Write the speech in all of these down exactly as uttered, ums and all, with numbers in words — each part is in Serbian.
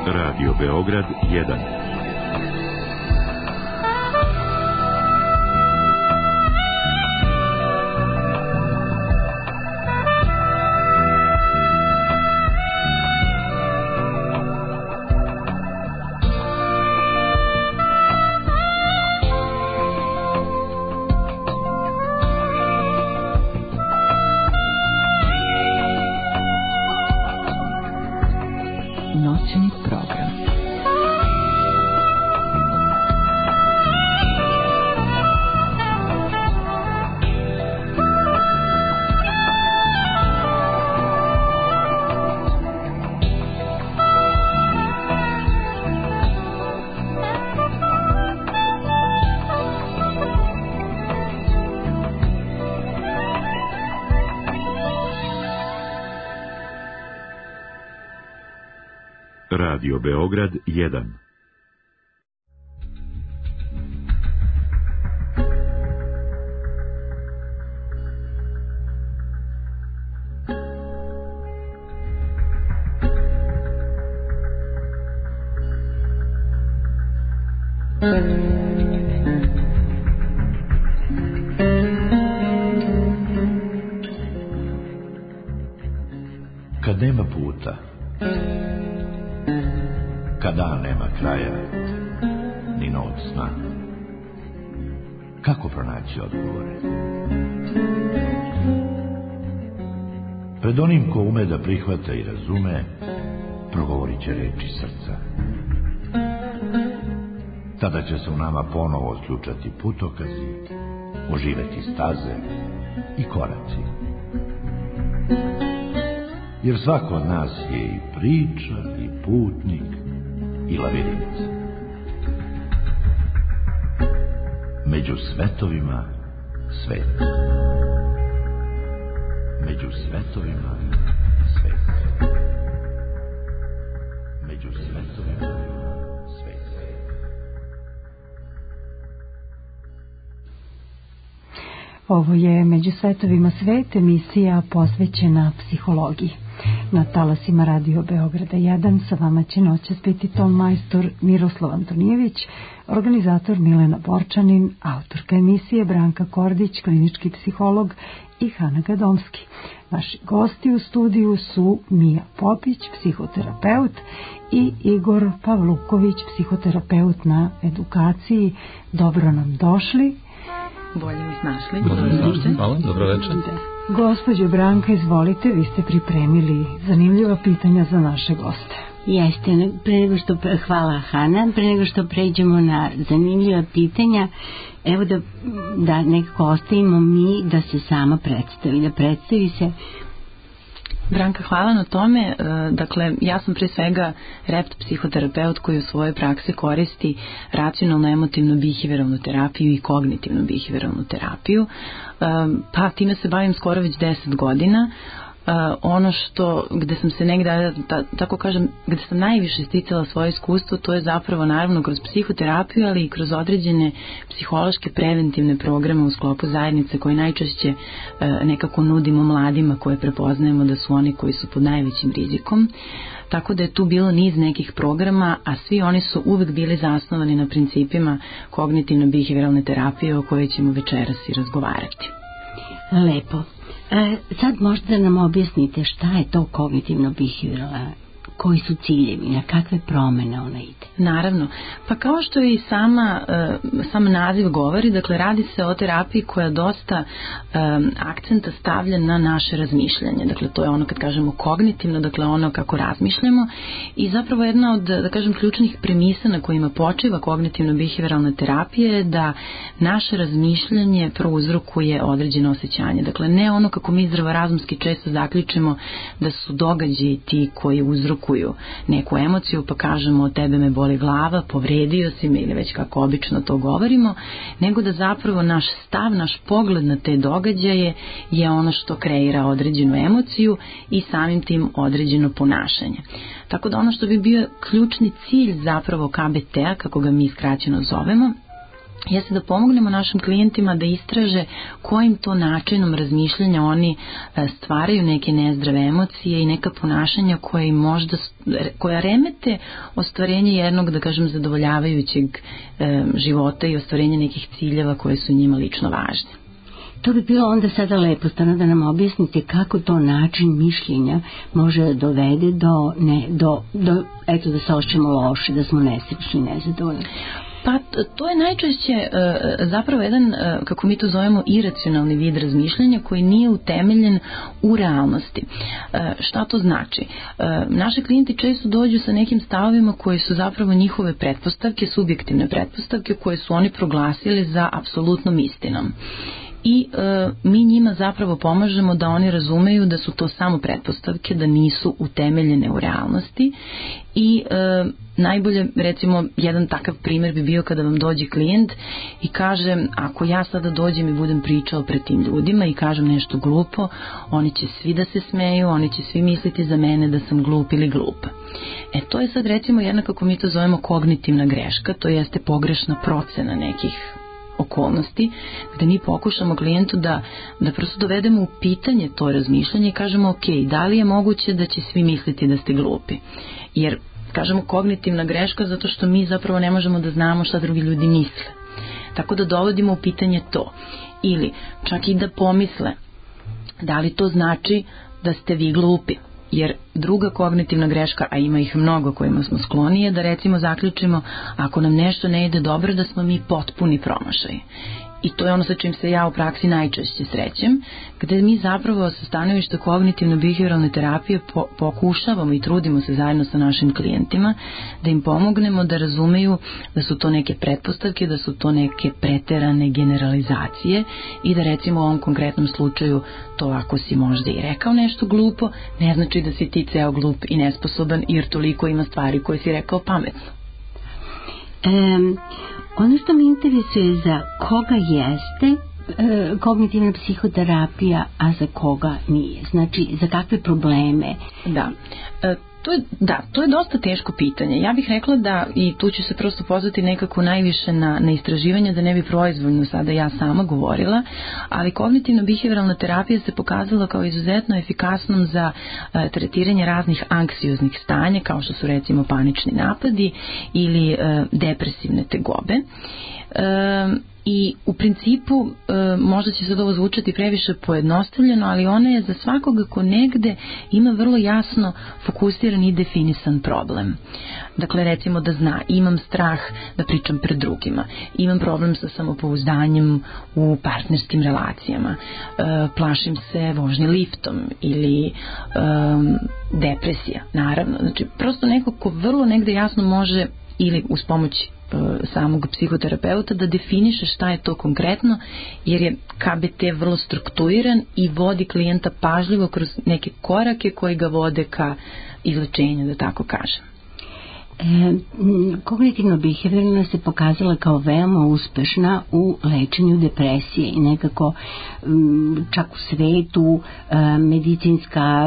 Radio Beograd jedan. Noćni program. Radio Beograd jedan. Kad nema puta, kad dan nema kraja, ni noć sna, kako pronaći odgovore? Pred onim ko ume da prihvata i razume, progovorit će reči srca. Tada će se u nama ponovo otključati putokazi, oživeti staze i koraci. Jer svako od nas je i priča, i putnik, i lavirint. Među svetovima svet. Među svetovima svet. Među svetovima svet. Ovo je Među svetovima svet, emisija posvećena psihologiji. Na talasima Radio Beograda jedan sa vama će noćas biti ton majstor Miroslav Antonijević, organizator Milena Borčanin, autorka emisije Branka Kordić, klinički psiholog, i Hana Gadomski. Naši gosti u studiju su Mija Popić, psihoterapeut, i Igor Pavluković, psihoterapeut na edukaciji. Dobro nam došli. Bolje nas našli. Hvala, dobro večer. Gospođo Branka, izvolite, vi ste pripremili zanimljiva pitanja za naše goste. Jeste, pre nego što, hvala Hana, pre nego što pređemo na zanimljiva pitanja, evo da, da nekako ostavimo mi da se sama predstavi, da predstavi se. Branka, hvala na tome. Dakle, ja sam pre svega rept psihoterapeut koji u svojoj praksi koristi racionalno emotivnu bihevioralnu terapiju i kognitivnu bihevioralnu terapiju. Pa time se bavim skoro već deset godina. Uh, ono što, gde sam se negdje, da, tako kažem, gde sam najviše sticala svoje iskustvo, to je zapravo naravno kroz psihoterapiju, ali i kroz određene psihološke preventivne programe u sklopu zajednice koje najčešće uh, nekako nudimo mladima, koje prepoznajemo da su oni koji su pod najvećim rizikom. Tako da je tu bilo niz nekih programa, a svi oni su uvek bili zasnovani na principima kognitivno-bihevioralne terapije o kojoj ćemo večeras i razgovarati. Lepo. E, sad možda da nam objasnite šta je to kognitivno behavioralna, koji su ciljevi, na kakve promene ona ide? Naravno, pa kao što i sama, uh, sam naziv govori, dakle radi se o terapiji koja dosta um, akcenta stavlja na naše razmišljanje, dakle to je ono kad kažemo kognitivno, dakle ono kako razmišljamo, i zapravo jedna od, da kažem, ključnih premisa na kojima počiva kognitivno-bihevioralna terapija je da naše razmišljanje prouzrokuje određeno osjećanje, dakle ne ono kako mi zdravorazumski često zaključimo da su događaji ti koji uzrokuju neku emociju, pa kažemo od tebe me boli glava, povredio si me ili već kako obično to govorimo, nego da zapravo naš stav, naš pogled na te događaje je ono što kreira određenu emociju i samim tim određeno ponašanje. Tako da ono što bi bio ključni cilj zapravo K B T-a, kako ga mi skraćeno zovemo, jeste da pomognemo našim klijentima da istraže kojim to načinom razmišljanja oni stvaraju neke nezdrave emocije i neka ponašanja koje im možda koja remete ostvarenje jednog, da kažem, zadovoljavajućeg e, života i ostvarenje nekih ciljeva koje su njima lično važne. To bi bilo onda sada lepo stvarno da nam objasnite kako to način mišljenja može da dovede do, ne, do, do eto da se osjećamo loše, da smo nesrećni, nezadovoljni. Pa to je najčešće uh, zapravo jedan, uh, kako mi to zovemo, iracionalni vid razmišljanja koji nije utemeljen u realnosti. Uh, šta to znači? Uh, naši klijenti često dođu sa nekim stavovima koji su zapravo njihove pretpostavke, subjektivne pretpostavke koje su oni proglasili za apsolutnom istinom. I e, mi njima zapravo pomažemo da oni razumeju da su to samo pretpostavke, da nisu utemeljene u realnosti i e, najbolje, recimo, jedan takav primjer bi bio kada vam dođe klijent i kaže, ako ja sada dođem i budem pričao pred tim ljudima i kažem nešto glupo, oni će svi da se smeju, oni će svi misliti za mene da sam glup ili glupa. E to je sad recimo jedna, kako mi to zovemo, kognitivna greška, to jeste pogrešna procena nekih okolnosti, gde mi pokušamo klijentu da, da prosto dovedemo u pitanje to razmišljanje i kažemo, ok, da li je moguće da će svi misliti da ste glupi? Jer, kažemo, kognitivna greška zato što mi zapravo ne možemo da znamo šta drugi ljudi misle. Tako da dovodimo u pitanje to. Ili čak i da pomisle, da li to znači da ste vi glupi? Jer druga kognitivna greška, a ima ih mnogo kojima smo skloni, je da recimo zaključimo, ako nam nešto ne ide dobro, da smo mi potpuni promašaj. I to je ono sa čim se ja u praksi najčešće srećem, gde mi zapravo sa stanovišta kognitivno-behavioralne terapije po, pokušavamo i trudimo se zajedno sa našim klijentima da im pomognemo da razumeju da su to neke pretpostavke, da su to neke preterane generalizacije i da recimo u ovom konkretnom slučaju to ako si možda i rekao nešto glupo, ne znači da si ti ceo glup i nesposoban, jer toliko ima stvari koje si rekao pametno. Um, ono što me interesuje za koga jeste e, kognitivna psihoterapija, a za koga nije. Znači, za kakve probleme? Da. E, to je, da, to je dosta teško pitanje. Ja bih rekla da, i tu ću se prosto pozvati nekako najviše na, na istraživanje, da ne bi proizvoljno sada ja sama govorila, ali kognitivno-behavioralna terapija se pokazala kao izuzetno efikasnom za e, tretiranje raznih anksioznih stanja, kao što su recimo panični napadi ili e, depresivne tegobe. E, I u principu e, možda će sad ovo zvučati previše pojednostavljeno, ali ona je za svakoga ko negde ima vrlo jasno fokusiran i definisan problem. Dakle, recimo da zna, imam strah da pričam pred drugima, imam problem sa samopouzdanjem u partnerskim relacijama, e, plašim se vožnje liftom ili e, depresija, naravno. Znači, prosto neko ko vrlo negde jasno može ili uz pomoć samog psihoterapeuta da definiše šta je to konkretno, jer je K B T vrlo strukturiran i vodi klijenta pažljivo kroz neke korake koji ga vode ka izlečenju, da tako kažem. E, kognitivno-behavioralna se pokazala kao veoma uspešna u lečenju depresije i nekako m, čak u svetu e, medicinska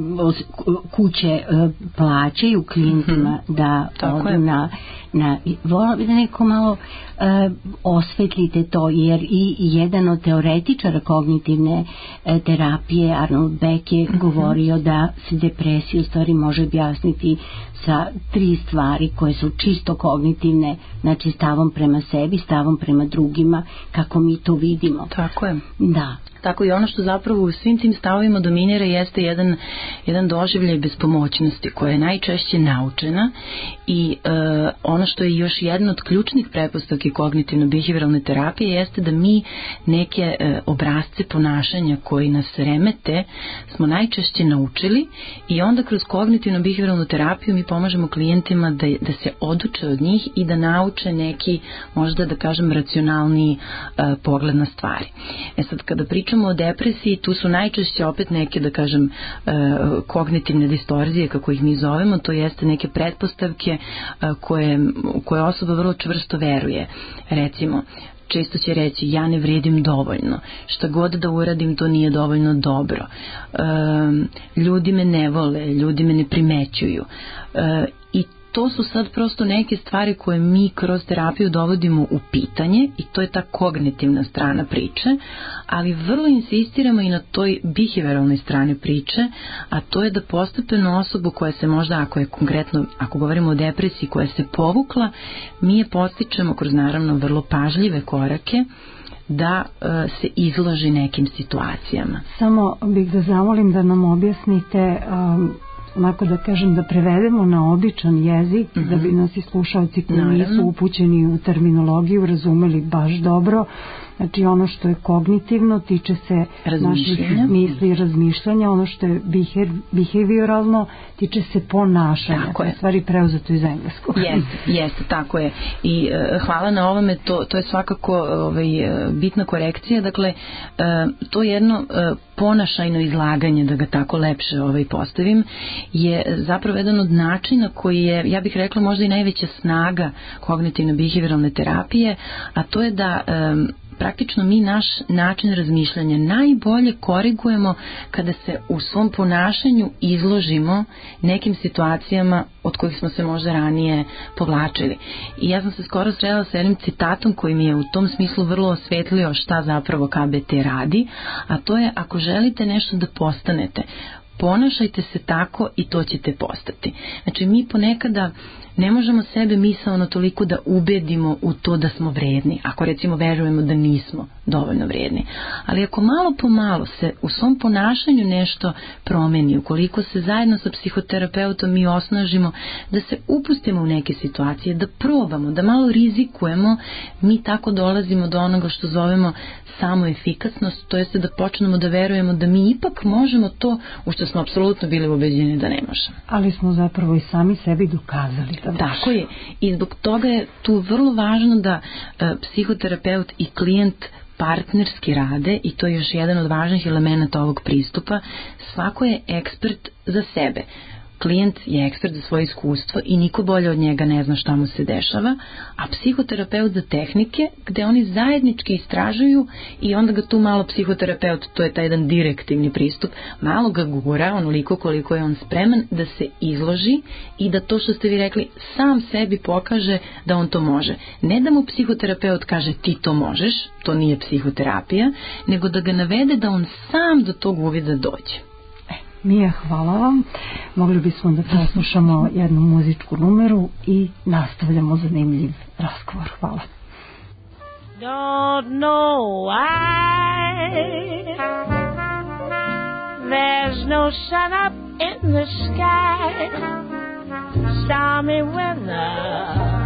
kuće e, plaćaju klijentima mm-hmm. da odu na, na volila bi da neko malo e, osvetlite to, jer i jedan od teoretičara kognitivne e, terapije, Arnold Beck, je mm-hmm. govorio da se depresija u stvari može objasniti sa tri stvari koje su čisto kognitivne, znači stavom prema sebi, stavom prema drugima, kako mi to vidimo. Tako je. Da. Tako i ono što zapravo u svim tim stavovima dominira jeste jedan, jedan doživljaj bespomoćnosti koja je najčešće naučena i e, ono što je još jedna od ključnih pretpostavki kognitivno-behavioralne terapije jeste da mi neke e, obrazce ponašanja koji nas remete smo najčešće naučili i onda kroz kognitivno-behavioralnu terapiju mi pomažemo klijentima da, da se oduče od njih i da nauče neki, možda da kažem, racionalni e, pogled na stvari. E sad, kada pričamo o depresiji, tu su najčešće opet neke, da kažem, e, kognitivne distorzije, kako ih mi zovemo, to jeste neke pretpostavke e, koje, koje osoba vrlo čvrsto veruje. Recimo, često će reći, ja ne vredim dovoljno, šta god da uradim to nije dovoljno dobro, e, ljudi me ne vole, ljudi me ne primećuju, e, i to su sad prosto neke stvari koje mi kroz terapiju dovodimo u pitanje i to je ta kognitivna strana priče, ali vrlo insistiramo i na toj behavioralnoj strani priče, a to je da postepeno osobu koja se možda, ako je konkretno, ako govorimo o depresiji koja se povukla, mi je postičemo kroz naravno vrlo pažljive korake da uh, se izloži nekim situacijama. Samo bih da zamolim da nam objasnite, um, onako da kažem, da prevedemo na običan jezik, mm-hmm. da bi nas i slušalci koji naravno nisu upućeni u terminologiju razumeli baš dobro. Znači ono što je kognitivno tiče se naših misli i razmišljanja, ono što je behavioralno tiče se ponašanja. Tako je. Stvari preuzeto iz engleskog. Jeste, jeste, tako je. I uh, hvala na ovome, to, to je svakako ovaj, bitna korekcija. Dakle, uh, to jedno uh, ponašajno izlaganje, da ga tako lepše ovaj, postavim, je zapravo jedan od načina koji je, ja bih rekla, možda i najveća snaga kognitivno-behavioralne terapije, a to je da um, praktično mi naš način razmišljanja najbolje korigujemo kada se u svom ponašanju izložimo nekim situacijama od kojih smo se možda ranije povlačili. I ja sam se skoro srela sa jednim citatom koji mi je u tom smislu vrlo osvetlio šta zapravo K B T radi, a to je: ako želite nešto da postanete, ponašajte se tako i to ćete postati. Znači mi ponekada ne možemo sebe misaono toliko da ubedimo u to da smo vredni, ako recimo verujemo da nismo dovoljno vredni. Ali ako malo po malo se u svom ponašanju nešto promeni, ukoliko se zajedno sa psihoterapeutom mi osnažimo da se upustimo u neke situacije, da probamo, da malo rizikujemo, mi tako dolazimo do onoga što zovemo samoefikasnost, to jeste da počnemo da verujemo da mi ipak možemo to u što smo apsolutno bili ubeđeni da ne možemo. Ali smo zapravo i sami sebi dokazali. Tako je. I zbog toga je tu vrlo važno da e, psihoterapeut i klijent partnerski rade, i to je još jedan od važnih elemenata ovog pristupa. Svako je ekspert za sebe. Klijent je ekspert za svoje iskustvo i niko bolje od njega ne zna šta mu se dešava, a psihoterapeut za tehnike gde oni zajednički istražuju i onda ga tu malo psihoterapeut, to je taj jedan direktivni pristup, malo ga gura onoliko koliko je on spreman da se izloži i da to što ste vi rekli sam sebi pokaže da on to može. Ne da mu psihoterapeut kaže ti to možeš, to nije psihoterapija, nego da ga navede da on sam do tog uvida dođe. Mija, hvala vam. Mogli bismo da poslušamo jednu muzičku numeru i nastavljamo zanimljiv razgovor. Hvala. Don't know why there's no sun up in the sky, stormy weather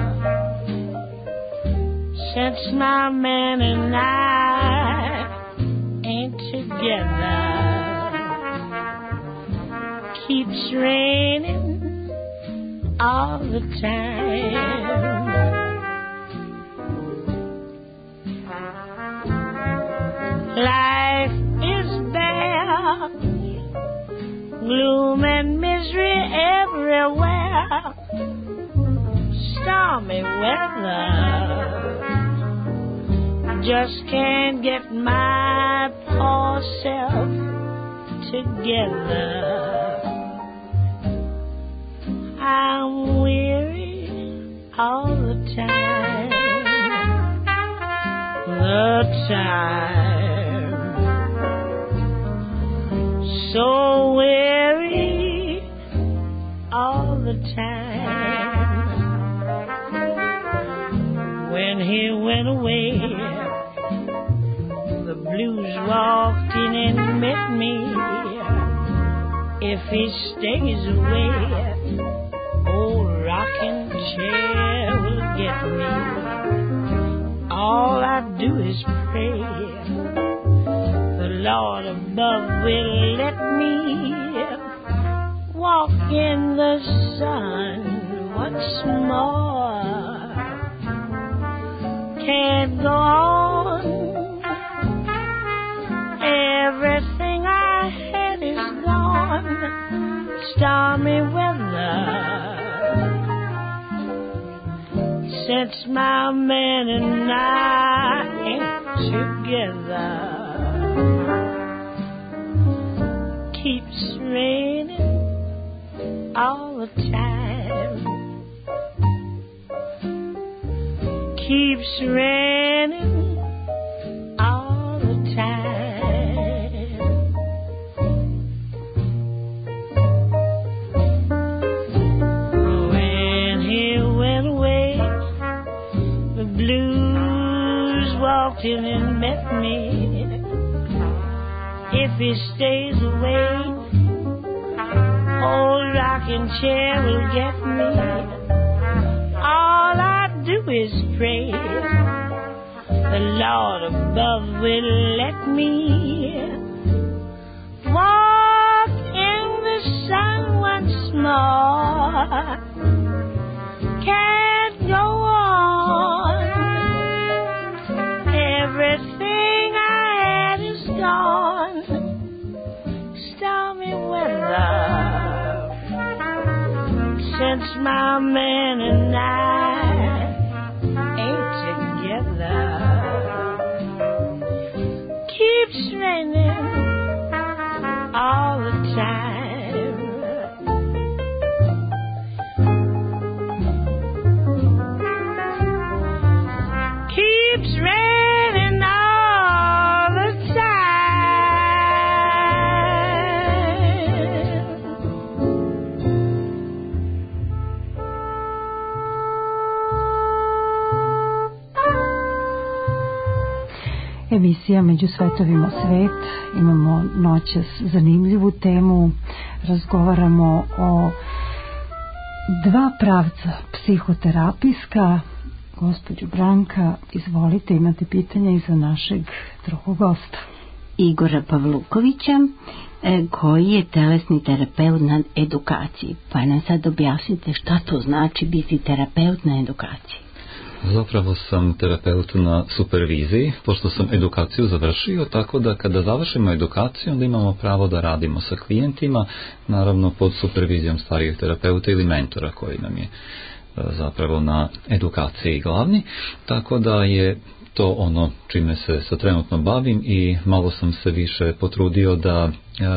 since my man and I ain't together. Keeps raining all the time. Life is bare, gloom and misery everywhere, stormy weather. Just can't get my poor self together. I'm weary all the time, the time, so weary all the time. When he went away, the blues walked in and met me. If he stays away, old rocking chair will get me. All I do is pray the Lord above will let me walk in the sun once more. Can't go on. Everything I had is gone. Stormy weather since my man and I ain't together. Keeps raining all the time. keeps raining all the time. When he went away, the blues walked in and met me. If he stays away, old rocking chair will get me. All I do is pray the Lord above will let me walk in the sun once more. Can't go on. Everything I had is gone. Stormy weather since my man and I ain't together. Keeps raining all the time. Keeps raining all the Emisija Među svetovima svet. Imamo noćas zanimljivu temu. Razgovaramo o dva pravca psihoterapijska. Gospođo Branka, izvolite, imate pitanja i za našeg drugog gosta. Igora Pavlukovića, koji je telesni terapeut na edukaciji. Pa nam sad objasnite šta to znači biti terapeut na edukaciji. Zapravo sam terapeut na superviziji, pošto sam edukaciju završio, tako da kada završimo edukaciju, onda imamo pravo da radimo sa klijentima, naravno pod supervizijom starijeg terapeuta ili mentora koji nam je zapravo na edukaciji glavni, tako da je to ono čime se sa trenutno bavim i malo sam se više potrudio da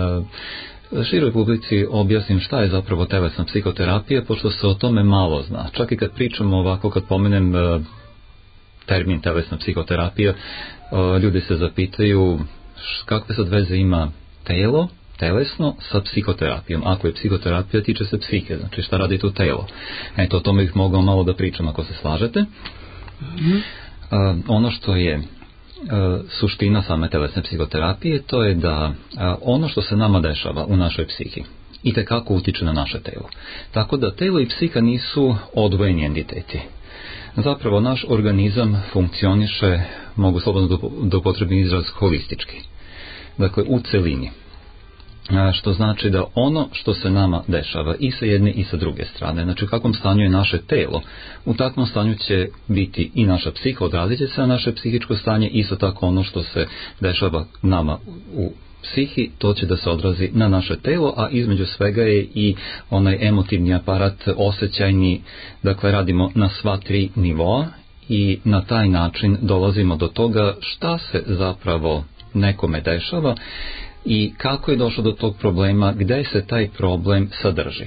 e, široj publici objasnim šta je zapravo telesna psihoterapija, pošto se o tome malo zna. Čak i kad pričamo ovako, kad pomenem e, termin telesna psihoterapija, e, ljudi se zapitaju kakve sad veze ima telo, telesno sa psihoterapijom. Ako je psihoterapija, tiče se psihike, znači šta radi tu telo. Eto, o tome bih mogao malo da pričam ako se slažete. Mm-hmm. Uh, ono što je uh, suština same telesne psihoterapije, to je da uh, ono što se nama dešava u našoj psihi itekako utiče na naše telo. Tako da telo i psiha nisu odvojeni entiteti. Zapravo naš organizam funkcioniše, mogu slobodno da upotrebim izraz, holistički. Dakle, u celini. Što znači da ono što se nama dešava i sa jedne i sa druge strane, znači u kakvom stanju je naše telo, u takvom stanju će biti i naša psiha, odrazit će se na naše psihičko stanje, isto tako ono što se dešava nama u psihi, to će da se odrazi na naše telo, a između svega je i onaj emotivni aparat, osjećajni, dakle radimo na sva tri nivoa i na taj način dolazimo do toga šta se zapravo nekome dešava i kako je došlo do tog problema, gde se taj problem sadrži.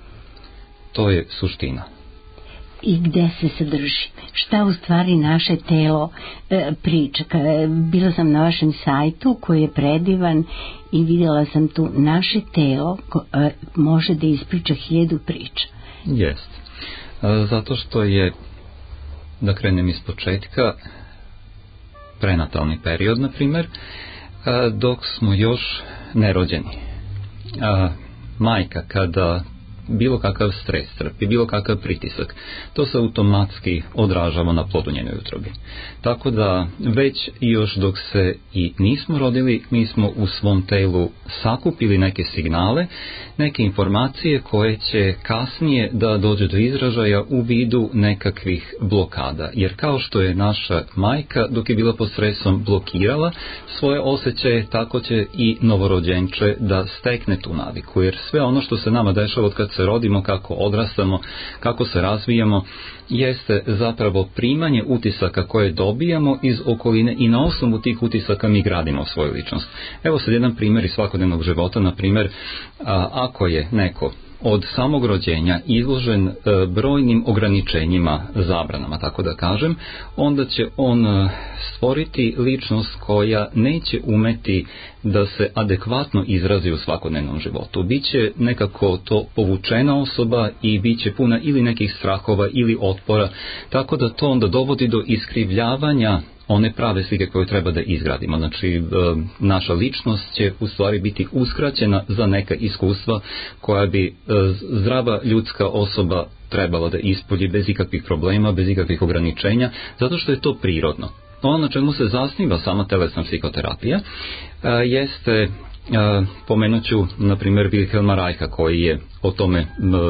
To je suština. I gde se sadrži? Šta u stvari naše telo e, priča? Bila sam na vašem sajtu koji je predivan i vidjela sam tu naše telo ko, e, može da ispriča hiljadu priča. Jest. E, zato što je, da krenem iz početka, prenatalni period, na primjer, dok smo još nerođeni. A, majka kada bilo kakav stres trpi, bilo kakav pritisak, to se automatski odražava na plodu njenoj utrobi. Tako da već još dok se i nismo rodili, mi smo u svom telu sakupili neke signale, neke informacije koje će kasnije da dođe do izražaja u vidu nekakvih blokada. Jer kao što je naša majka dok je bila pod stresom blokirala svoje osjećaje, tako će i novorođenče da stekne tu naviku. Jer sve ono što se nama dešava od kad se rodimo, kako odrastamo, kako se razvijamo, jeste zapravo primanje utisaka koje dobijamo iz okoline i na osnovu tih utisaka mi gradimo svoju ličnost. Evo sad jedan primjer iz svakodnevnog života, na primjer, a, ako je neko od samog rođenja izložen e, brojnim ograničenjima, zabranama, tako da kažem, onda će on e, stvoriti ličnost koja neće umeti da se adekvatno izrazi u svakodnevnom životu. Biće nekako to povučena osoba i biće puna ili nekih strahova ili otpora, tako da to onda dovodi do iskrivljavanja one prave slike koje treba da izgradimo. Znači, naša ličnost će u stvari biti uskraćena za neka iskustva koja bi zdrava ljudska osoba trebala da ispolji bez ikakvih problema, bez ikakvih ograničenja, zato što je to prirodno. Ono na čemu se zasniva sama telesna psihoterapija jeste, pomenut ću, na primjer, Wilhelma Reicha, koji je o tome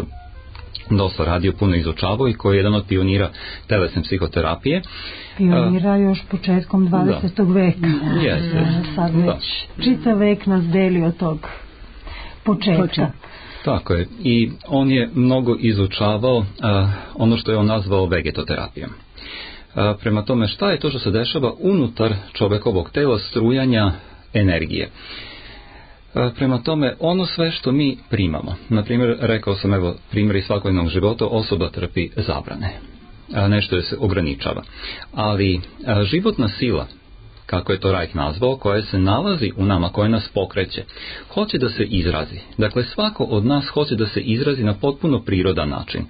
dosta radio, puno izučavao i koji je jedan od pionira telesne psihoterapije. Pionira još početkom dvadesetog Da. veka. Jeste. Sad već da. čitav vek nas deli od tog početka. Početka. Tako je. I on je mnogo izučavao uh, ono što je on nazvao vegetoterapijom. Uh, prema tome, šta je to što se dešava unutar čovekovog tela, strujanja energije? Prema tome, ono sve što mi primamo, na primjer, rekao sam, evo, primjer iz svakodnevnog života, osoba trpi zabrane, nešto je se ograničava, ali životna sila, kako je to Reich nazvao, koja se nalazi u nama, koja nas pokreće, hoće da se izrazi. Dakle, svako od nas hoće da se izrazi na potpuno prirodan način.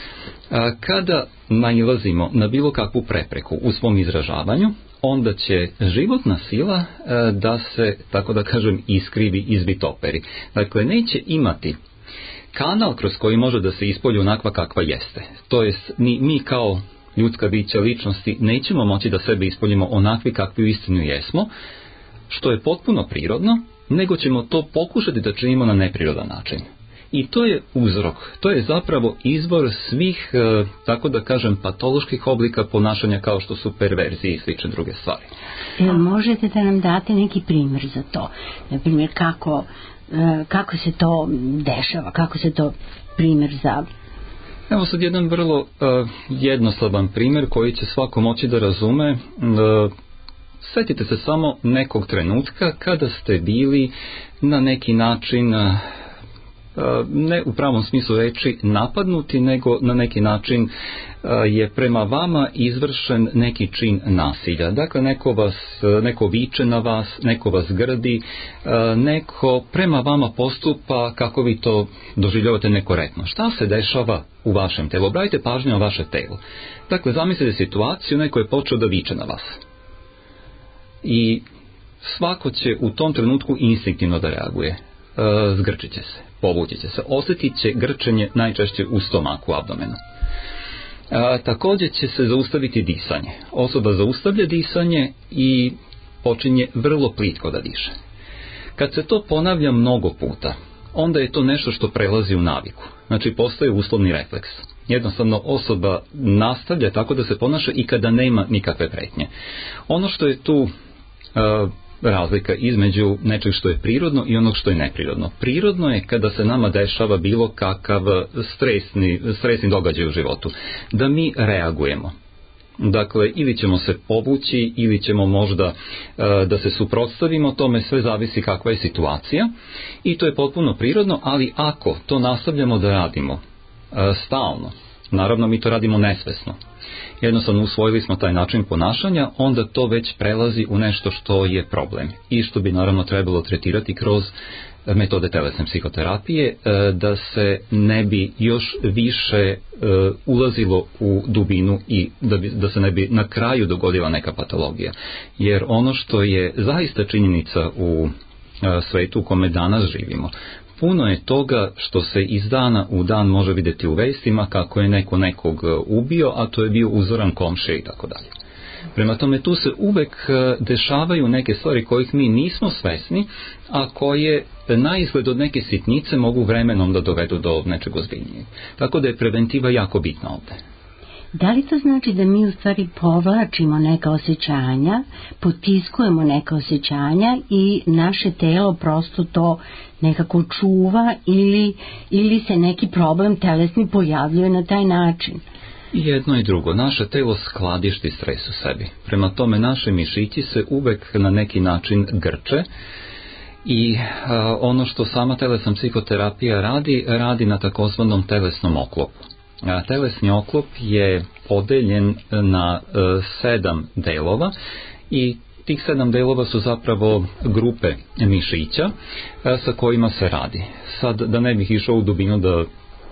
Kada nailazimo na bilo kakvu prepreku u svom izražavanju, onda će životna sila da se, tako da kažem, iskrivi, izvitoperi. Dakle, neće imati kanal kroz koji može da se ispolji onakva kakva jeste. To jest, ni mi kao ljudska bića, ličnosti, nećemo moći da sebe ispoljimo onakvi kakvi u istinu jesmo, što je potpuno prirodno, nego ćemo to pokušati da činimo na neprirodan način. I to je uzrok, to je zapravo izvor svih, e, tako da kažem, patoloških oblika ponašanja kao što su perverzije i slične druge stvari. Jel možete da nam date neki primjer za to? Naprimjer, kako, e, kako se to dešava, kako se to primjer za... Evo sad jedan vrlo e, jednostavan primjer koji će svako moći da razume. E, Sjetite se samo nekog trenutka kada ste bili na neki način... ne u pravom smislu reči napadnuti, nego na neki način je prema vama izvršen neki čin nasilja. Dakle, neko vas, neko viče na vas, neko vas grdi, neko prema vama postupa kako vi to doživljavate nekorektno. Šta se dešava u vašem telu? Obratite pažnju na vaše telo. Dakle, zamislite situaciju, neko je počeo da viče na vas. I svako će u tom trenutku instinktivno da reaguje. Zgrčit će se, povući će se, osjetit će grčenje najčešće u stomaku, abdomenu. A, također će se zaustaviti disanje. Osoba zaustavlja disanje i počinje vrlo plitko da diše. Kad se to ponavlja mnogo puta, onda je to nešto što prelazi u naviku. Znači, postaje uslovni refleks. Jednostavno, osoba nastavlja tako da se ponaša i kada nema nikakve pretnje. Ono što je tu... A, razlika između nečeg što je prirodno i onog što je neprirodno. Prirodno je kada se nama dešava bilo kakav stresni, stresni događaj u životu, da mi reagujemo. Dakle, ili ćemo se povući, ili ćemo možda da se suprotstavimo tome, sve zavisi kakva je situacija, i to je potpuno prirodno, ali ako to nastavljamo da radimo stalno, naravno mi to radimo nesvesno, jednostavno usvojili smo taj način ponašanja, onda to već prelazi u nešto što je problem i što bi naravno trebalo tretirati kroz metode telesne psihoterapije, da se ne bi još više ulazilo u dubinu i da, bi, da se ne bi na kraju dogodila neka patologija. Jer ono što je zaista činjenica u svetu u kome danas živimo, puno je toga što se iz dana u dan može vidjeti u vestima, kako je neko nekog ubio, a to je bio uzoran komšija i tako dalje. Prema tome, tu se uvek dešavaju neke stvari kojih mi nismo svesni, a koje na izgled od neke sitnice mogu vremenom da dovedu do nečeg ozbiljnijeg. Tako da je preventiva jako bitna ovde. Da li to znači da mi u stvari povlačimo neka osjećanja, potiskujemo neka osjećanja i naše telo prosto to nekako čuva, ili, ili se neki problem telesni pojavljuje na taj način? Jedno i drugo. Naše telo skladišti stres u sebi. Prema tome, naše mišići se uvek na neki način grče I a, ono što sama telesna psihoterapija radi, radi na takozvanom telesnom oklopu. A, telesni oklop je podeljen na a, sedam delova i tih sedam delova su zapravo grupe mišića a, sa kojima se radi. Sad, da ne bih išao u dubinu da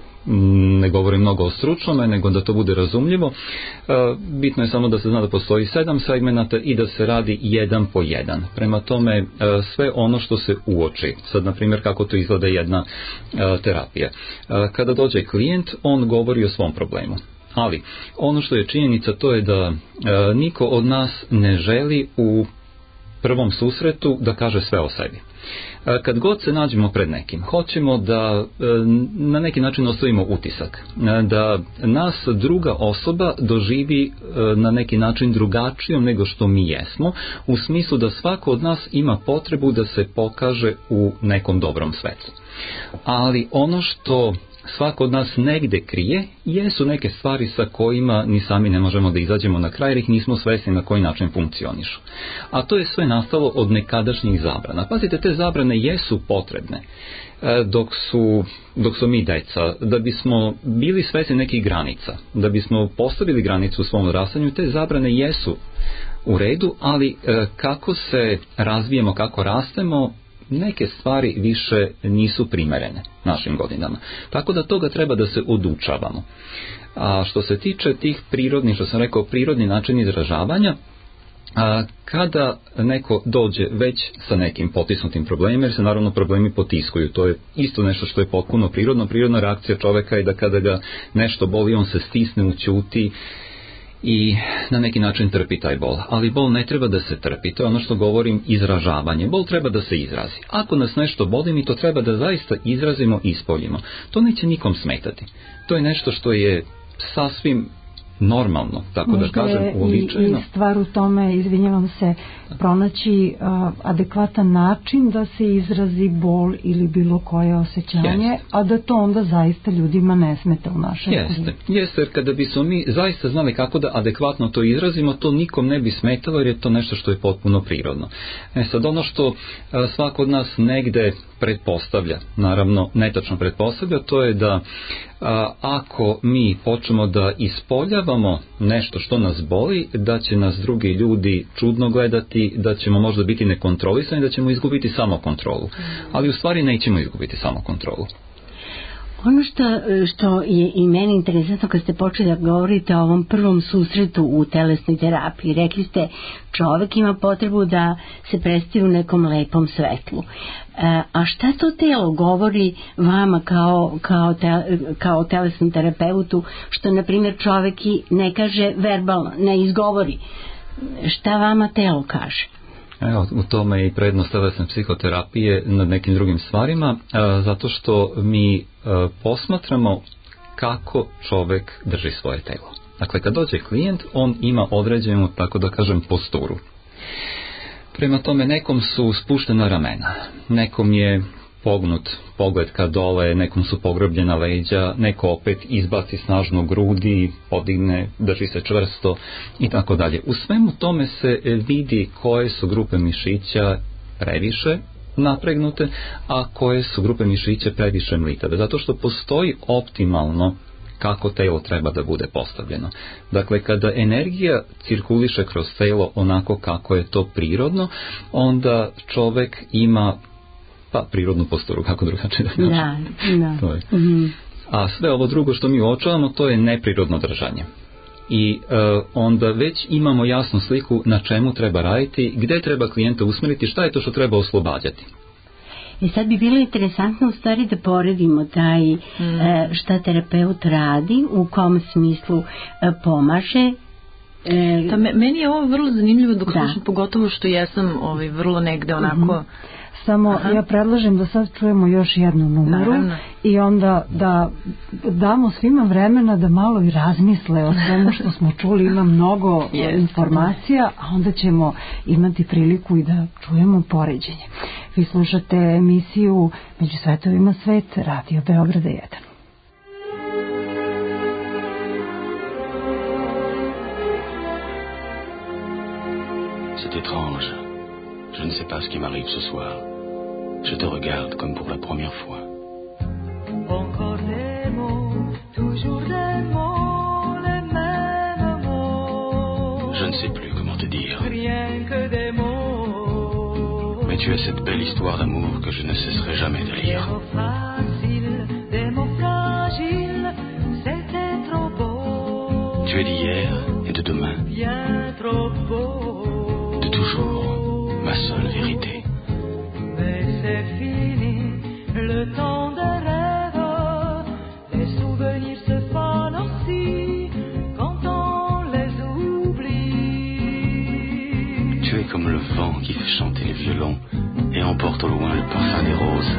ne govorim mnogo o stručnome, nego da to bude razumljivo, bitno je samo da se zna da postoji sedam segmenata i da se radi jedan po jedan. Prema tome, sve ono što se uoči, sad na primjer kako to izgleda jedna terapija. Kada dođe klijent, on govori o svom problemu. Ali ono što je činjenica, to je da niko od nas ne želi u prvom susretu da kaže sve o sebi. Kad god se nađemo pred nekim, hoćemo da na neki način ostavimo utisak, da nas druga osoba doživi na neki način drugačijom nego što mi jesmo, u smislu da svako od nas ima potrebu da se pokaže u nekom dobrom svetlu. Ali ono što svako od nas negde krije, jesu neke stvari sa kojima ni sami ne možemo da izađemo na kraj, jer ih nismo svesni na koji način funkcionišu. A to je sve nastalo od nekadašnjih zabrana. Pazite, te zabrane jesu potrebne dok su, dok su mi deca, da bismo bili svesni nekih granica, da bismo postavili granicu u svom odrastanju, te zabrane jesu u redu, ali kako se razvijemo, kako rastemo, neke stvari više nisu primerene našim godinama. Tako da toga treba da se odučavamo. A što se tiče tih prirodnih, što sam rekao, prirodni način izražavanja, a, kada neko dođe već sa nekim potisnutim problemima, jer se naravno problemi potiskuju, to je isto nešto što je potpuno prirodno. Prirodna reakcija čoveka je da kada ga nešto boli, on se stisne, ućuti i na neki način trpi taj bol. Ali bol ne treba da se trpi, to je ono što govorim, izražavanje. Bol treba da se izrazi. Ako nas nešto boli, mi to treba da zaista izrazimo i ispoljimo. To neće nikom smetati. To je nešto što je sasvim normalno, tako možda da kažem, uobičajeno. I, i stvar u tome, izvinjavam se, pronaći a, adekvatan način da se izrazi bol ili bilo koje osjećanje, jeste. A da to onda zaista ljudima ne smeta u našem Jeste, kudu. Jeste, jer kada bismo mi zaista znali kako da adekvatno to izrazimo, to nikom ne bi smetalo, jer je to nešto što je potpuno prirodno. E sad, ono što a, svako od nas negde pretpostavlja, naravno netačno pretpostavlja, to je da a, ako mi počnemo da ispoljavamo nešto što nas boli, da će nas drugi ljudi čudno gledati, da ćemo možda biti nekontrolisani, da ćemo izgubiti samokontrolu. Ali u stvari nećemo izgubiti samokontrolu. Ono što, što je i meni interesantno kad ste počeli da govorite o ovom prvom susretu u telesnoj terapiji, rekli ste čovek ima potrebu da se predstavi u nekom lepom svetlu. E, a šta to telo govori vama kao, kao, te, kao telesnom terapeutu, što na primjer čovek i ne kaže verbalno, ne izgovori? Šta vama telo kaže? Evo, u tome je i prednost telesne psihoterapije nad nekim drugim stvarima, a, zato što mi a, posmatramo kako čovek drži svoje telo. Dakle, kad dođe klijent, on ima određenu, tako da kažem, posturu. Prema tome, nekom su spuštena ramena, nekom je pognut pogled ka dole, nekom su pogrobljena leđa, neko opet izbaci snažno grudi, podigne, drži se čvrsto i tako dalje. U svemu tome se vidi koje su grupe mišića previše napregnute, a koje su grupe mišića previše mlitave. Zato što postoji optimalno kako telo treba da bude postavljeno. Dakle, kada energija cirkuliše kroz telo onako kako je to prirodno, onda čovek ima pa prirodnu posturu, kako drugačije da kažem. Da, da. To je. Mm-hmm. A sve ovo drugo što mi uočavamo, to je neprirodno držanje. I e, onda već imamo jasnu sliku na čemu treba raditi, gde treba klijenta usmeriti, šta je to što treba oslobađati. I sad bi bilo interesantno u stvari da poredimo taj mm. e, šta terapeut radi, u kom smislu e, pomaže. E, da, meni je ovo vrlo zanimljivo dok slušam, pogotovo što jesam ovaj, vrlo negde onako... Mm-hmm. Samo Aha. ja predlažem da sad čujemo još jednu numeru. Naravno. I onda da damo svima vremena da malo i razmisle o svemu što smo čuli, ima mnogo yes. informacija, a onda ćemo imati priliku i da čujemo poređenje. Vi slušate emisiju Među svetovima svet, Radio Beograda jedan. C'est étrange. Je ne sais pas ce qui m'arrive ce soir. je te regarde comme pour la première fois. Encore des mots, toujours des mots, les mêmes mots. Je ne sais plus comment te dire. Rien que des mots. Mais tu as cette belle histoire d'amour que je ne cesserai jamais de lire. Des mots faciles, des mots fragiles, c'était trop beau. Tu es d'hier et de demain. Bien trop beau. De toujours, ma seule vérité. Mais c'est fini, le temps des rêves. Les souvenirs se fanent aussi quand on les oublie. Tu es comme le vent qui fait chanter les violons et emporte au loin le parfum des roses.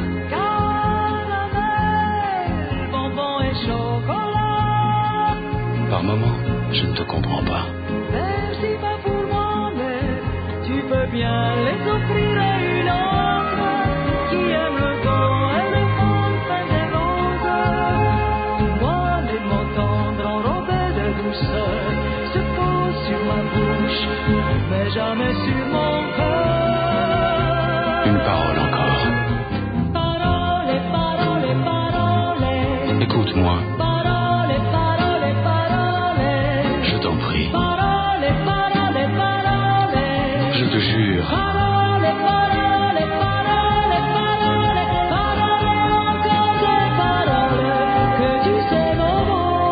Caramel, bonbon et chocolat. Par moments, je ne te comprends pas. Merci pas pour moi, mais tu peux bien les offrir à une autre qui aime le vent et le parfum des roses. Moi, les mots tendres enrobés de douceur se posent sur ma bouche, mais jamais sur mon cœur. Une parole encore. Parole, parole, parole. Écoute-moi, Parole, parole, parole. je t'en prie. Parole, parole, parole. Je te jure. Parole, parole, parole, parole. Parole, encore des paroles que tu sais nos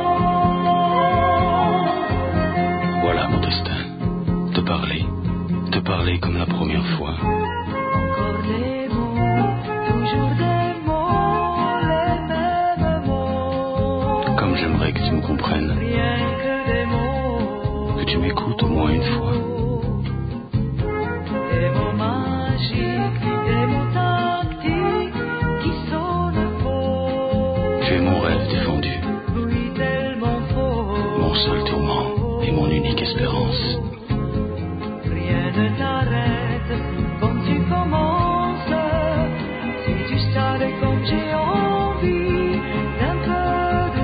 mots. Voilà mon destin. Te parler. Te parler comme la première fois. Encore des mots, toujours des mots, les mêmes mots. Comme j'aimerais que tu me comprennes. Rien que des mots. Que tu m'écoutes au moins une fois. Des mots magiques, des mots tactiques qui sonnent faux. Tu es mon rêve défendu. Oui, tellement faux. Mon seul tourment et mon unique espérance. Rien ne t'arrête quand tu commences. Si tu savais comme j'ai envie d'un peu de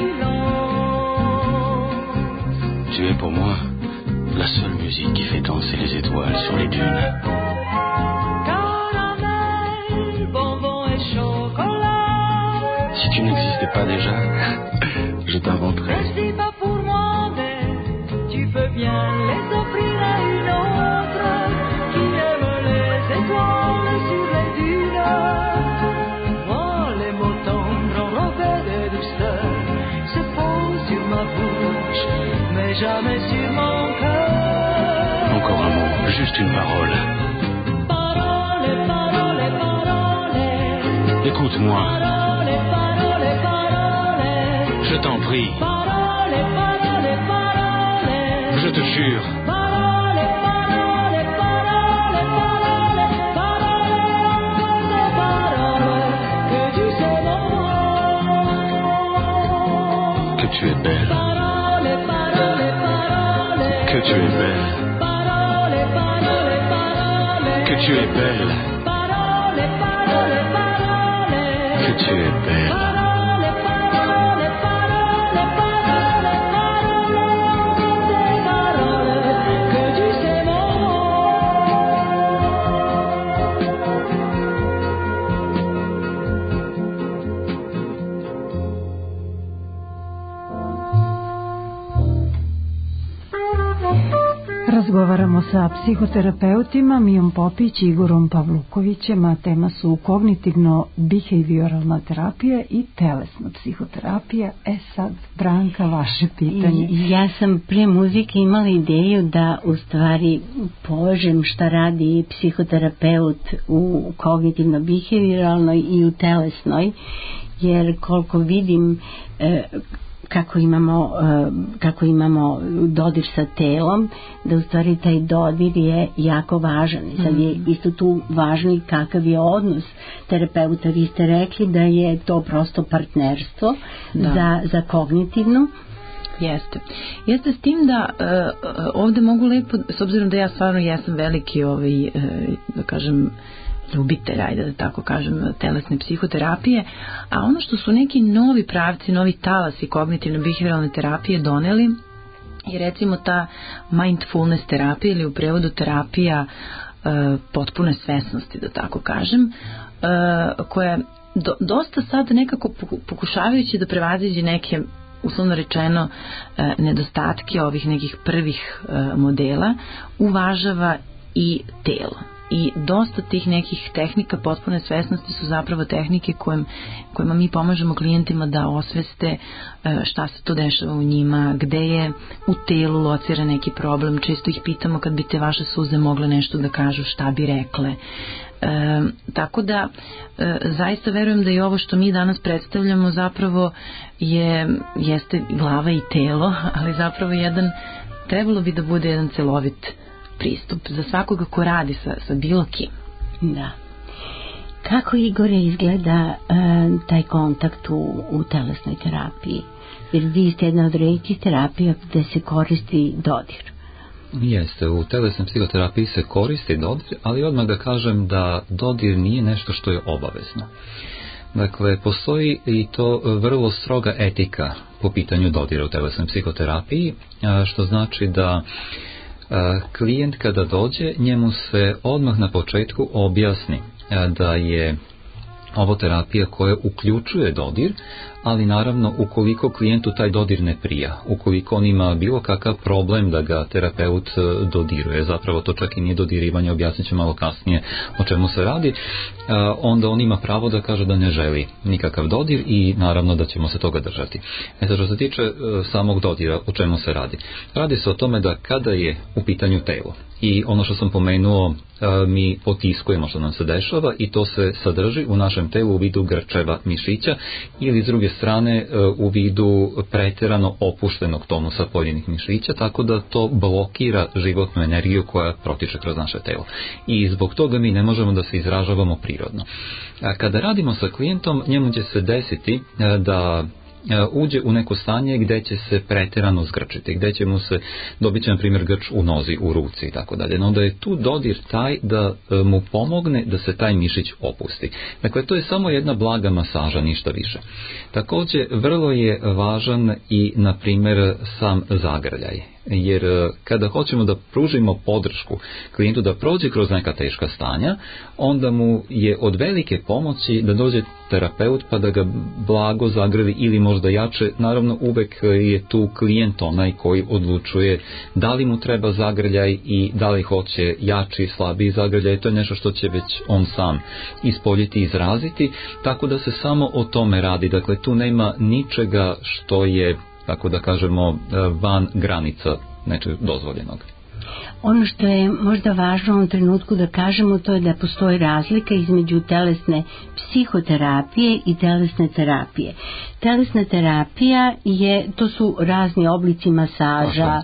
silence. Tu es pour moi la seule musique qui fait danser les étoiles sur les dunes. Caramel, bonbon et chocolat. Si tu n'existais pas déjà, je t'inventerais. Merci pas pour moi, mais tu peux bien les offrir à une autre qui aime les étoiles sur les dunes. Moi, les mots tendres enrobés de douceur se posent sur ma bouche, mais jamais sur mon cœur. Encore un mot, juste une parole. Parole, parole, parole. Écoute-moi, Parole, parole, parole. je t'en prie. Parole, parole, parole. Je te jure. Parole, parole, parole, parole. Parole, encore des paroles que tu sais nos mots. Que tu es belle. Parole, parole, parole. Que tu es belle. Parole, parole, parole. Que tu es belle. Parole, parole, parole. Que tu es belle. Parole, parole, parole, parole, parole, encore des paroles que tu sais nos Razgovaramo sa psihoterapeutima Mijom Popić i Igorom Pavlukovićem, a tema su kognitivno-behavioralna terapija i telesna psihoterapija. E sad, Branka, vaše pitanje. I, ja sam pre muzike imala ideju da u stvari povežem šta radi psihoterapeut u kognitivno-behavioralnoj i u telesnoj, jer koliko vidim e, kako imamo kako imamo dodir sa telom, da u stvari taj dodir je jako važan. I sad je isto tu važno i kakav je odnos terapeuta. Vi ste rekli da je to prosto partnerstvo za, za kognitivnu. Jeste. Jeste s tim da uh, ovde mogu lepo, s obzirom da ja stvarno jesam veliki ovaj, uh, da kažem ljubitelj, ajde da tako kažem, telesne psihoterapije, a ono što su neki novi pravci, novi talasi kognitivno-behavioralne terapije doneli je recimo ta mindfulness terapija ili u prevodu terapija uh, potpune svesnosti, da tako kažem, uh, koja do, dosta sad nekako pokušavajući da prevaziđe neke, uslovno rečeno, uh, nedostatke ovih nekih prvih uh, modela, uvažava i telo. I dosta tih nekih tehnika potpune svesnosti su zapravo tehnike kojim, kojima mi pomažemo klijentima da osveste šta se to dešava u njima, gde je u telu locira neki problem. Često ih pitamo kad bi te vaše suze mogle nešto da kažu, šta bi rekle. E, tako da e, zaista verujem da i ovo što mi danas predstavljamo zapravo je, jeste glava i telo, ali zapravo jedan, trebalo bi da bude jedan celovit pristup za svakoga ko radi sa, sa bilo kim. Da. Kako, Igore, izgleda e, taj kontakt u, u telesnoj terapiji? Jer vi ste jedna od retkih terapija gde se koristi dodir. Jeste, u telesnoj psihoterapiji se koristi dodir, ali odmah da kažem da dodir nije nešto što je obavezno. Dakle, postoji i to vrlo stroga etika po pitanju dodira u telesnoj psihoterapiji, što znači da klijent kada dođe, njemu se odmah na početku objasni da je ovo terapija koja uključuje dodir, ali naravno ukoliko klijentu taj dodir ne prija, ukoliko on ima bilo kakav problem da ga terapeut dodiruje, zapravo to čak i nije dodirivanje, objasnit ću malo kasnije o čemu se radi, onda on ima pravo da kaže da ne želi nikakav dodir i naravno da ćemo se toga držati. E sad, što se tiče samog dodira, o čemu se radi? Radi se o tome da kada je u pitanju telo i ono što sam pomenuo, mi potiskujemo što nam se dešava i to se sadrži u našem telu u vidu grčeva mišića ili s druge strane u vidu pretjerano opuštenog tonusa pojedinih mišića, tako da to blokira životnu energiju koja protiče kroz naše telo. I zbog toga mi ne možemo da se izražavamo prirodno. Kada radimo sa klijentom, njemu će se desiti da uđe u neko stanje gde će se pretjerano zgrčiti, gde će mu se dobit će na primjer grč u nozi, u ruci i tako dalje. No onda je tu dodir taj da mu pomogne da se taj mišić opusti. Dakle, to je samo jedna blaga masaža, ništa više. Također, vrlo je važan i na primjer sam zagrljaj. Jer kada hoćemo da pružimo podršku klijentu da prođe kroz neka teška stanja, onda mu je od velike pomoći da dođe terapeut pa da ga blago zagrli ili možda jače. Naravno, uvek je tu klijent onaj koji odlučuje da li mu treba zagrljaj i da li hoće jači, slabiji zagrljaj. To je nešto što će već on sam ispoljiti i izraziti, tako da se samo o tome radi. Dakle, tu nema ničega što je, tako da kažemo, van granica nečeg dozvoljenog. Ono što je možda važno u ovom trenutku da kažemo, to je da postoji razlika između telesne psihoterapije i telesne terapije. Telesna terapija je, to su razni oblici masaža,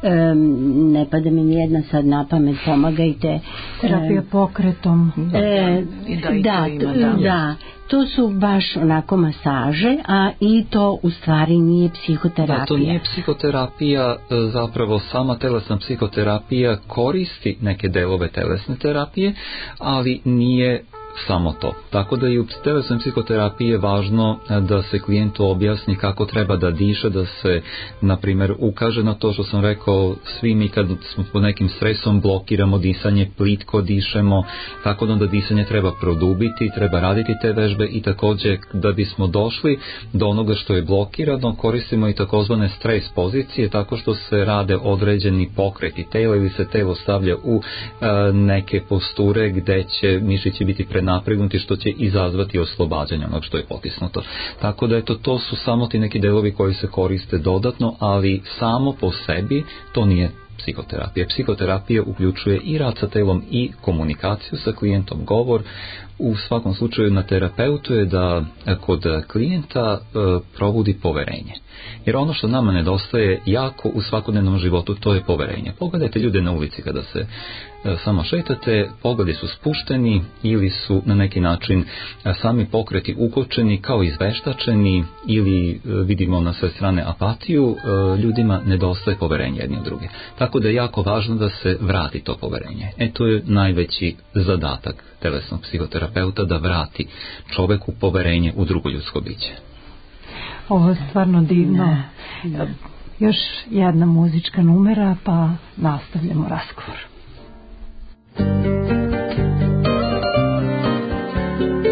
um, ne pada mi nijedna sad na pamet, pomagajte. Terapija pokretom. E, da, da, da, da. To su baš onako masaže, a i to u stvari nije psihoterapija. Da, to nije psihoterapija, zapravo sama telesna psihoterapija koristi neke delove telesne terapije, ali nije samo to. Tako da i u telesnoj psihoterapiji je važno da se klijentu objasni kako treba da diše, da se, na primjer, ukaže na to što sam rekao, svi mi kad smo pod nekim stresom blokiramo disanje, plitko dišemo, tako da onda disanje treba produbiti, treba raditi te vežbe i također da bismo došli do onoga što je blokirano, koristimo i takozvane stres pozicije, tako što se rade određeni pokreti tela ili se telo stavlja u e, neke posture gde će mišići biti prenapregnuti, što će izazvati oslobađanje onog što je potisnuto. Tako da eto, to su samo ti neki delovi koji se koriste dodatno, ali samo po sebi to nije psihoterapija. Psihoterapija uključuje i rad sa telom i komunikaciju sa klijentom, govor. U svakom slučaju na terapeutu je da kod klijenta e, provodi poverenje. Jer ono što nama nedostaje jako u svakodnevnom životu, to je poverenje. Pogledajte ljude na ulici kada se e, samo šetate, pogledi su spušteni ili su na neki način e, sami pokreti ukočeni, kao izveštačeni, ili e, vidimo na sve strane apatiju. E, ljudima nedostaje poverenje jedni u druge. Tako da je jako važno da se vrati to poverenje. E to je najveći zadatak telesnog psihoterapeuta, da vrati čoveku poverenje u drugo ljudsko biće. Ovo je stvarno divno. Da, da. Još jedna muzička numera, pa nastavljamo razgovor.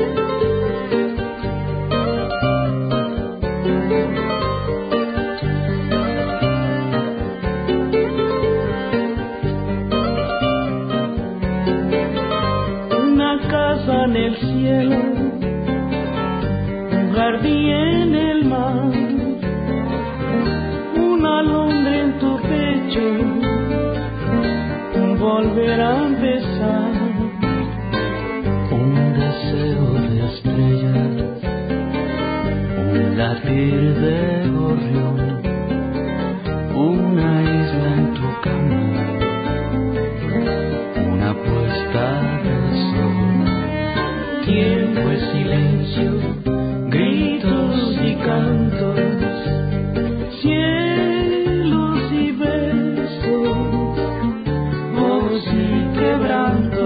latir de gorrión, una isla en tu cama, una puesta de sol, tiempo es silencio, gritos y cantos, cielos y besos, voz y quebranto.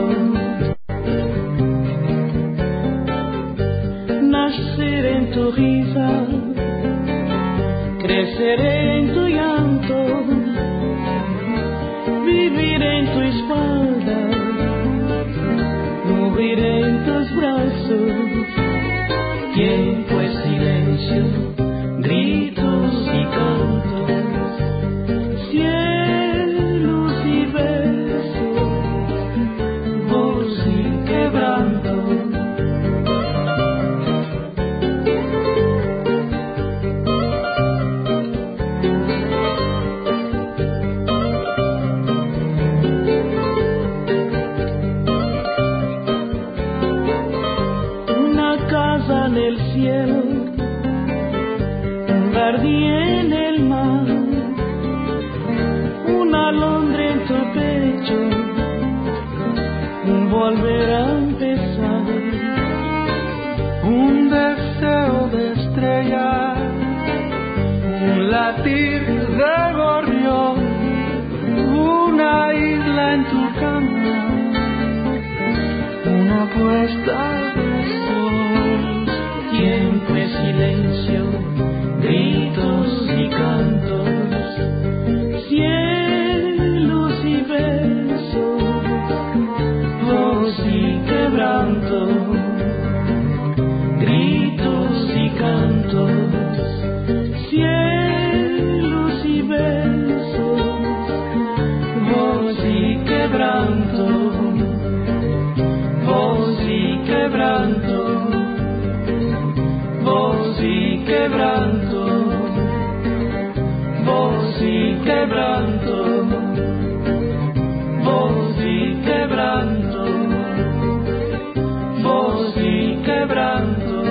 Nacer en tu risa, crecer en tu llanto, vivir en tu espalda, morir en tus brazos. Tiempo es silencio, gritos y cantos, cielos y besos, voz y quebranto. En el cielo, un jardín en el mar, una alondra en tu pecho, un volver a empezar, un deseo de estrella, un latir de gorrión, una isla en tu cama, una puesta de sol. Tiempo es silencio, gritos y cantos, cielos y besos, voz y quebranto, gritos y cantos, cielos y besos, voz y quebranto, voz y quebranto. Voz y quebranto, voz y quebranto, voz y quebranto, voz y quebranto,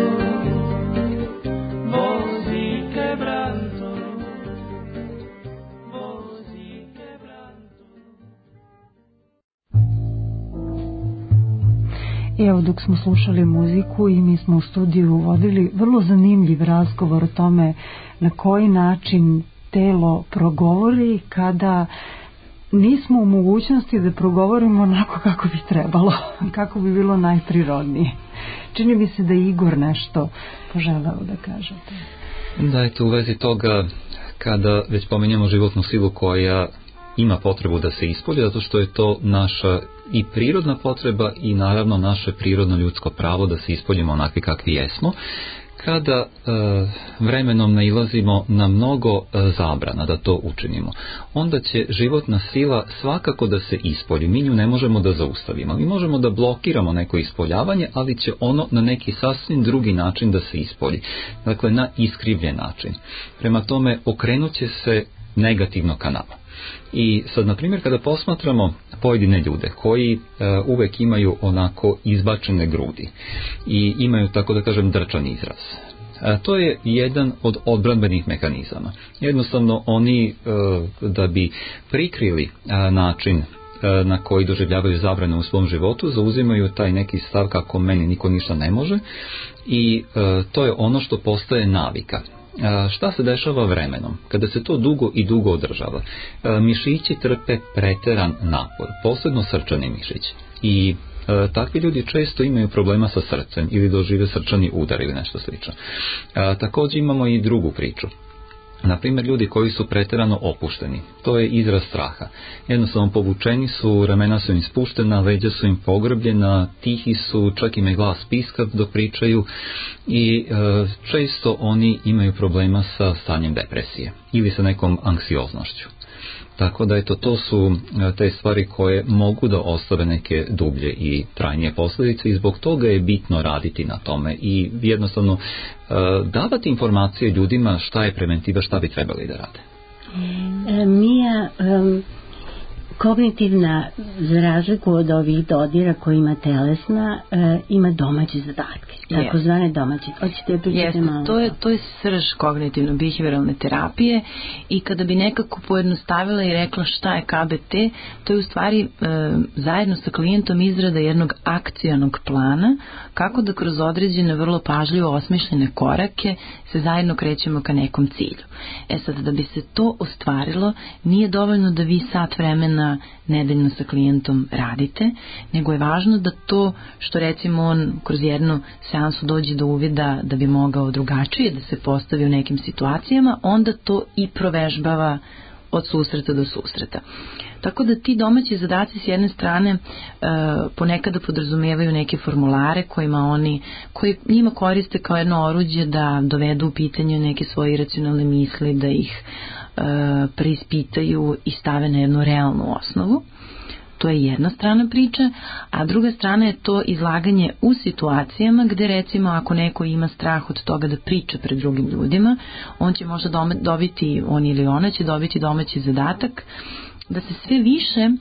voz y quebranto, voz y quebranto. Evo, dok smo slušali muziku i mi smo u studiju vodili vrlo zanimljiv razgovor o tome na koji način telo progovori kada nismo u mogućnosti da progovorimo onako kako bi trebalo, kako bi bilo najprirodnije. Čini mi se da je Igor nešto poželeo da kaže. Da, eto, u vezi toga, kada već pominjamo životnu silu koja ima potrebu da se ispolji, zato što je to naša i prirodna potreba i naravno naše prirodno ljudsko pravo da se ispoljimo onakvi kakvi jesmo. Kada e, vremenom nailazimo na mnogo e, zabrana da to učinimo, onda će životna sila svakako da se ispolji. Mi nju ne možemo da zaustavimo. Mi možemo da blokiramo neko ispoljavanje, ali će ono na neki sasvim drugi način da se ispolji. Dakle, na iskrivljen način. Prema tome, okrenut će se negativno ka nama. I sad, na primjer, kada posmatramo pojedine ljude koji e, uvek imaju onako izbačene grudi i imaju, tako da kažem, drčan izraz, e, to je jedan od odbranbenih mehanizama. Jednostavno, oni e, da bi prikrili e, način na koji doživljavaju zabrane u svom životu, zauzimaju taj neki stav kako meni niko ništa ne može i e, to je ono što postaje navika. Šta se dešava vremenom? Kada se to dugo i dugo održava, mišići trpe preteran napor, posebno srčani mišići. I e, takvi ljudi često imaju problema sa srcem ili dožive srčani udar ili nešto slično. E, također imamo i drugu priču. Naprimjer, ljudi koji su preterano opušteni, to je izraz straha. Jednostavno povučeni su, ramena su im spuštena, leđa su im pogrbljena, tihi su, čak im je glas piskav dok pričaju i e, često oni imaju problema sa stanjem depresije ili sa nekom anksioznošću. Tako da eto, to su te stvari koje mogu da ostave neke dublje i trajnije posljedice i zbog toga je bitno raditi na tome i jednostavno e, davati informacije ljudima šta je preventiva, šta bi trebali da rade. E, Mija, um, Kognitivna, za razliku od ovih dodira koji ima telesna, e, ima domaće zadatke, takozvane domaće. Hoćete pričati malo? To je, to je srž kognitivno-behavioralne terapije i kada bi nekako pojednostavila i rekla šta je K B T, to je u stvari e, zajedno sa klijentom izrada jednog akcionog plana kako da kroz određene vrlo pažljivo osmišljene korake se zajedno krećemo ka nekom cilju. E sad, da bi se to ostvarilo, nije dovoljno da vi sat vremena nedeljno sa klijentom radite, nego je važno da to što recimo on kroz jednu seansu dođe do uvida da bi mogao drugačije da se postavi u nekim situacijama, onda to i provežbava od susreta do susreta. Tako da ti domaći zadaci s jedne strane e, ponekada podrazumijevaju neke formulare kojima oni, koji njima koriste kao jedno oruđe da dovedu u pitanje neke svoje iracionalne misli, da ih e, preispitaju i stave na jednu realnu osnovu. To je jedna strana priče, a druga strana je to izlaganje u situacijama gde recimo ako neko ima strah od toga da priča pred drugim ljudima, on će možda dobiti, on ili ona će dobiti domaći zadatak da se sve više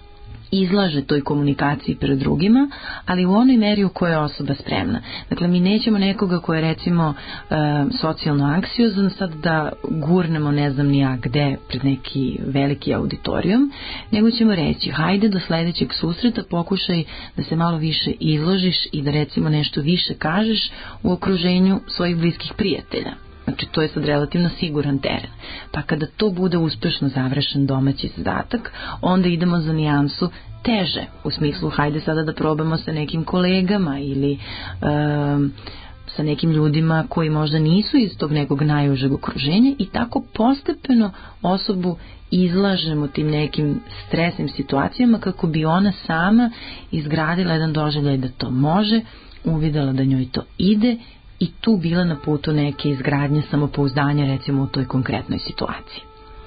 izlaže toj komunikaciji pred drugima, ali u onoj meri u kojoj je osoba spremna. Dakle, mi nećemo nekoga ko je recimo e, socijalno anksiozan sad da gurnemo ne znam ni ja gde pred neki veliki auditorijum, nego ćemo reći hajde do sledećeg susreta pokušaj da se malo više izložiš i da recimo nešto više kažeš u okruženju svojih bliskih prijatelja. Znači, to je sad relativno siguran teren. Pa kada to bude uspešno završen domaći zadatak, onda idemo za nijansu teže. U smislu, hajde sada da probamo sa nekim kolegama ili um, sa nekim ljudima koji možda nisu iz tog nekog najužeg okruženja i tako postepeno osobu izlažemo tim nekim stresnim situacijama kako bi ona sama izgradila jedan doživljaj da to može, uvidela da njoj to ide i tu bila na putu neke izgradnje samopouzdanja recimo u toj konkretnoj situaciji.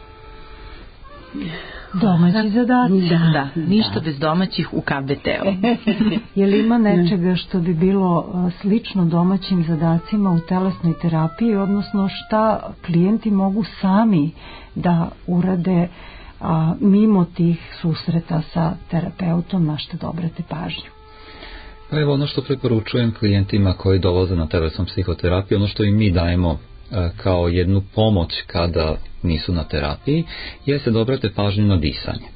Domaći zadaci. Da, da, ništa da. Bez domaćih u K B T-u. Je li ima nečega što bi bilo slično domaćim zadacima u telesnoj terapiji, odnosno šta klijenti mogu sami da urade a, mimo tih susreta sa terapeutom, na što da obrate pažnju? Pa evo ono što preporučujem klijentima koji dolaze na telesnom psihoterapiju, ono što im mi dajemo e, kao jednu pomoć kada nisu na terapiji, jeste da obrate pažnju na disanje.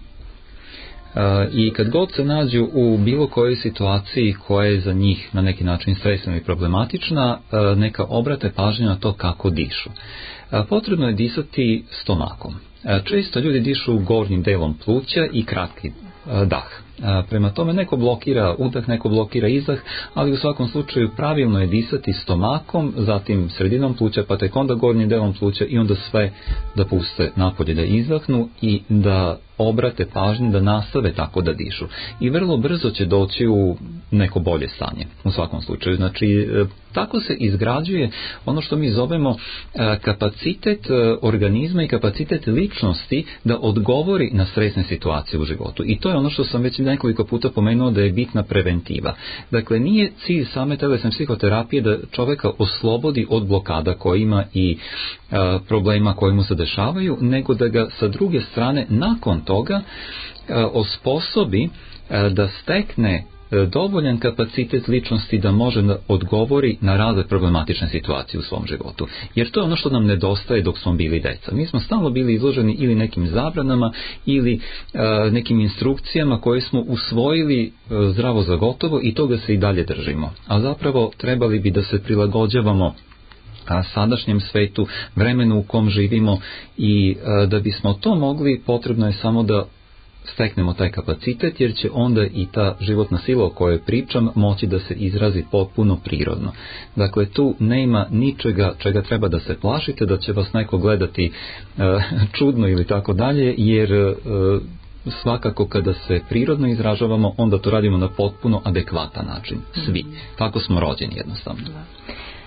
E, I kad god se nađu u bilo kojoj situaciji koja je za njih na neki način stresna i problematična, e, neka obrate pažnju na to kako dišu. E, potrebno je disati stomakom. E, često ljudi dišu gornjim delom pluća i kratki dah. Prema tome neko blokira udah, neko blokira izdah, ali u svakom slučaju pravilno je disati stomakom, zatim sredinom pluća, pa tek onda gornjim delom pluća i onda sve da puste napolje, da izdahnu i da obrate pažnju da nastave tako da dišu. I vrlo brzo će doći u neko bolje stanje, u svakom slučaju. Znači, tako se izgrađuje ono što mi zovemo kapacitet organizma i kapacitet ličnosti da odgovori na stresne situacije u životu. I to je ono što sam već nekoliko puta pomenuo da je bitna preventiva. Dakle, nije cilj same telesne psihoterapije da čoveka oslobodi od blokada koje ima i a, problema koji mu se dešavaju, nego da ga sa druge strane nakon toga a, osposobi a, da stekne dovoljan kapacitet ličnosti da može da odgovori na razne problematične situacije u svom životu. Jer to je ono što nam nedostaje dok smo bili deca. Mi smo stalno bili izloženi ili nekim zabranama ili a, nekim instrukcijama koje smo usvojili a, zdravo za gotovo i toga se i dalje držimo. A zapravo trebali bi da se prilagođavamo a sadašnjem svetu, vremenu u kom živimo i a, da bismo to mogli, potrebno je samo da steknemo taj kapacitet, jer će onda i ta životna sila o kojoj pričam moći da se izrazi potpuno prirodno. Dakle, tu nema ničega čega treba da se plašite, da će vas neko gledati uh, čudno ili tako dalje, jer uh, svakako kada se prirodno izražavamo, onda to radimo na potpuno adekvatan način. Svi. Tako smo rođeni jednostavno.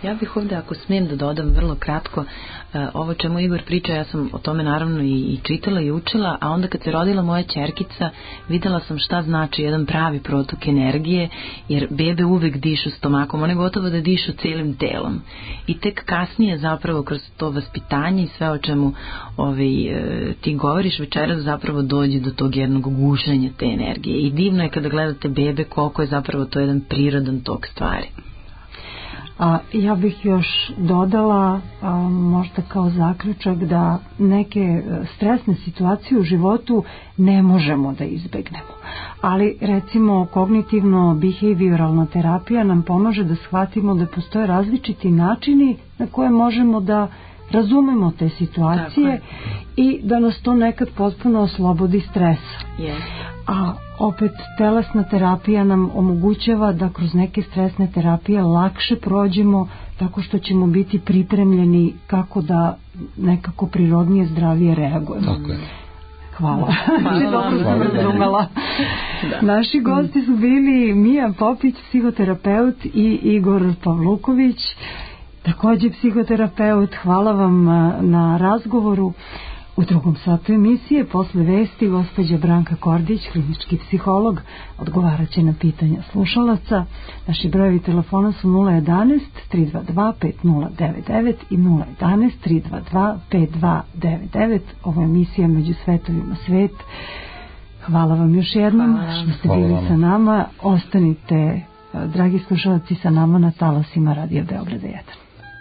Ja bih ovdje, ako smijem da dodam vrlo kratko, ovo čemu Igor priča, ja sam o tome naravno i čitala i učila, a onda kad se rodila moja ćerkica, videla sam šta znači jedan pravi protok energije, jer bebe uvek dišu stomakom, one gotovo da dišu cijelim telom. I tek kasnije zapravo kroz to vaspitanje i sve o čemu ovaj, ti govoriš večeras zapravo dođe do tog jednog gušenja te energije. I divno je kada gledate bebe koliko je zapravo to jedan prirodan tok stvari. A ja bih još dodala a, možda kao zaključak da neke stresne situacije u životu ne možemo da izbegnemo. Ali recimo kognitivno-behavioralna terapija nam pomaže da shvatimo da postoje različiti načini na koje možemo da razumemo te situacije i da nas to nekad potpuno oslobodi stresa. Yes. A opet telesna terapija nam omogućava da kroz neke stresne terapije lakše prođemo tako što ćemo biti pripremljeni kako da nekako prirodnije zdravije reagujemo. Tako je. Hvala. Hvala vam. Dobro sam razumela. Naši gosti su bili Mija Popić, psihoterapeut, i Igor Pavluković, također psihoterapeut. Hvala vam na razgovoru. U drugom satu emisije, posle vesti, gospođa Branka Kordić, klinički psiholog, odgovarat će na pitanja slušalaca. Naši brojevi telefona su nula jedanaest tri dva dva pet nula devet devet i nula jedanaest tri dva dva pet dva devet devet. Ovo je emisija Među svetovima svet. Hvala vam još jednom što ste bili sa nama. Ostanite, dragi slušalci, sa nama na talasima Radio Beograda jedan.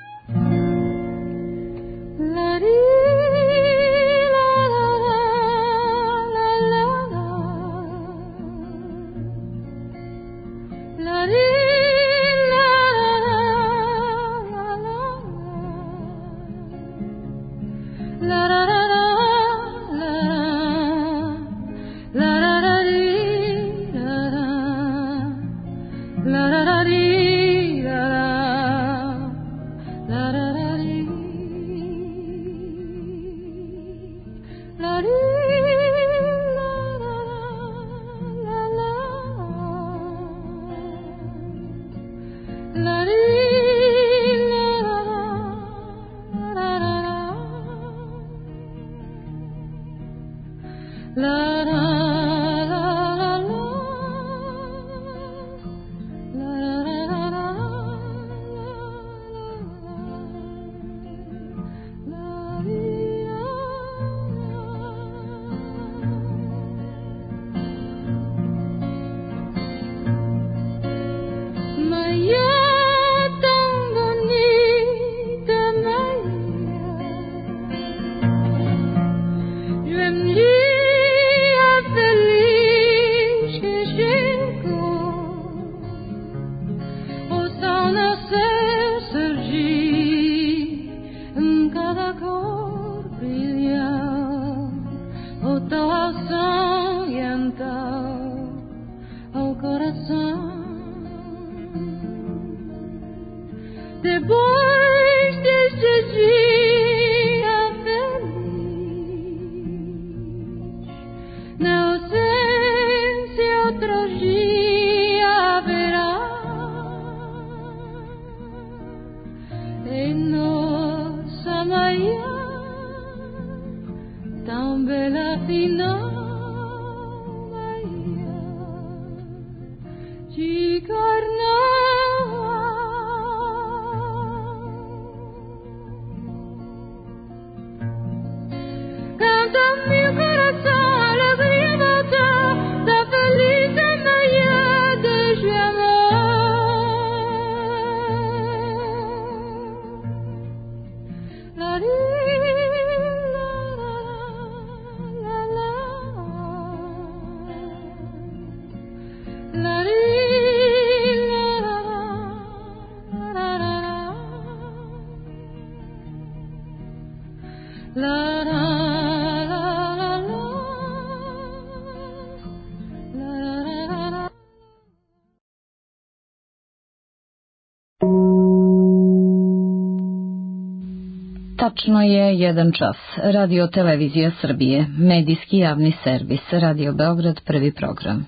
Tačno je jedan čas. Radio Televizija Srbije, medijski javni servis, Radio Beograd, prvi program.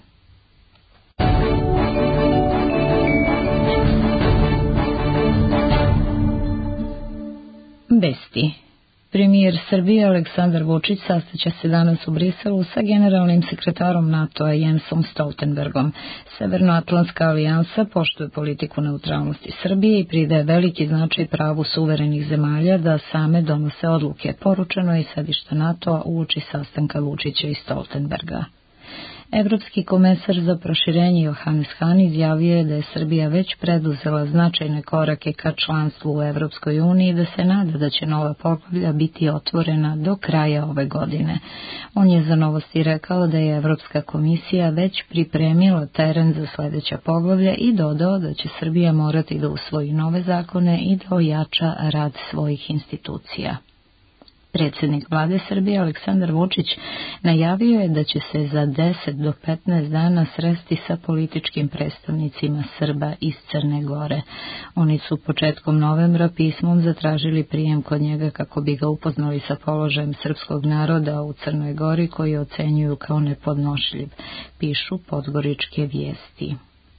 Vesti. Premijer Srbije Aleksandar Vučić sastaće se danas u Briselu sa generalnim sekretarom NATO-a Jensom Stoltenbergom. Severnoatlantska alijansa poštuje politiku neutralnosti Srbije i pridaje veliki značaj pravu suverenih zemalja da same donose odluke, poručeno je iz sedišta NATO-a uoči sastanka Vučića i Stoltenberga. Evropski komesar za proširenje Johannes Hahn izjavio je da je Srbija već preduzela značajne korake ka članstvu u Evropskoj uniji i da se nada da će nova poglavlja biti otvorena do kraja ove godine. On je za Novosti rekao da je Evropska komisija već pripremila teren za sledeća poglavlja i dodao da će Srbija morati da usvoji nove zakone i da ojača rad svojih institucija. Predsjednik vlade Srbije Aleksandar Vučić najavio je da će se za deset do petnaest dana sresti sa političkim predstavnicima Srba iz Crne Gore. Oni su početkom novembra pismom zatražili prijem kod njega kako bi ga upoznali sa položajem srpskog naroda u Crnoj Gori koji ocenjuju kao nepodnošljiv, pišu Podgoričke vijesti.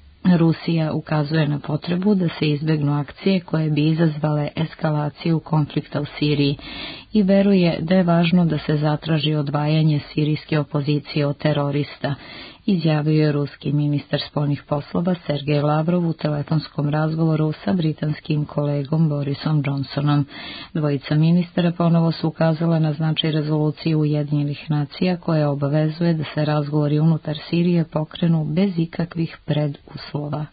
Rusija ukazuje na potrebu da se izbegnu akcije koje bi izazvale eskalaciju konflikta u Siriji i veruje da je važno da se zatraži odvajanje sirijske opozicije od terorista, izjavio je ruski ministar spoljnih poslova Sergej Lavrov u telefonskom razgovoru sa britanskim kolegom Borisom Johnsonom. Dvojica ministara ponovo su ukazala na značaj rezolucije Ujedinjenih nacija koja obavezuje da se razgovori unutar Sirije pokrenu bez ikakvih preduslova.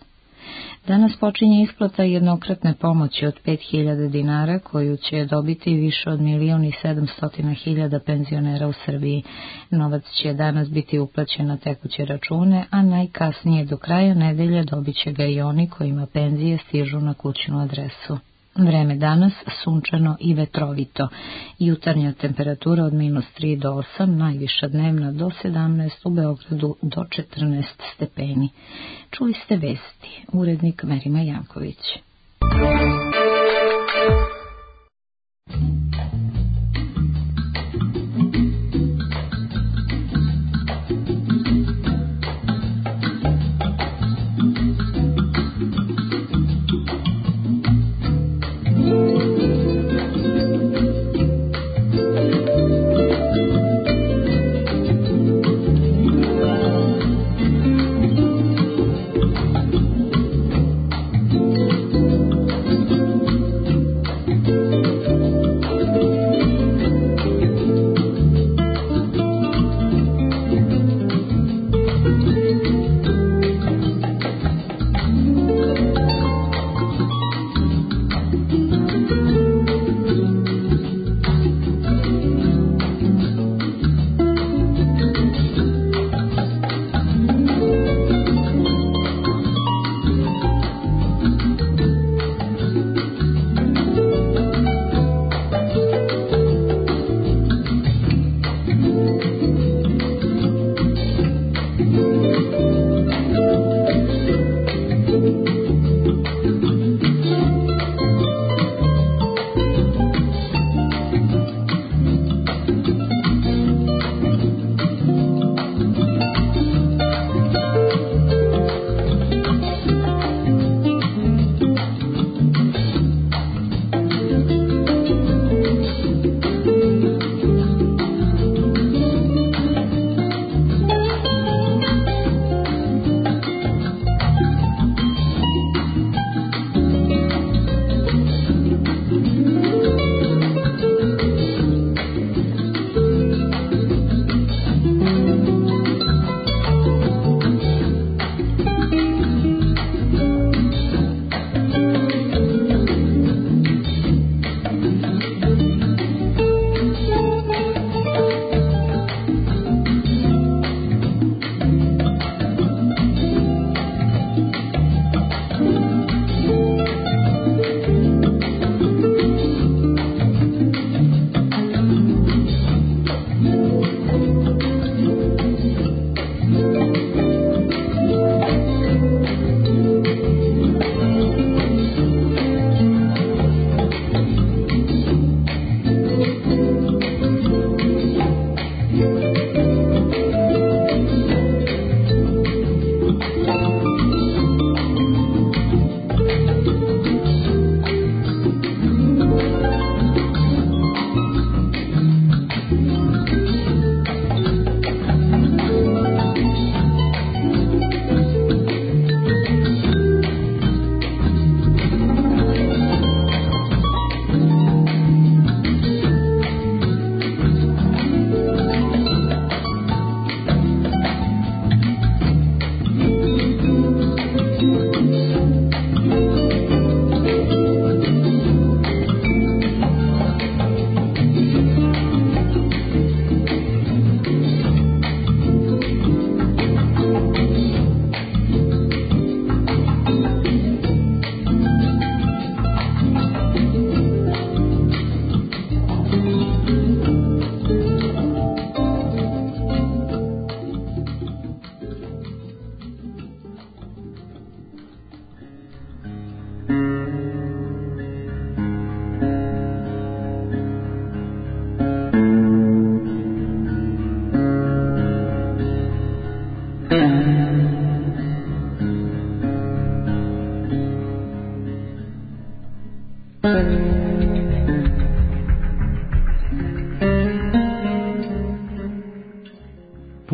Danas počinje isplata jednokratne pomoći od pet hiljada dinara koju će dobiti više od milion i sedamstotina hiljada penzionera u Srbiji. Novac će danas biti uplaćen na tekuće račune, a najkasnije do kraja nedelje dobit će ga i oni kojima penzije stižu na kućnu adresu. Vreme danas sunčano i vetrovito. Jutarnja temperatura od minus tri do osam, najviša dnevna do sedamnaest, u Beogradu do četrnaest stepeni. Čuli ste vesti, urednik Merima Janković.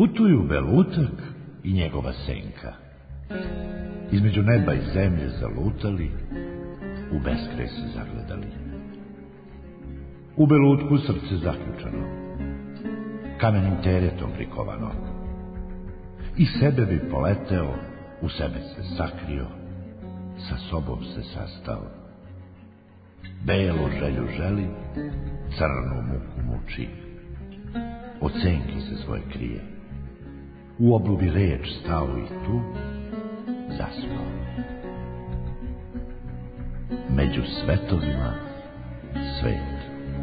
Putuju Belutak i njegova senka. Između neba i zemlje zalutali, u beskraj se zagledali. U Belutku srce zaključano, kamenim teretom prikovano. I sebe bi poleteo, u sebe se sakrio, sa sobom se sastao. Belu želju želi, crnu muku muči, od senki se svoje krije. U oblubi reč stao i tu zaspao. Među svetovima svet.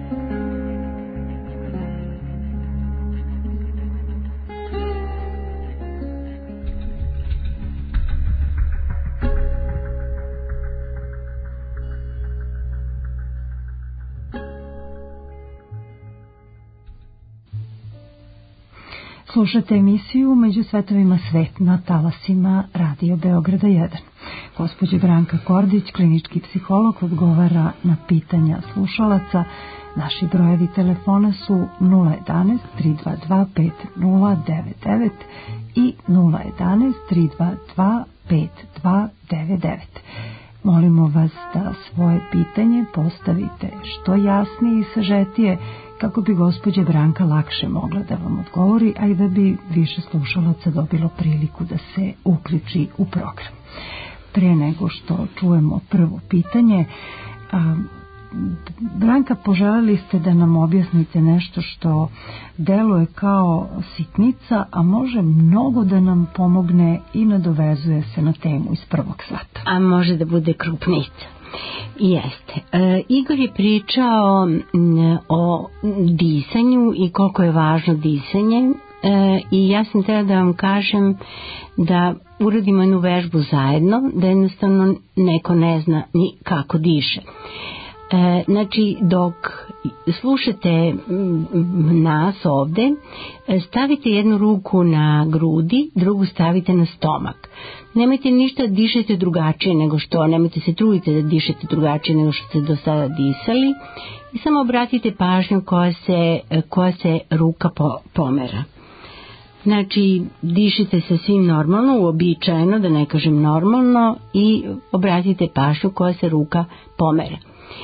Slušate emisiju Među svetovima svet na talasima Radio Beograda jedan. Gospođa Branka Kordić, klinički psiholog, odgovara na pitanja slušalaca. Naši brojevi telefona su nula jedan tri dva dva pet nula devet devet i nula jedan tri dva dva pet dva devet devet. Molimo vas da svoje pitanje postavite što jasnije i sažetije, kako bi gospođa Branka lakše mogla da vam odgovori, a i da bi više slušalaca dobilo priliku da se uključi u program. Pre nego što čujemo prvo pitanje, a, Branka, poželjeli ste da nam objasnite nešto što deluje kao sitnica, a može mnogo da nam pomogne i nadovezuje se na temu iz prvog sata. A može da bude krupnica. Jeste. E, Igor je pričao m, o disanju i koliko je važno disanje, e, i ja sam htjela da vam kažem da uradimo jednu vežbu zajedno, da jednostavno neko ne zna ni kako diše. E, znači, dok slušate nas ovde, stavite jednu ruku na grudi, drugu stavite na stomak. Nemojte ništa dišete drugačije nego što, nemojte se trudite da dišete drugačije nego što ste do sada disali, i samo obratite pažnju koja se, koja se ruka po, pomera. Znači, dišite se svim normalno, uobičajeno, da ne kažem normalno, i obratite pažnju koja se ruka pomera.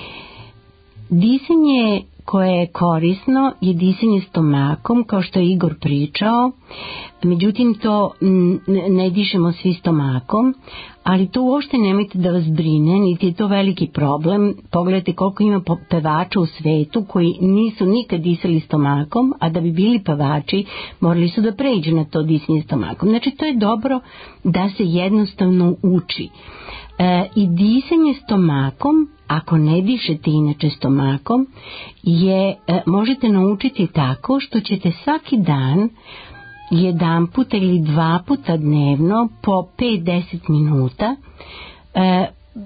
Disanje koje je korisno je disanje stomakom, kao što je Igor pričao. Međutim, to ne dišemo svi stomakom, ali to uopšte nemojte da vas brine, niti je to veliki problem. Pogledajte koliko ima pevača u svetu koji nisu nikad disali stomakom, a da bi bili pevači morali su da pređu na to disanje stomakom. Znači, to je dobro da se jednostavno uči. E, I disanje stomakom, ako ne dišete inače stomakom, je, e, možete naučiti tako što ćete svaki dan jedan puta ili dva puta dnevno po pet do deset minuta e,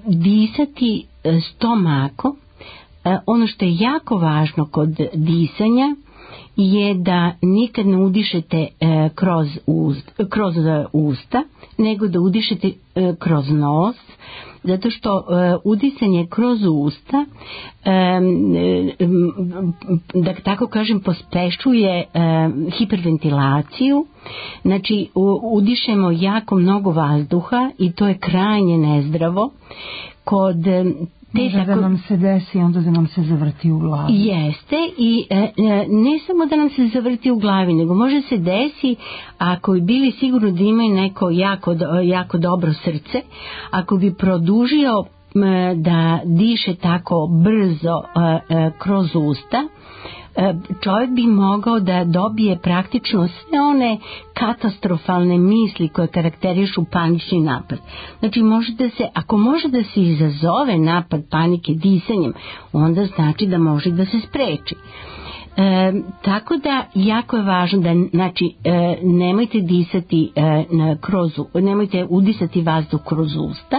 disati stomakom. E, ono što je jako važno kod disanja je da nikad ne udišete e, kroz, ust, kroz usta, nego da udišete e, kroz nos, zato što e, udisanje kroz usta, e, e, da tako kažem, pospešuje e, hiperventilaciju. Znači, u, udišemo jako mnogo vazduha i to je krajnje nezdravo. Kod Može da nam se desi, onda da nam se zavrti u glavi. Jeste, i e, ne samo da nam se zavrti u glavi, nego može se desi, ako bi bili sigurno da imaju neko jako, jako dobro srce, ako bi produžio e, da diše tako brzo e, e, kroz usta, čovjek bi mogao da dobije praktično sve one katastrofalne misli koje karakterišu panični napad. Znači, može da se, ako može da se izazove napad panike disanjem, onda znači da može da se spreči. E, tako da jako je važno da, znači, e, nemojte disati e, na kroz, nemojte udisati vazduh kroz usta.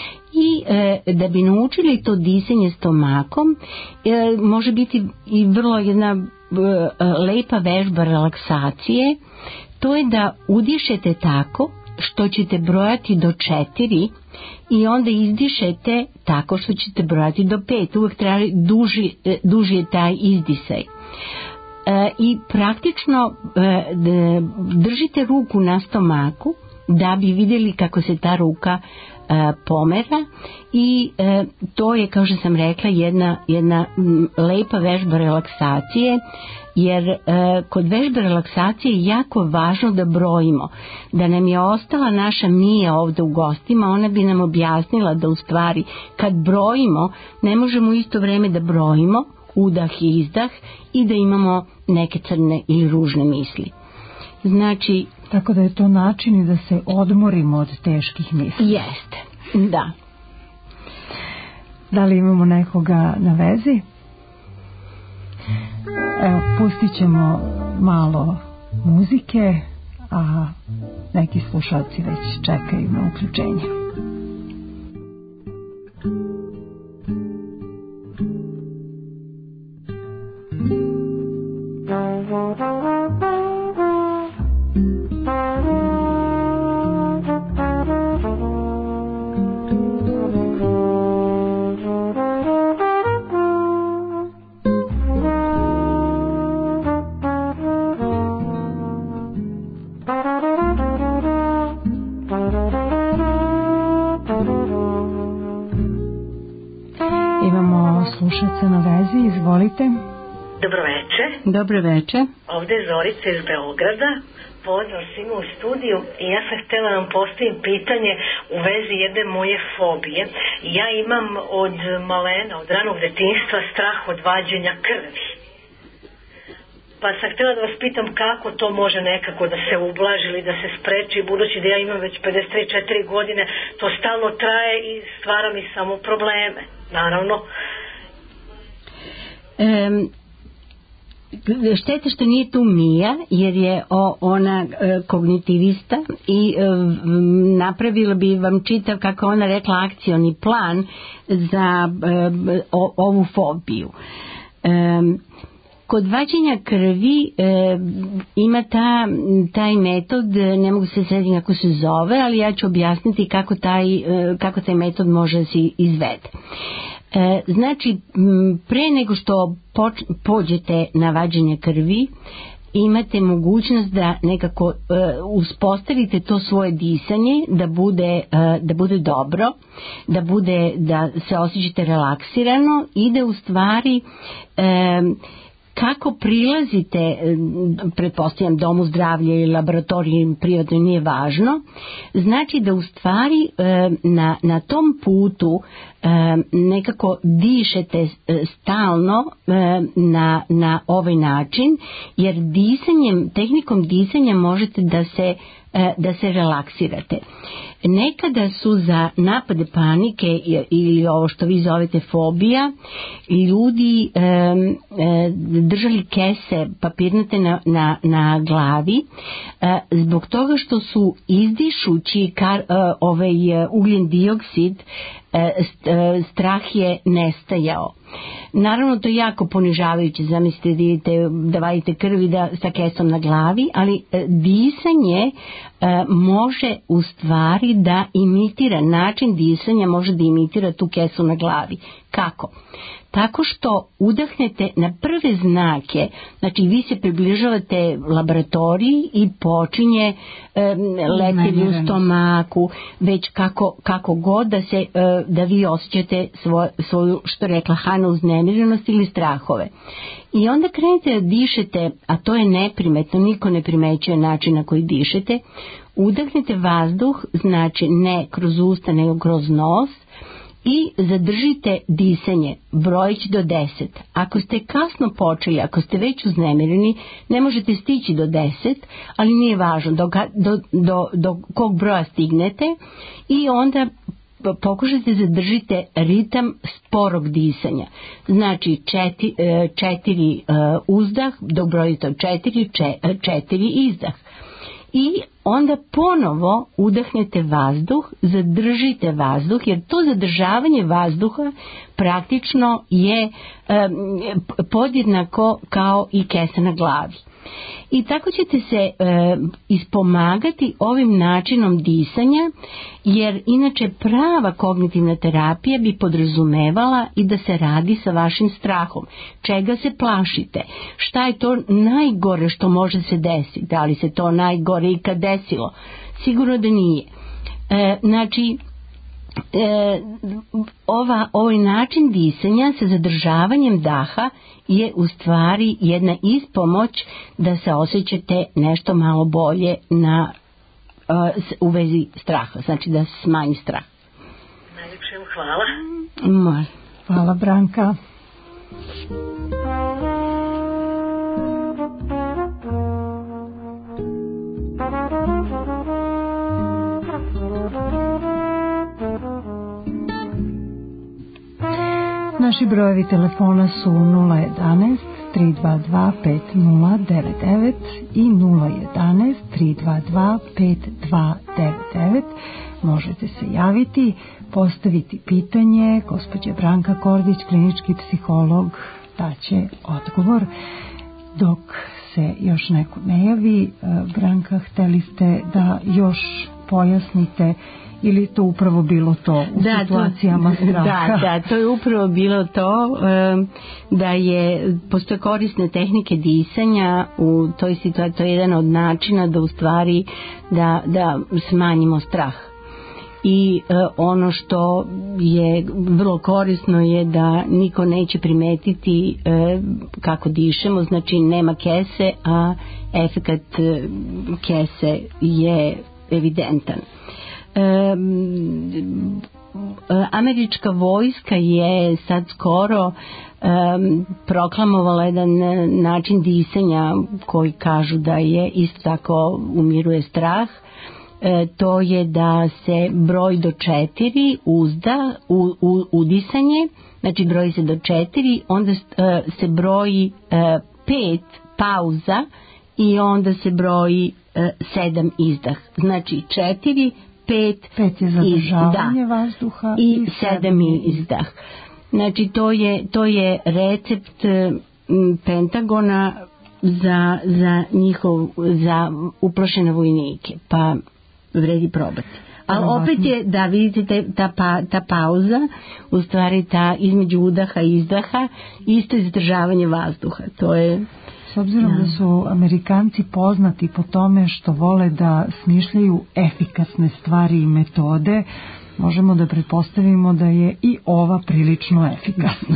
I e, da bi naučili to disanje stomakom, e, može biti i vrlo jedna e, lepa vežba relaksacije. To je da udišete tako što ćete brojati do četiri i onda izdišete tako što ćete brojati do pet. Uvijek treba duži, duži je taj izdisaj. e, i praktično e, držite ruku na stomaku da bi vidjeli kako se ta ruka e, pomera i e, to je, kao što sam rekla, jedna, jedna m, lepa vežba relaksacije, jer e, kod vežbe relaksacije je jako važno da brojimo. Da nam je ostala naša Mija ovde u gostima, ona bi nam objasnila da u stvari kad brojimo ne možemo isto vreme da brojimo udah i izdah i da imamo neke crne ili ružne misli. Znači, tako da je to način da se odmorimo od teških misli. Jeste, da. Da li imamo nekoga na vezi? Evo, pustit ćemo malo muzike, a neki slušalci već čekaju na uključenje. Slušaca na vezi, izvolite. Dobro veče. Dobro veče. Ovde je Zorica iz Beograda. Pozdrav svima u studiju i ja sam htjela vam postavim pitanje u vezi jedne moje fobije. Ja imam od malena, od ranog detinjstva strah od vađenja krvi. Pa sam htjela da vas pitam kako to može nekako da se ublaži ili da se spreči, budući da ja imam već pedeset tri četiri godine, to stalno traje i stvara mi samo probleme. Naravno, Um, šteta što nije tu Mija, jer je o, ona e, kognitivista i e, napravila bi vam čitav, kako ona rekla, akcioni plan za e, o, ovu fobiju. E, Kod vađenja krvi e, ima ta, taj metod, ne mogu se sjetiti kako se zove, ali ja ću objasniti kako taj, e, kako taj metod može se izvede. E, znači, pre nego što poč, pođete na vađenje krvi, imate mogućnost da nekako uh, uspostavite to svoje disanje, da bude, uh, da bude dobro, da bude, da se osjećate relaksirano i da u stvari um, kako prilazite, pretpostavljam, domu zdravlja ili laboratoriji, privatno nije važno, znači da u stvari na, na tom putu nekako dišete stalno na, na ovaj način, jer disanjem, tehnikom disanja možete da se da se relaksirate. Nekada su za napade panike ili ovo što vi zovete fobija, ljudi e, e, držali kese papirnate na, na, na glavi e, zbog toga što su izdišući kar, e, ovaj ugljen dioksid e, strah je nestajao. Naravno, to je jako ponižavajuće, zamislite da idete da vadite krvi da, sa kesom na glavi, ali e, disanje e, može u stvari da imitira, način disanja može da imitira tu kesu na glavi. Kako? Tako što udahnete na prve znake, znači vi se približavate laboratoriji i počinje e, letenje u stomaku, već kako, kako god da se, e, da vi osjećate svoj, svoju, što rekla Hana, uznemirenost ili strahove. I onda krenete da dišete, a to je neprimetno, niko ne primećuje način na koji dišete, udahnete vazduh, znači ne kroz usta nego kroz nos, i zadržite disanje brojeći do deset. Ako ste kasno počeli, ako ste već uznemireni, ne možete stići do deset, ali nije važno do, do, do, do kog broja stignete i onda pokušajte zadržite ritam sporog disanja. Znači četiri, četiri uzdah, dok brojite od četiri, četiri izdah. I onda ponovo udahnete vazduh, zadržite vazduh, jer to zadržavanje vazduha praktično je e, podjednako kao i kesa na glavi. I tako ćete se e, ispomagati ovim načinom disanja, jer inače prava kognitivna terapija bi podrazumevala i da se radi sa vašim strahom. Čega se plašite? Šta je to najgore što može se desiti? Da li se to najgore ikad desilo? Sigurno da nije. E, znači, E, ova, ovaj način disanja sa zadržavanjem daha je u stvari jedna ispomoć da se osjećate nešto malo bolje na, uh, u vezi straha, znači da se smanji strah. Najljepše vam hvala. Moj. Hvala, Branka. Naši brojevi telefona su nula jedanaest tri dva dva pet nula devet devet i nula jedanaest tri dva dva pet dva devet devet. Možete se javiti, postaviti pitanje. Gospođa Branka Kordić, klinički psiholog, daće odgovor. Dok se još neko ne javi, Branka, hteli ste da još pojasnite ili to upravo bilo to u da, situacijama to, straha? Da, da, to je upravo bilo to da je, postoje korisne tehnike disanja u toj situaciji, to je jedan od načina da u stvari da, da smanjimo strah. I e, ono što je vrlo korisno je da niko neće primetiti e, kako dišemo, znači nema kese, a efekat e, kese je evidentan. E, američka vojska je sad skoro e, proklamovala jedan način disanja koji kažu da je isto tako umiruje strah. E, to je da se broj do četiri uzda u, u, udisanje, znači broji se do četiri, onda e, se broji e, pet pauza i onda se broji e, sedam izdah. Znači četiri, pet, pet je zadržavanje iz, da, vazduha i, i sedam je izdah. Znači to je, to je recept m, Pentagona za, za njihov, za uplašene vojnike, pa vredi probati. Ali opet je, da vidite, ta, pa, ta pauza, u stvari ta između udaha i izdaha, isto je zadržavanje vazduha. To je... S obzirom da. da su Amerikanci poznati po tome što vole da smišljaju efikasne stvari i metode, možemo da pretpostavimo da je i ova prilično efikasna.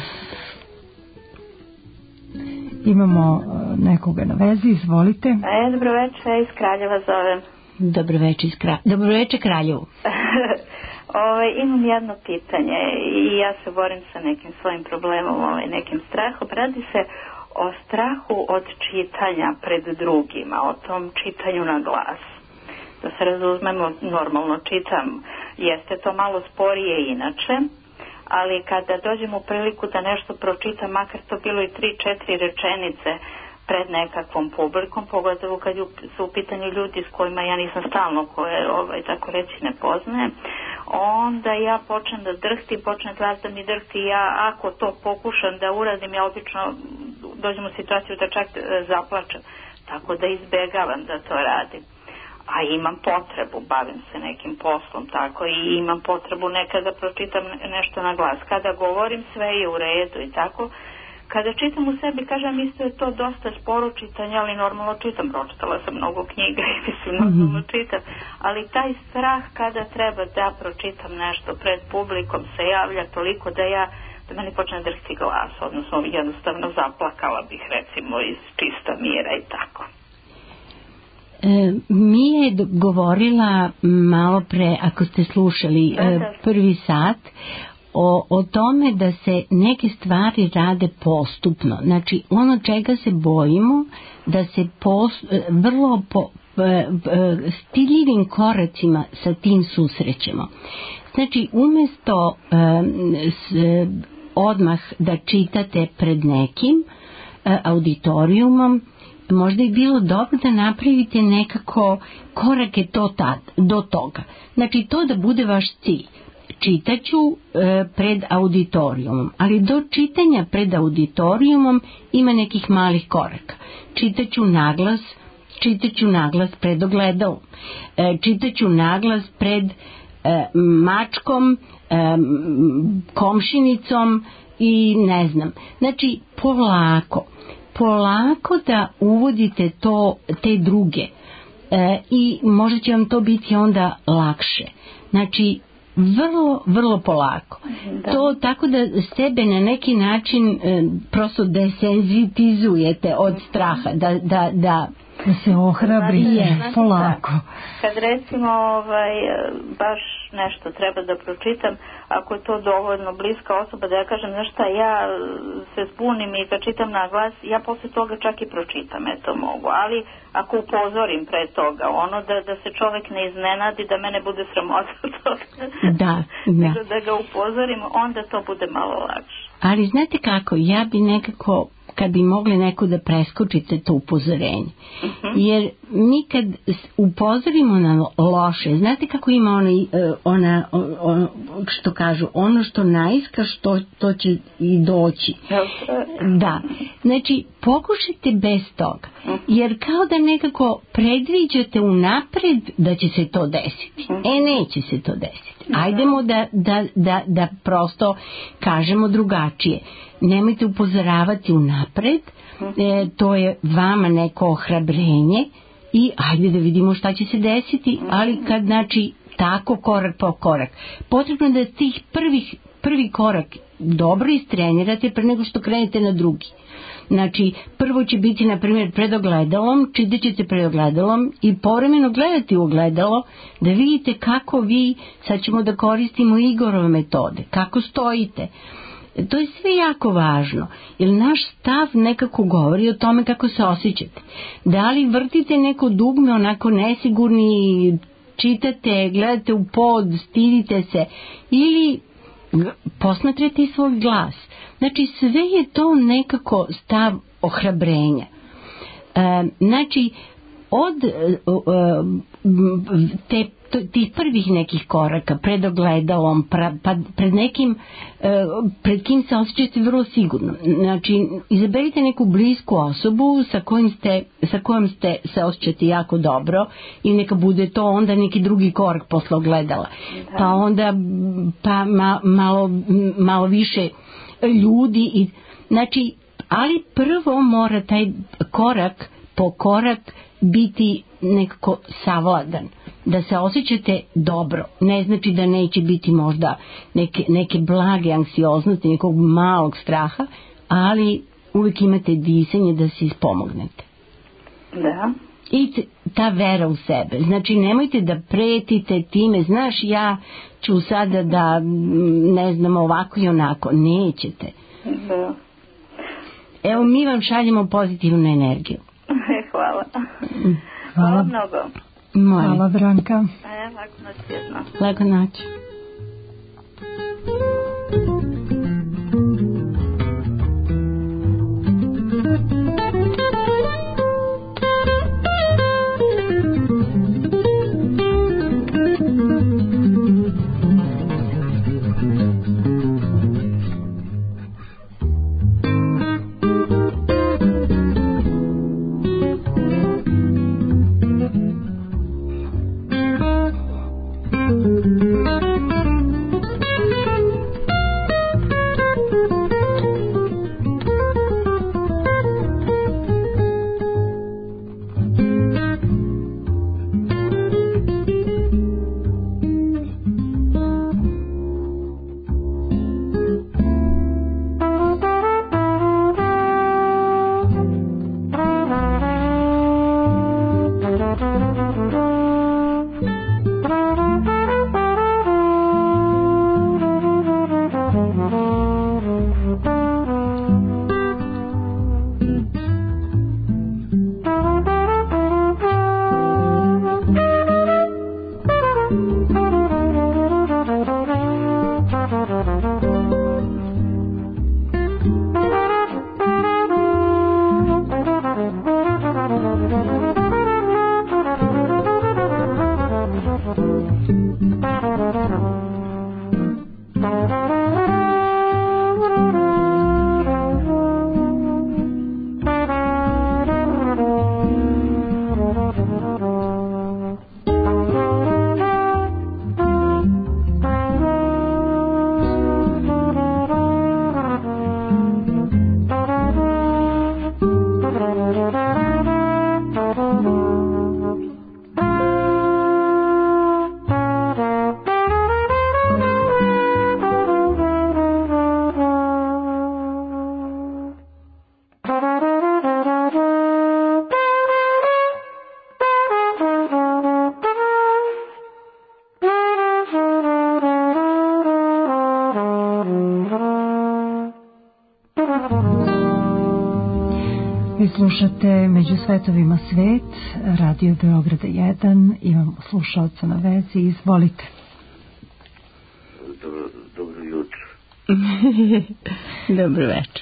Imamo nekoga na vezi, izvolite. E, dobro večer, iz Kraljeva zovem. Dobro večer, iz Kraljeva. Dobro večer, Kraljevu. Ove, imam jedno pitanje i ja se borim sa nekim svojim problemom, ovaj, nekim strahom. Radi se o strahu od čitanja pred drugima, o tom čitanju na glas. Da se razumemo, normalno čitam, jeste to malo sporije inače, ali kada dođem u priliku da nešto pročitam, makar to bilo i tri, četiri rečenice pred nekakvom publikom, pogotovo kad su u pitanju ljudi s kojima ja nisam stalno, koje ovaj, tako reći ne poznajem, onda ja počnem da drhti, počne glas da mi drhti, ja ako to pokušam da uradim, ja obično dođem u situaciju da čak zaplačem, tako da izbegavam da to radim. A imam potrebu, bavim se nekim poslom, tako, i imam potrebu nekada pročitam nešto na glas. Kada govorim, sve je u redu i tako. Kada čitam u sebi, kažem, isto je to dosta sporo čitanje, ali normalno čitam, pročitala sam mnogo knjiga i mislim, normalno čitam, ali taj strah kada treba da pročitam nešto pred publikom se javlja toliko da ja, da meni počne drhti glas, odnosno jednostavno zaplakala bih, recimo, iz čista mira i tako. E, mi je govorila malo pre, ako ste slušali da, da. prvi sat, O, o tome da se neke stvari rade postupno. Znači, ono čega se bojimo, da se pos, vrlo po, stiljivim koracima sa tim susrećemo. Znači, umjesto s, odmah da čitate pred nekim auditorijumom, možda je bilo dobro da napravite nekako korake to tad, do toga. Znači, to da bude vaš cilj. čitaću e, pred auditorijumom, ali do čitanja pred auditorijumom ima nekih malih koraka. Čitaću naglas, čitaću naglas pred ogledalom, e, čitaću naglas pred e, mačkom, e, komšinicom i ne znam. Znači, polako, polako da uvodite to, te druge e, i možda će vam to biti onda lakše. Znači, vrlo, vrlo polako. Da. To tako da sebe na neki način e, prosto desenzitizujete od straha, da, da, da da se ohrabri je polako. Kad recimo ovaj, baš nešto treba da pročitam, ako je to dovoljno bliska osoba, da ja kažem, znaš šta, ja se zbunim i kad čitam na glas, ja posle toga čak i pročitam, eto mogu, ali ako upozorim pre toga, ono da, da se čovek ne iznenadi, da mene bude sramota od toga, da, da. da ga upozorim, onda to bude malo lakše. Ali znate kako, ja bi nekako, kad bi mogli neko da preskočite to upozorenje. Uh-huh. Jer mi kad upozorimo na loše, znate kako ima ona, ona, ona što kažu, ono što naiskaš, to, to će i doći. Da. Znači, pokušajte bez toga. Jer kao da nekako predviđate unapred da će se to desiti. E, neće se to desiti. Ajdemo da, da, da, da prosto kažemo drugačije. Nemojte upozoravati unapred, e, to je vama neko ohrabrenje i ajde da vidimo šta će se desiti, ali kad, znači, tako korak po korak. Potrebno da tih prvih, prvi korak dobro istrenirate pre nego što krenete na drugi. Znači, prvo će biti, na primjer, pred ogledalom, čitat ćete pred ogledalom i povremeno gledati u ogledalo da vidite kako vi, sad ćemo da koristimo Igorove metode, kako stojite. To je sve jako važno, jer naš stav nekako govori o tome kako se osjećate. Da li vrtite neko dugme onako nesigurni, čitate, gledate u pod, stidite se, ili posmatrate i svoj glas. Znači, sve je to nekako stav ohrabrenja. E, znači, od e, te tih prvih nekih koraka pred ogledalom, pra, pa pred nekim e, pred kim se osjećate vrlo sigurno. Znači, izaberite neku blisku osobu sa kojim ste, sa kojom ste se osjećate jako dobro i neka bude to onda neki drugi korak posle ogledala. Da. Pa onda pa ma, malo, malo više ljudi i, znači, ali prvo mora taj korak po korak biti nekako savladan, da se osjećate dobro. Ne znači da neće biti možda neke, neke blage anksioznosti, nekog malog straha, ali uvijek imate disanje da se ispomognete. Da. I ta vera u sebe. Znači, nemojte da pretite time, znaš, ja ću sada da, ne znam, ovako i onako. Nećete. Da. Evo, mi vam šaljemo pozitivnu energiju. Hvala. Hvala, Hvala mnogo. Molim. Hvala, Branka. E, lako noć jedno. Lako noć. Thank you. Vi slušate Među svetovima svet, Radio Beograda jedan, imamo slušalca na vezi, izvolite. Dobro, dobro jutro. Dobro večer.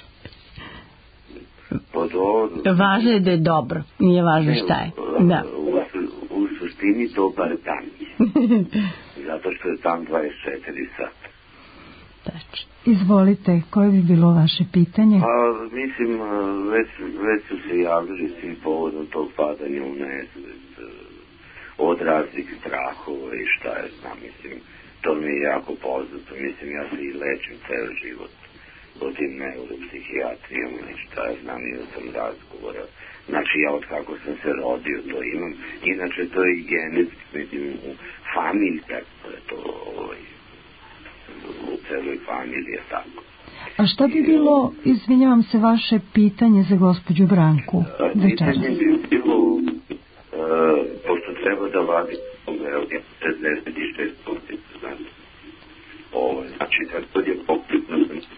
Pa dobro. Važno je da je dobro, nije važno šta je. Da. U, u suštini dobar dan. Zato što je tam dvadeset četiri sata. Tačno. Izvolite, koje bi bilo vaše pitanje? Pa, mislim, već, već su se javili svi povodom tog padanja u nesvest, od raznih strahova i šta je znam, mislim, to mi je jako poznato, mislim, ja se i lečim ceo život o tim neuropsihijatrijama i šta je znam, imao sam razgovora, znači ja od kako sam se rodio to imam, inače to je i genetski, mislim, u familiji, tako je to, ovaj, u celoj familiji je tako. A šta bi bilo, izvinjavam se, vaše pitanje za gospođu Branku? Pitanje bi bilo, uh, pošto treba da vadi šezdeset šest pozicija, znači, ovo, znači, kad je pokretno,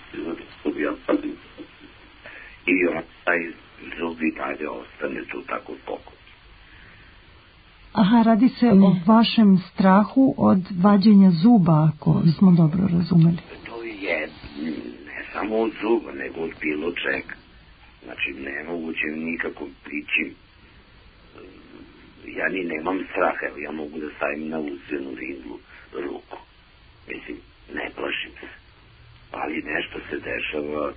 i on taj zubi dalje ostane tu tako pokoj. Aha, radi se ne. o vašem strahu od vađenja zuba, ako smo dobro razumeli. To je ne samo od zuba, nego od bilo čega. Znači, nemoguće nikako prići. Ja ni nemam straha, evo ja mogu da stavim na usenu ringlu ruku. Mislim, ne plašim se. Ali nešto se dešava.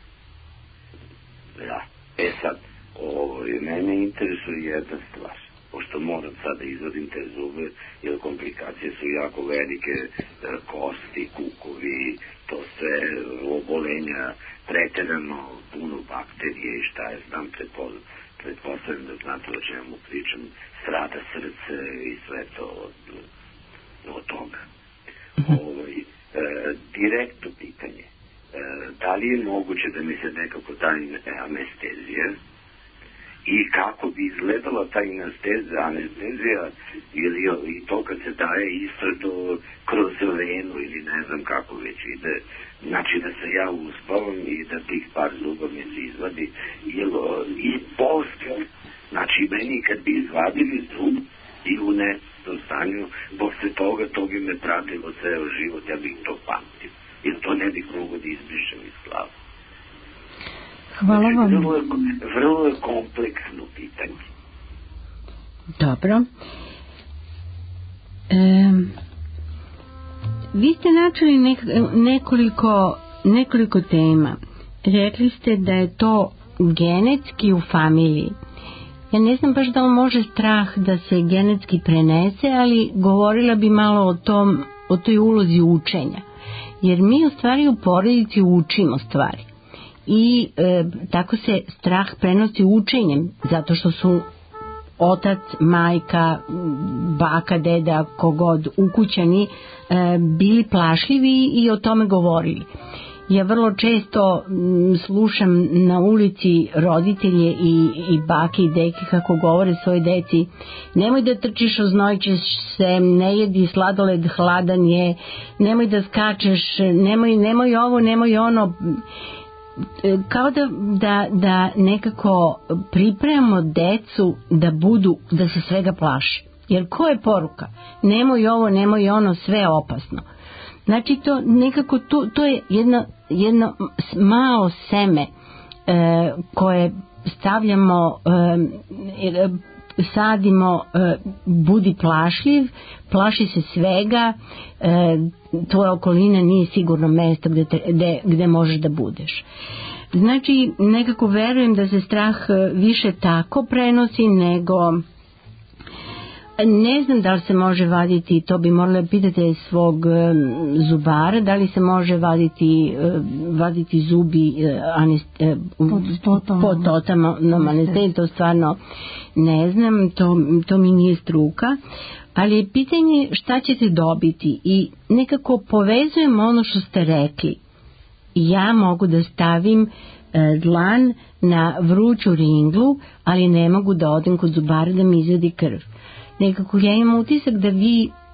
Da. E sad, ovo, mene interesuje jedna stvar. Pošto moram sad da izvadim te zube, jer komplikacije su jako velike, kosti, kukovi, to sve, obolenja, preterano, puno bakterije i šta je, znam, pretpostavljam da znate o čemu pričam, strada srce i sve to od, od toga. Ovo, e, direktno pitanje, e, da li je moguće da mi se nekako da anestezija, i kako bi izgledala ta anestezija, anestezija ili i to kad se daje isto kroz venu ili ne znam kako već ide, znači da se ja uspavam i da tih par zuba mi se izvadi jelo, i poslije, znači meni kad bi izvadili zub i u nestom stanju, posle toga to bi me pratilo ceo život, ja bih to pamtio, jer to ne bih mogo da izbrišem iz glava. Hvala vam. Vrlo je, vrlo je kompleksno pitanje. Dobro. E, vi ste načeli nek, nekoliko, nekoliko tema. Rekli ste da je to genetski u familiji. Ja ne znam baš da li može strah da se genetski prenese, ali govorila bi malo o tom, o toj ulozi učenja. Jer mi u stvari u porodici učimo stvari. I e, tako se strah prenosi učenjem, zato što su otac, majka, baka, deda, kogod ukućani e, bili plašljivi i o tome govorili. Ja vrlo često m, slušam na ulici roditelje i, i bake i deke kako govore svoje deci: nemoj da trčiš, oznojćeš se, ne jedi sladoled, hladan je, nemoj da skačeš, nemoj, nemoj ovo, nemoj ono. Kao da, da, da nekako pripremamo decu da budu, da se svega plaše. Jer ko je poruka? Nemoj ovo, nemoj ono, sve je opasno. Znači to nekako, to, to je jedno, jedno malo seme e, koje stavljamo, e, sadimo, e, budi plašljiv, plaši se svega, e, tvoja okolina nije sigurno mesto gde, te, gde, gde možeš da budeš. Znači, nekako verujem da se strah više tako prenosi nego... Ne znam da li se može vaditi, to bi morali pitati svog zubara, da li se može vaditi, vaditi zubi aneste, pod totalnom anestezijom, to stvarno ne znam, to, to mi nije struka, ali je pitanje šta ćete dobiti i nekako povezujem ono što ste rekli. Ja mogu da stavim dlan na vruću ringlu, ali ne mogu da odem kod zubara da mi izvadi krv. Nekako ja imam utisak da vi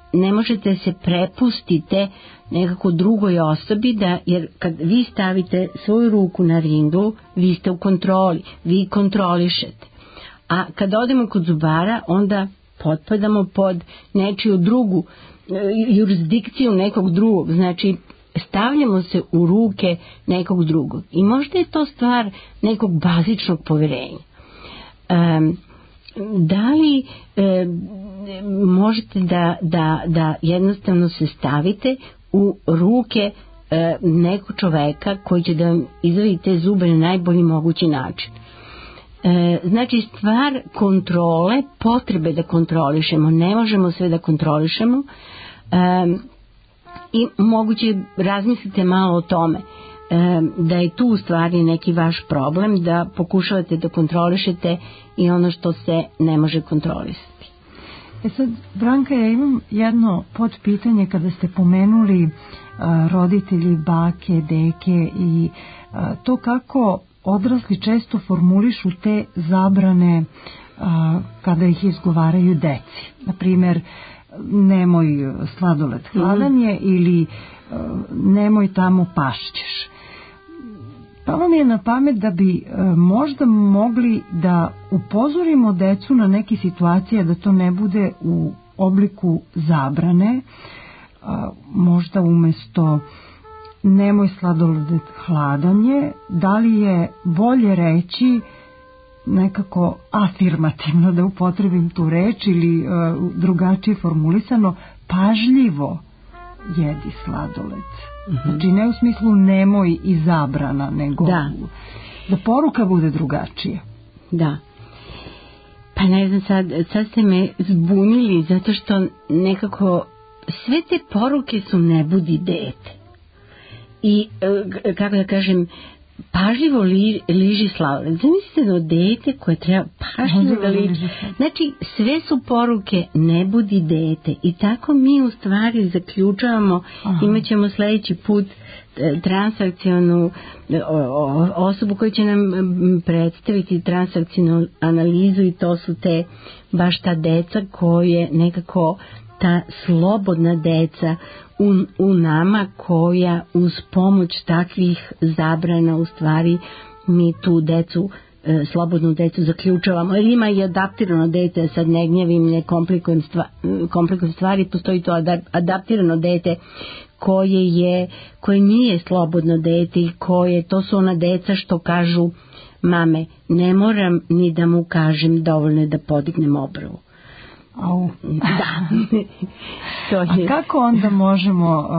ne možete se prepustite nekako drugoj osobi, da, jer kad vi stavite svoju ruku na ringlu, vi ste u kontroli, vi kontrolišete. A kad odemo kod zubara, onda potpadamo pod nečiju drugu jurisdikciju nekog drugog, znači stavljamo se u ruke nekog drugog. I možda je to stvar nekog bazičnog poverenja. Um, da li e, možete da, da, da jednostavno se stavite u ruke e, nekog čoveka koji će da vam izvadi te zube na najbolji mogući način. E, znači stvar kontrole, potrebe da kontrolišemo, ne možemo sve da kontrolišemo, e, i moguće razmislite malo o tome, e, da je tu u stvari neki vaš problem, da pokušavate da kontrolišete i ono što se ne može kontrolisati. E sad, Branka, ja imam jedno podpitanje kada ste pomenuli uh, roditelji, bake, deke i uh, to kako odrasli često formulišu te zabrane uh, kada ih izgovaraju deci. Naprimjer, nemoj sladoled hladanje mm-hmm. ili uh, nemoj tamo pašćeš. Palo mi je na pamet da bi e, možda mogli da upozorimo decu na neke situacije, da to ne bude u obliku zabrane, a, možda umesto nemoj sladoled hladanje, da li je bolje reći nekako afirmativno, da upotrebim tu reč, ili e, drugačije formulisano, pažljivo jedi sladoled. Mm-hmm. Znači ne u smislu nemoj i zabrana, nego da, da poruka bude drugačija. Da. Pa ne znam, sad, sad ste me zbunili, zato što nekako sve te poruke su ne budi dete. I kako da kažem, pažljivo li, liži sladoled. Zamislite da dete koje treba pažljivo da liži. Znači sve su poruke ne budi dete. I tako mi u stvari zaključavamo. Aha. Imat ćemo sljedeći put transakcionu osobu koja će nam predstaviti transakcionu analizu, i to su te baš ta deca koje nekako, ta slobodna deca u, u nama, koja uz pomoć takvih zabrana u stvari mi tu decu, e, slobodnu decu zaključavamo. Jer ima i adaptirano dete, sad ne gnjavim, ne komplikujem stvari, komplikujem stvari, postoji to adaptirano dete koje je, koje nije slobodno dete i koje, to su ona deca što kažu mame, ne moram ni da mu kažem, dovoljno je da podignem obravu. Au. Da. To je. A kako onda možemo, uh,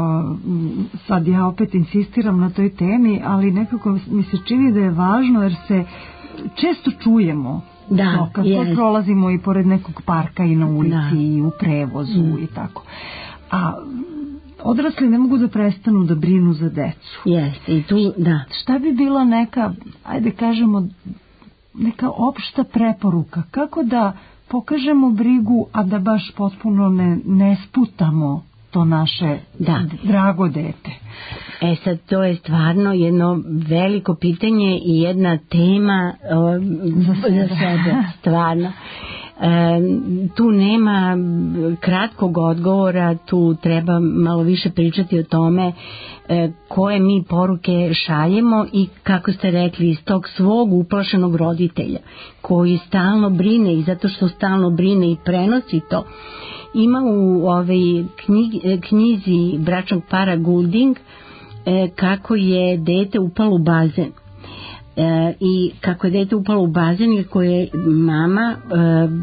sad ja opet insistiram na toj temi, ali nekako mi se čini da je važno, jer se često čujemo da, to, kad yes. prolazimo i pored nekog parka i na ulici da. I u prevozu mm. i tako. A odrasli ne mogu da prestanu da brinu za decu. Jeste, i tu, da. Šta bi bila neka, ajde kažemo, neka opšta preporuka, kako da pokažemo brigu, a da baš potpuno ne, ne sputamo to naše da. Drago dete? E sad, to je stvarno jedno veliko pitanje i jedna tema o, za, za sebe, stvarno. E, tu nema kratkog odgovora, tu treba malo više pričati o tome e, koje mi poruke šaljemo i, kako ste rekli, iz tog svog uplašenog roditelja koji stalno brine, i zato što stalno brine i prenosi to. Ima u ovej knjigi, knjizi bračnog para Goulding e, kako je dete upalo u bazen. E, i kako je dete upalo u bazen i koje je mama e,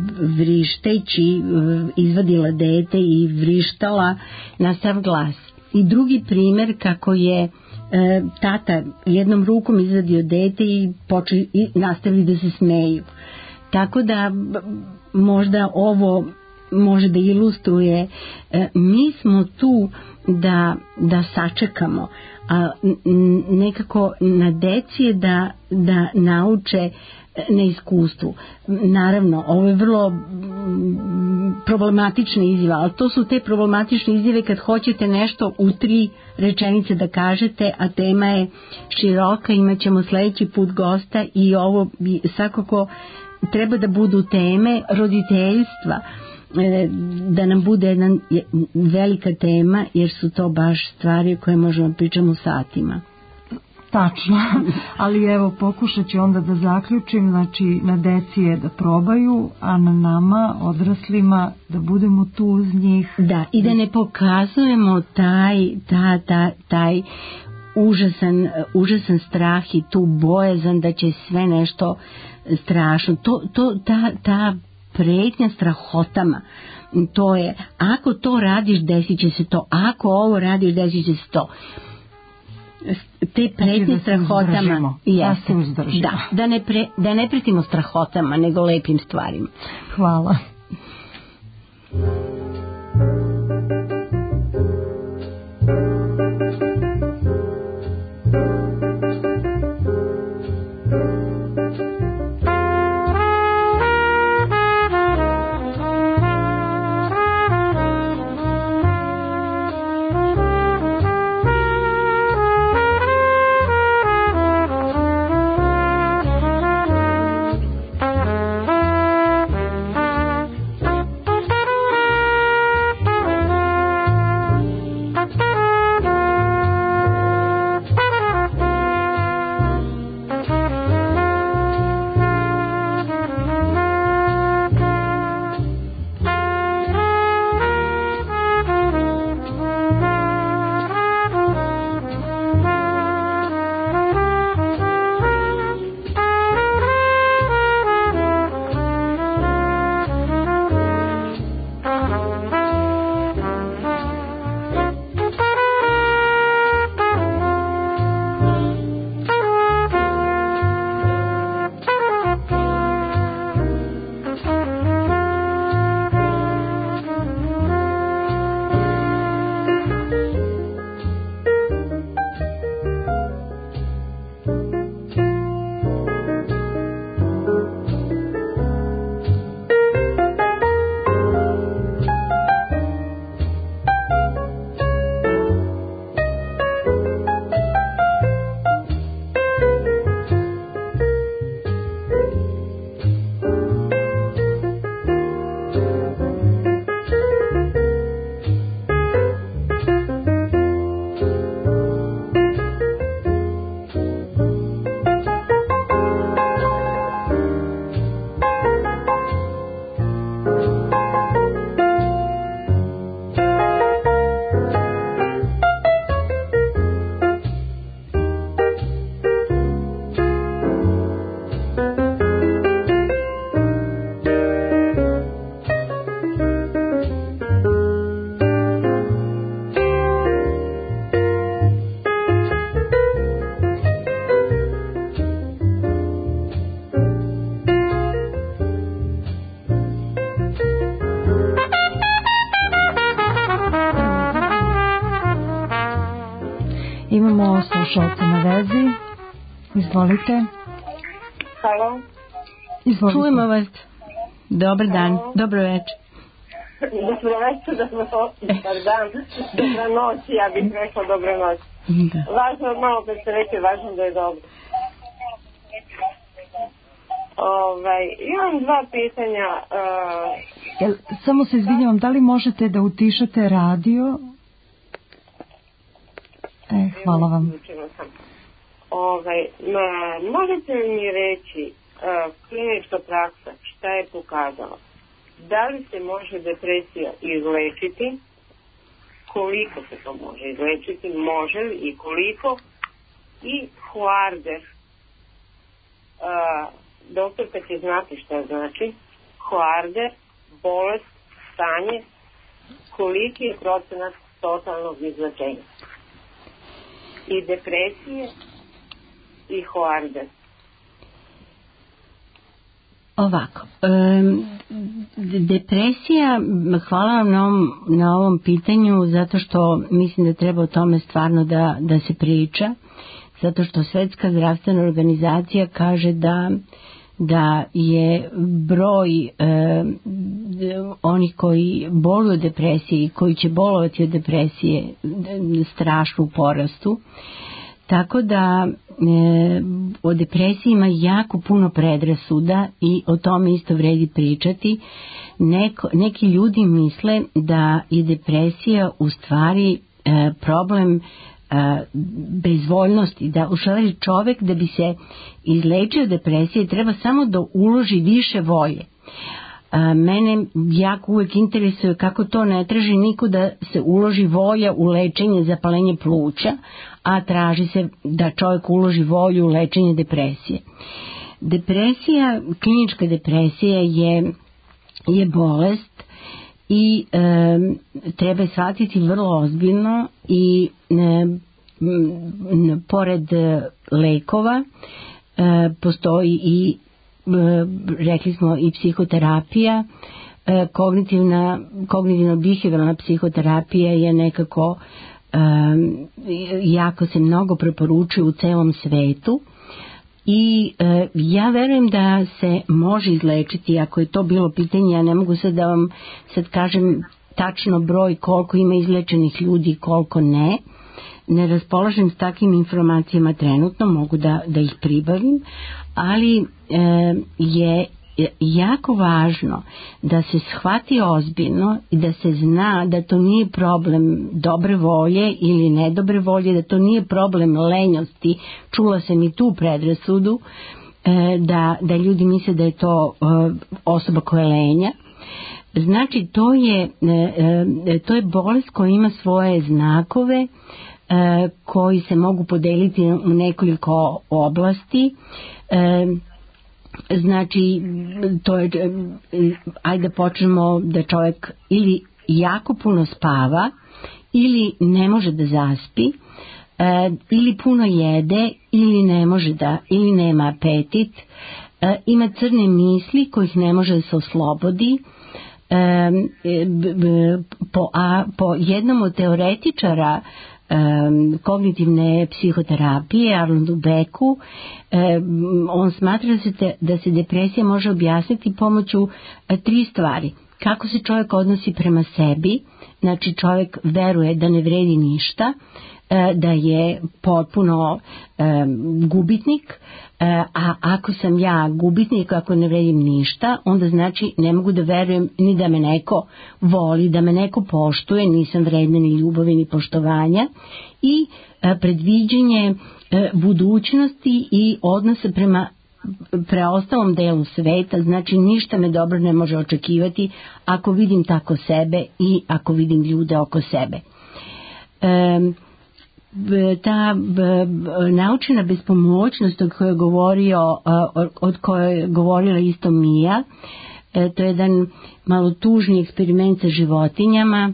vrišteći e, izvadila dete i vrištala na sav glas. I drugi primjer kako je e, tata jednom rukom izvadio dete i počeo i nastavili da se smeju. Tako da možda ovo može da ilustruje, e, mi smo tu da, da sačekamo, a nekako na deci je da, da nauče na iskustvu. Naravno, ovo je vrlo problematična izjava, ali to su te problematične izjave kad hoćete nešto u tri rečenice da kažete, a tema je široka, imat ćemo sljedeći put gosta i ovo svakako treba da budu teme roditeljstva. da nam bude jedna velika tema, jer su to baš stvari koje možemo pričamo satima. Tačno, ali evo pokušat ću onda da zaključim, znači na deci je da probaju, a na nama, odraslima, da budemo tu uz njih. Da, i da ne pokazujemo taj, ta, ta, taj užasan, užasan strah i tu bojazan da će sve nešto strašno. To, to, ta, ta pretnja strahotama, to je, ako to radiš, desit će se to, ako ovo radiš, desit će se to. Te pretnje da strahotama, jeste, da, da, da, ne pre, da ne pretimo strahotama, nego lepim stvarima. Hvala. Imamo slušalce na vezi. Izvolite. Halo. Izvolite. Čujemo vas. Dobar dan. Halo. Dobro večer. Dobro večer, dobar dan. Dobra noć, ja bih rekla dobra noć. Da. Važno, malo kad se reče, važno da je dobro. Ovaj, imam dva pitanja. Uh... Jel, samo se izvinjavam, da li možete da utišate radio? E, hvala vam. Ovaj, ma, možete li mi reći uh, klinička praksa šta je pokazala? Da li se može depresija izlečiti? Koliko se to može izlečiti? Može li i koliko? I Hoarder. Uh, doktorka će znati šta znači. Hoarder, bolest, stanje, koliki je procenat totalnog izlečenja? I depresije i Hoarder. Ovako, um, depresija, hvala vam na ovom, na ovom pitanju, zato što mislim da treba o tome stvarno da, da se priča, zato što Svetska zdravstvena organizacija kaže da da je broj e, onih koji boluju od depresije i koji će bolovati od depresije strašno u porastu. Tako da e, o depresiji ima jako puno predrasuda i o tome isto vredi pričati. Neko, neki ljudi misle da je depresija u stvari e, problem e, bezvoljnosti, da u stvari čovek da bi se izlečio depresije treba samo da uloži više volje. A, mene jako uvek interesuje kako to ne traži niko da se uloži volja u lečenje zapaljenja pluća, a traži se da čovjek uloži volju u lečenje depresije. Depresija, klinička depresija je, je bolest i e, treba je shvatiti vrlo ozbiljno i e, m, pored lekova e, postoji i rekli smo i psihoterapija, kognitivna, kognitivno-behavioralna psihoterapija je nekako um, jako se mnogo preporučuje u celom svetu i uh, ja verujem da se može izlečiti. Ako je to bilo pitanje, ja ne mogu sad da vam sad kažem tačno broj koliko ima izlečenih ljudi, koliko ne. Ne raspolažem s takvim informacijama trenutno, mogu da, da ih pribavim, ali e, je jako važno da se shvati ozbiljno i da se zna da to nije problem dobre volje ili nedobre volje, da to nije problem lenjosti. Čula sam i tu predrasudu e, da, da ljudi misle da je to e, osoba koja je lenja. Znači to je, e, e, to je bolest koja ima svoje znakove koji se mogu podeliti u nekoliko oblasti. Znači, to je, ajde počnemo da čovjek ili jako puno spava, ili ne može da zaspi, ili puno jede, ili ne može da, ili nema apetit, ima crne misli kojih ne može da se oslobodi. Po, a, po jednom od teoretičara Um, kognitivne psihoterapije, Arnoldu Becku, um, on smatra da se, te, da se depresija može objasniti pomoću uh, tri stvari. Kako se čovjek odnosi prema sebi, znači čovjek veruje da ne vredi ništa, uh, da je potpuno um, gubitnik, uh, a ako sam ja gubitnik, ako ne vredim ništa, onda znači ne mogu da verujem ni da me neko voli, da me neko poštuje, nisam vredna ni ljubavi ni poštovanja, i uh, predviđenje uh, budućnosti i odnosa prema preostalom delu sveta, znači ništa me dobro ne može očekivati ako vidim tako sebe i ako vidim ljude oko sebe. Um, ta naučena bespomoćnost od koje je govorio, od koje je govorila isto Mija, to je jedan malo tužni eksperiment sa životinjama.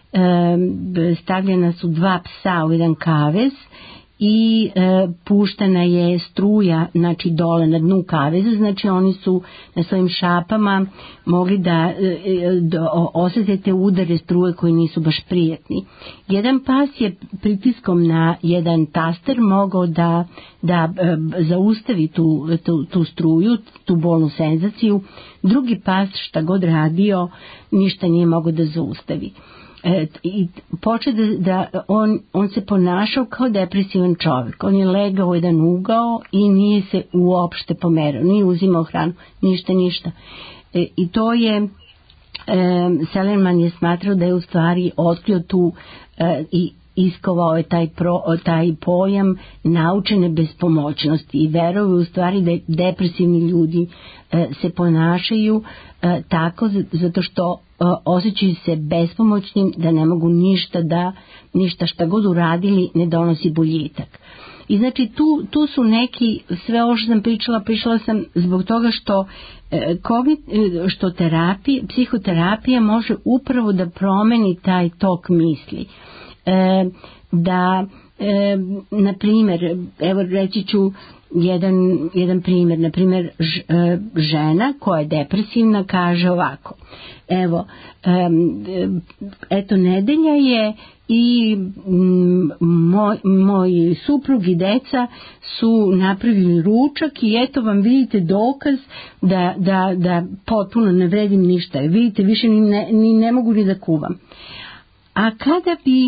Stavljena su dva psa u jedan kavez i e, puštena je struja, znači dole na dnu kaveza, znači oni su na svojim šapama mogli da, e, da osjetite udare struje koji nisu baš prijatni. Jedan pas je pritiskom na jedan taster mogao da, da e, zaustavi tu, tu, tu struju, tu bolnu senzaciju. Drugi pas šta god radio ništa nije mogao da zaustavi. E, i poče da, da on, on se ponašao kao depresivan čovjek. On je legao u jedan ugao i nije se uopšte pomerao, nije uzimao hranu, ništa, ništa. E, I to je, e, Seligman je smatrao da je u stvari otkrio tu e, i iskovao je taj, pro, taj pojam naučene bespomoćnosti i verovao u stvari da depresivni ljudi e, se ponašaju e, tako zato što e, osjećaju se bespomoćnim, da ne mogu ništa da, ništa šta god uradili ne donosi boljitak. I znači tu, tu su neki, sve ovo što sam pričala, pričala sam zbog toga što, e, kognit, što terapija, psihoterapija može upravo da promeni taj tok misli. E, da e, na primjer, evo reći ću jedan, jedan primjer, na primjer ž, e, žena koja je depresivna kaže ovako, evo e, eto nedelja je i moj, moj suprug i deca su napravili ručak i eto vam vidite dokaz da, da, da potpuno ne vredim ništa, vidite više ni ne, ni ne mogu ni da kuvam. A kada bi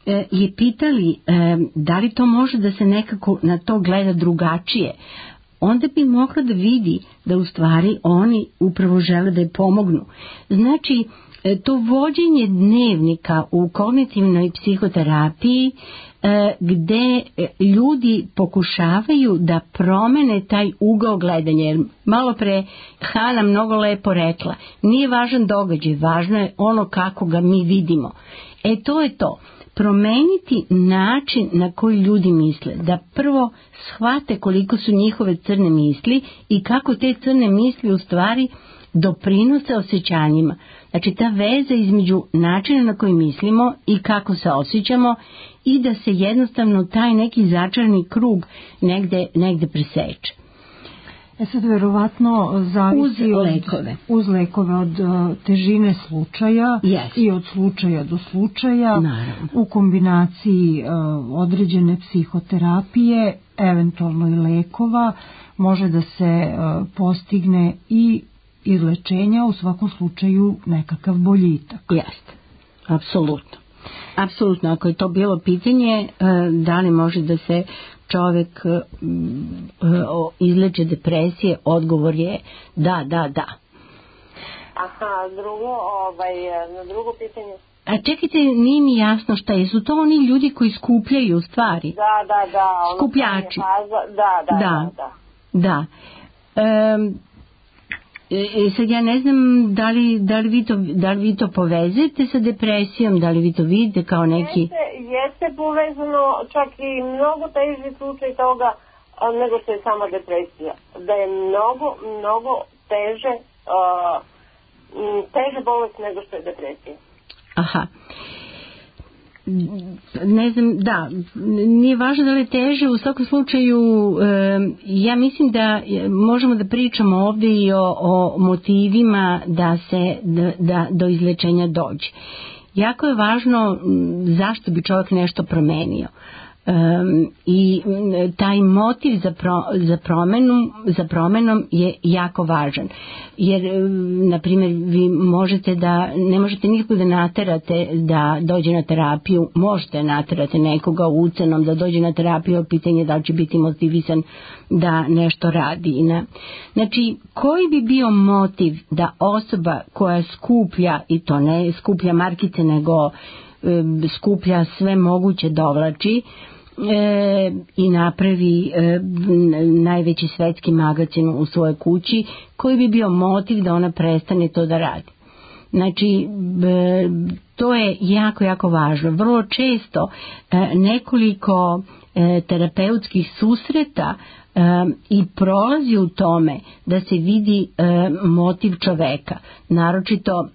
e, je pitali e, da li to može da se nekako na to gleda drugačije, onda bi mogla da vidi da u stvari oni upravo žele da je pomognu. Znači, to vođenje dnevnika u kognitivnoj psihoterapiji gde ljudi pokušavaju da promene taj ugao gledanja. Jer malo pre Hana mnogo lepo rekla, nije važan događaj, važno je ono kako ga mi vidimo. E to je to. Promeniti način na koji ljudi misle, da prvo shvate koliko su njihove crne misli i kako te crne misli u stvari doprinose osjećanjima. Znači ta veza između načina na koji mislimo i kako se osjećamo i da se jednostavno taj neki začarani krug negde, negde preseče. E sad verovatno zavisi uz od, lekove. Uz lekove od uh, težine slučaja yes. i od slučaja do slučaja. Naravno. U kombinaciji uh, određene psihoterapije, eventualno i lekova, može da se uh, postigne i izlečenja, u svakom slučaju nekakav boljitak. Jeste, apsolutno. Apsolutno, ako je to bilo pitanje da li može da se čovjek izleče depresije, odgovor je da, da, da. Aha, drugo, ovaj, na drugo pitanje... A čekajte, nije mi jasno šta je, su to oni ljudi koji skupljaju stvari? Da, da, da. Ono skupljači? Faza, da, da, da. Da, da. da. Um, E, sad ja ne znam da li, da li, vi to, da li vi to povezujete sa depresijom, da li vi to vidite kao neki... Jeste, jeste povezano, čak i mnogo teži slučaj toga a, nego što je sama depresija. Da je mnogo, mnogo teže, a, teže bolest nego što je depresija. Aha. Ne znam, da, nije važno da li je teže, u svakom slučaju e, ja mislim da možemo da pričamo ovdje i o, o motivima da se da, da do izlečenja dođe. Jako je važno zašto bi čovjek nešto promenio. Um, i taj motiv za, pro, za, promenu, za promenom je jako važan, jer na primjer vi možete da ne možete nikako da naterate da dođe na terapiju, možete naterate nekoga ucenom da dođe na terapiju, pitanje da li će biti motivisan da nešto radi. Znači, koji bi bio motiv da osoba koja skuplja, i to ne skuplja markice nego um, skuplja sve moguće dovlači E, i napravi e, najveći svetski magacin u svojoj kući, koji bi bio motiv da ona prestane to da radi. Znači, e, to je jako, jako važno. Vrlo često e, nekoliko e, terapeutskih susreta e, i prolazi u tome da se vidi e, motiv čoveka, naročito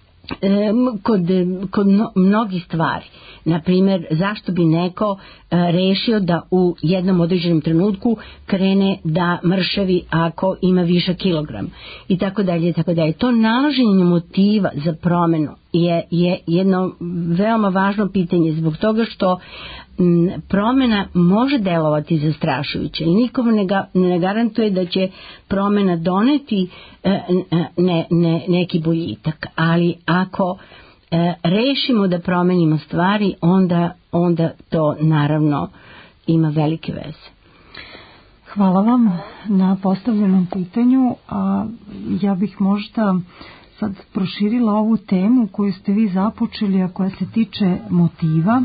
e, kod, kod mnogih stvari. Na primjer, zašto bi neko e, rešio da u jednom određenom trenutku krene da mršavi ako ima više kilogram i tako dalje i tako dalje. To nalaženje motiva za promenu je, je jedno veoma važno pitanje, zbog toga što m, promena može delovati zastrašujuće i nikom ne, ga, ne garantuje da će promena doneti e, ne, ne, neki boljitak, ali ako E, rešimo da promenimo stvari, onda, onda to naravno ima velike veze. Hvala vam na postavljenom pitanju, a ja bih možda sad proširila ovu temu koju ste vi započeli, a koja se tiče motiva,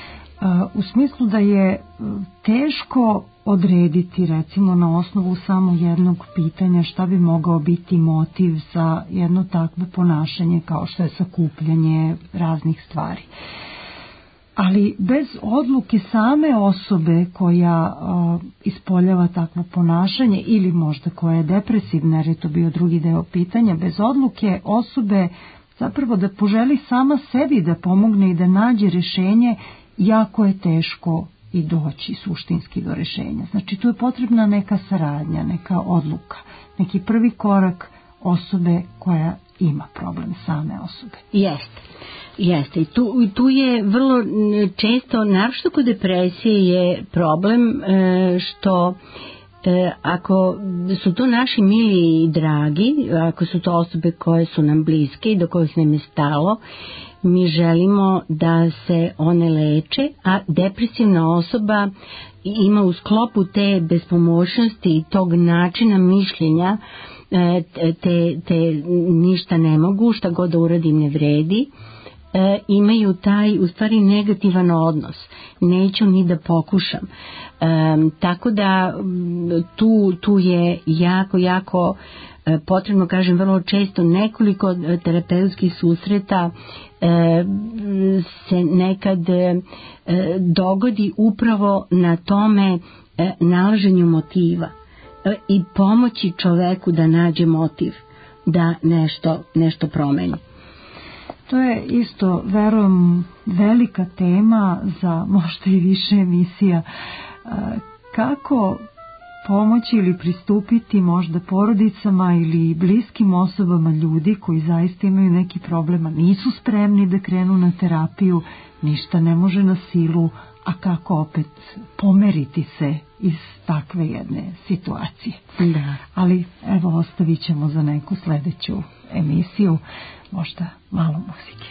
u smislu da je teško odrediti, recimo na osnovu samo jednog pitanja, šta bi mogao biti motiv za jedno takvo ponašanje kao što je sakupljanje raznih stvari. Ali bez odluke same osobe koja uh, ispoljava takvo ponašanje ili možda koja je depresivna, jer je to bio drugi deo pitanja, bez odluke osobe zapravo da poželi sama sebi da pomogne i da nađe rešenje, jako je teško i doći suštinski do rešenja. Znači tu je potrebna neka saradnja, neka odluka, neki prvi korak osobe koja ima problem, same osobe. Jeste, jeste. I tu, tu je vrlo često, naročito kod depresije je problem što E, ako su to naši mili i dragi, ako su to osobe koje su nam bliske i do kojih nam je stalo, mi želimo da se one leče, a depresivna osoba ima u sklopu te bespomoćnosti i tog načina mišljenja, te, te ništa ne mogu, šta god da uradim ne vredi, e, imaju taj u stvari negativan odnos, neću ni da pokušam, e, tako da tu, tu je jako jako e, potrebno, kažem, vrlo često nekoliko terapeutskih susreta e, se nekad e, dogodi upravo na tome e, nalaženju motiva i pomoći čoveku da nađe motiv da nešto, nešto promeni. To je isto, verujem, velika tema za možda i više emisija. Kako pomoći ili pristupiti možda porodicama ili bliskim osobama ljudi koji zaista imaju neki problema, nisu spremni da krenu na terapiju, ništa ne može na silu, a kako opet pomeriti se iz takve jedne situacije. Da. Ali evo, ostavit ćemo za neku sledeću emisiju možda malo muzike.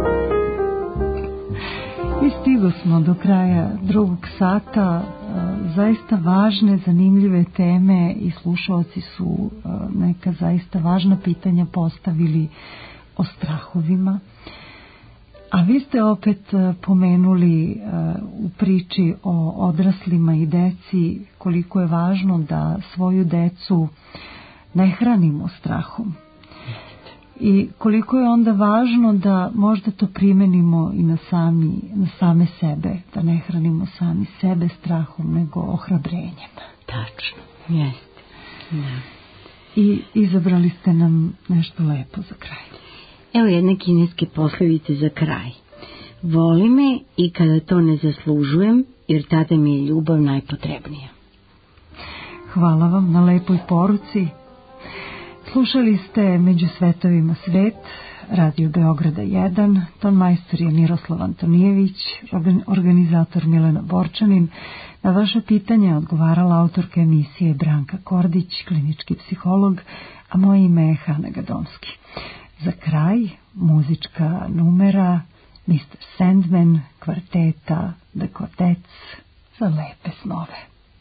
Smo do kraja drugog sata. zaista važne, zanimljive teme i slušalci su neka zaista važna pitanja postavili o strahovima. A vi ste opet pomenuli u priči o odraslima i deci koliko je važno da svoju decu ne hranimo strahom. I koliko je onda važno da možda to primenimo i na, sami, na same sebe, da ne hranimo sami sebe strahom, nego ohrabrenjem. Tačno, jeste. Da. I izabrali ste nam nešto lepo za kraj. Evo jedne kineske poslovice za kraj. Voli me i kada to ne zaslužujem, jer tada mi je ljubav najpotrebnija. Hvala vam na lepoj poruci. Slušali ste Među svetovima svet, Radio Beograda jedan, ton majstor je Miroslav Antonijević, organizator Milena Borčanin. Na vaše pitanje odgovarala autorka emisije Branka Kordić, klinički psiholog, a moje ime je Hana Gadomski. Za kraj, muzička numera mister Sandman, kvarteta The Quartets, za lepe snove.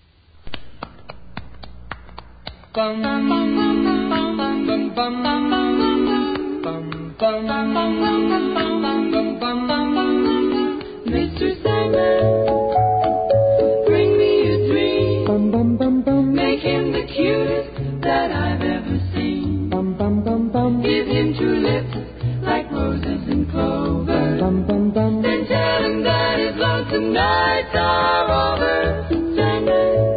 Bum, bum, bum, bum, bum, bum, bum, bum, bum, bum. mister Sandman, bring me a dream. Bum, bum, bum, bum. Make him the cutest that I've ever seen. Bum, bum, bum, bum. Give him two lips like roses and clover. Bum, bum, bum. Then tell him that his lonesome nights are over. Sandman,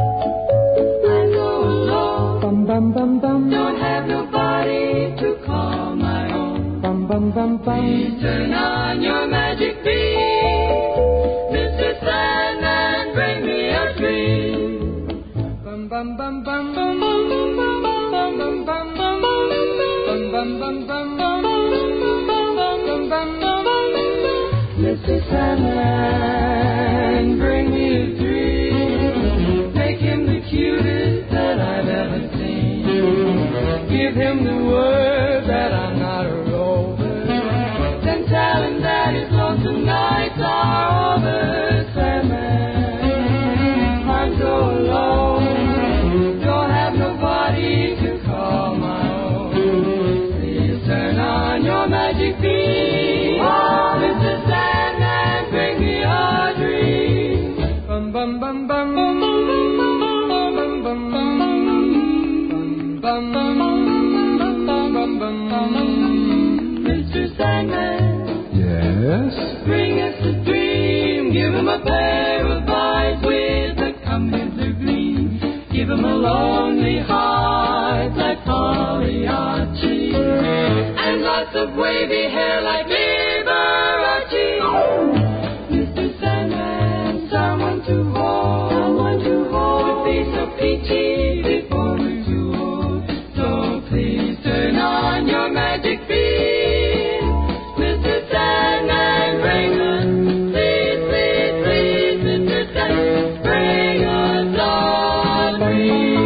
bum, bum, bum. Don't have nobody to call my own. Bum, bum, bum, bum. Please turn on your magic beam. mister Sandman, bring me a dream. Bum, bum, bum, bum, bum, bum, bum, bum, bum, bum, bum, bum, bum, bum, bum, bum, bum, bum. mister Sandman, bring me a dream. Make him the cutest that I've ever seen. Give him the word that I'm not a rover. Then tell him that his lonesome nights are over. Sandman, I'm so alone. Don't have nobody to call my own. Please turn on your magic beam. Oh, mister Sandman, bring me a dream. Bum, bum, bum, bum, bum, bum, bum, bum, bum, bum. Bum, bum, bum, bum, bum. mister Sandman, yes? Bring us a dream. Give him a pair of eyes with a comforter gleam. Give him a lonely heart like Pagliacci, and lots of wavy hair like Liberace. mister Sandman, someone to hold, someone to hold would be so peachy before we're too old. So please turn on your magic beam. mister Sandman, bring us, please, please, please, mister Sandman, bring us a dream.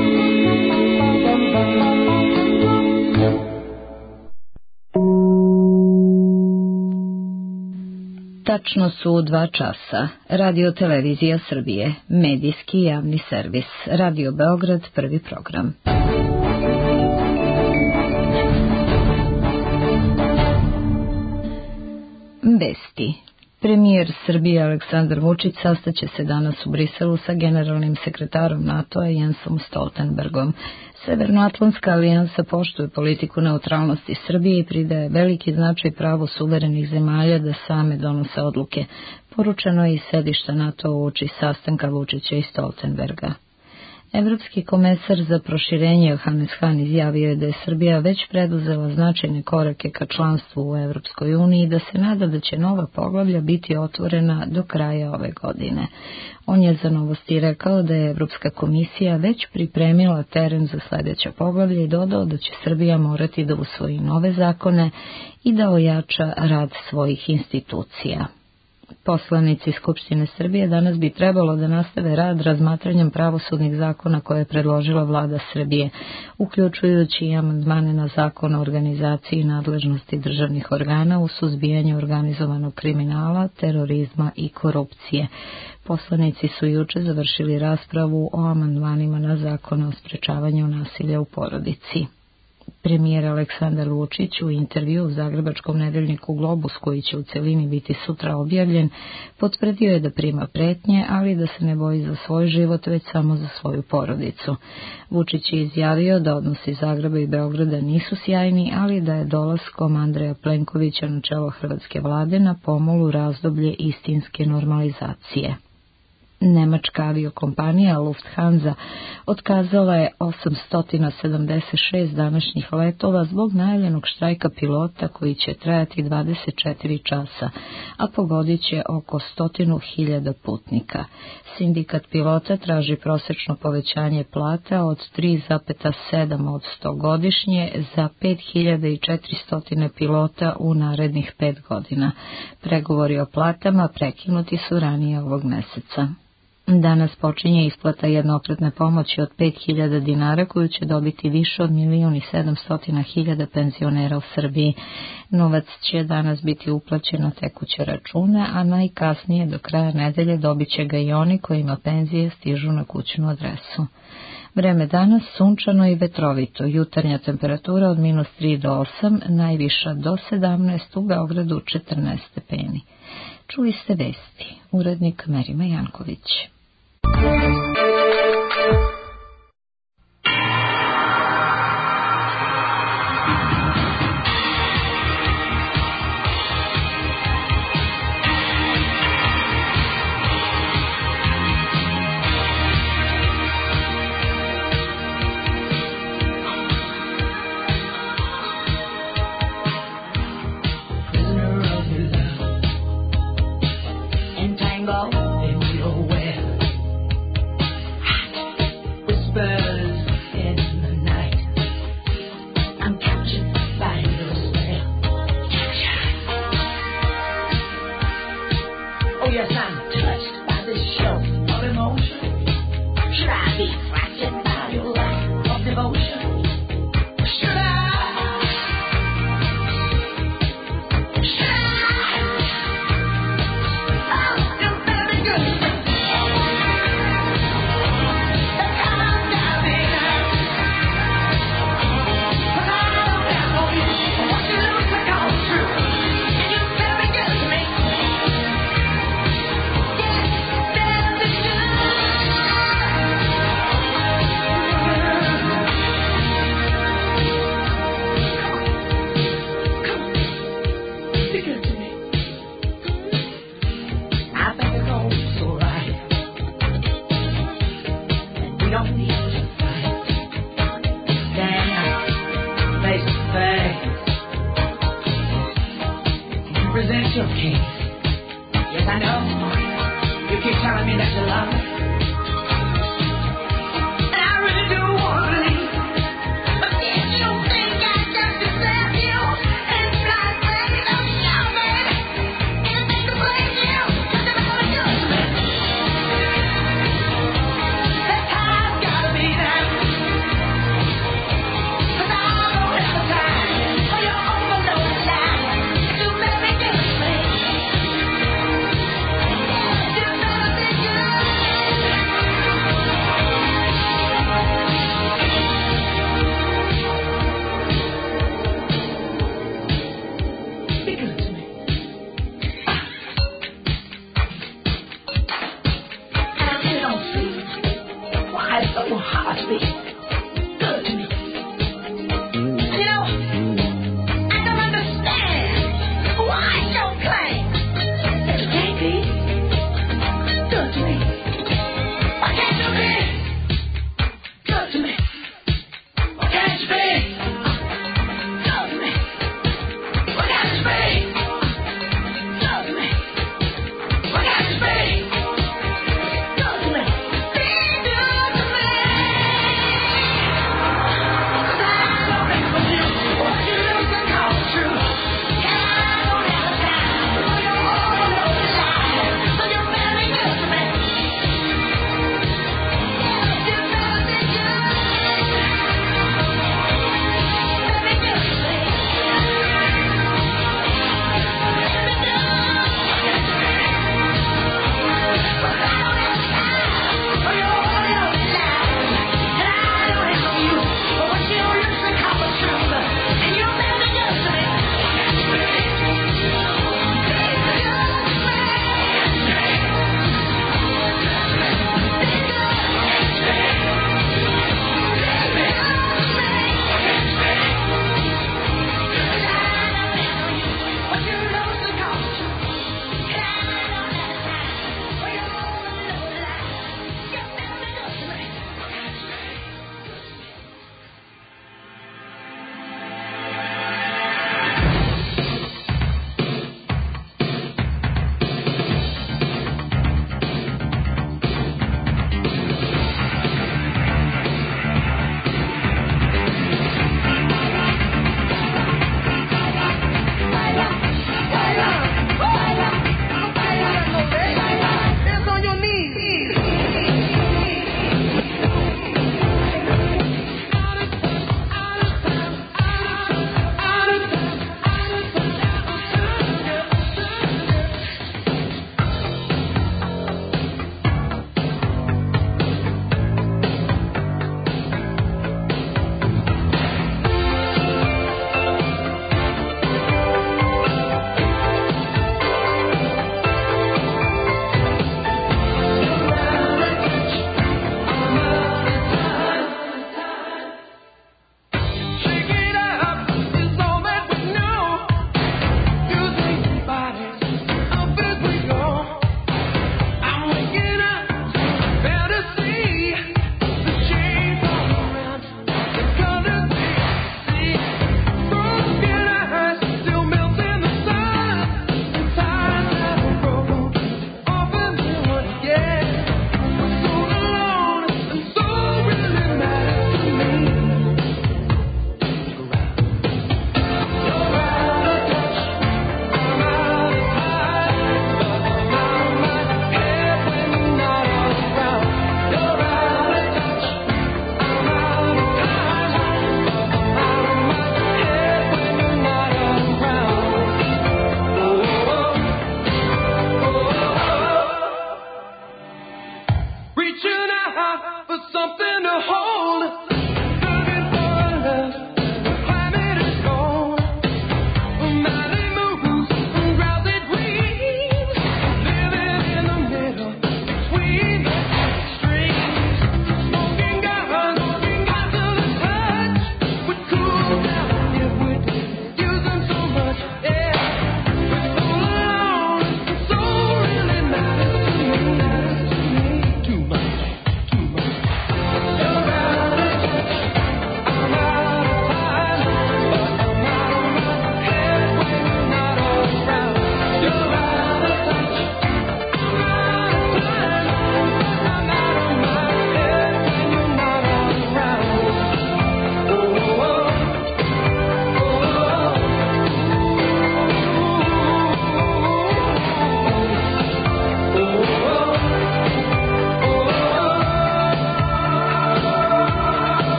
Tačno su dva časa. Radio Televizija Srbije, medijski javni servis. Radio Beograd, prvi program. Vesti. Premijer Srbije Aleksandar Vučić sastaće se danas u Briselu sa generalnim sekretarom NATO-a Jensom Stoltenbergom. Severnoatlantska alijansa poštuje politiku neutralnosti Srbije i pridaje veliki značaj pravu suverenih zemalja da same donose odluke. Poručeno je iz sedišta NATO uoči sastanka Vučića i Stoltenberga. Evropski komesar za proširenje Johannes Hahn izjavio je da je Srbija već preduzela značajne korake ka članstvu u Evropskoj uniji i da se nada da će nova poglavlja biti otvorena do kraja ove godine. On je za Novosti rekao da je Evropska komisija već pripremila teren za sljedeća poglavlja i dodao da će Srbija morati da usvoji nove zakone i da ojača rad svojih institucija. Poslanici Skupštine Srbije danas bi trebalo da nastave rad razmatranjem pravosudnih zakona koje je predložila vlada Srbije, uključujući i amandmane na zakon o organizaciji i nadležnosti državnih organa u suzbijanju organizovanog kriminala, terorizma i korupcije. Poslanici su juče završili raspravu o amandmanima na zakon o sprečavanju nasilja u porodici. Premijer Aleksandar Vučić u intervju u zagrebačkom nedeljniku Globus, koji će u celini biti sutra objavljen, potvrdio je da prima pretnje, ali da se ne boji za svoj život, već samo za svoju porodicu. Vučić je izjavio da odnosi Zagreba i Beograda nisu sjajni, ali da je dolaskom Andreja Plenkovića na čelo hrvatske vlade na pomolu razdoblje istinske normalizacije. Nemačka aviokompanija Lufthansa otkazala je osamsto sedamdeset šest današnjih letova zbog najavljenog štrajka pilota koji će trajati dvadeset četiri časa, a pogodit će oko stotinu hiljada putnika. Sindikat pilota traži prosečno povećanje plata od tri zarez sedam posto godišnje za pet hiljada četiristo pilota u narednih pet godina. Pregovori o platama prekinuti su ranije ovog meseca. Danas počinje isplata jednokratne pomoći od pet hiljada dinara koju će dobiti više od milion i sedamsto hiljada penzionera u Srbiji. Novac će danas biti uplaćen na tekuće račune, a najkasnije do kraja nedelje dobit će ga i oni kojima penzije stižu na kućnu adresu. Vreme danas sunčano i vetrovito, jutarnja temperatura od minus tri do osam, najviša do sedamnaest, u Beogradu četrnaest stepeni. Čuli ste vesti, urednik Merima Janković. Thank you.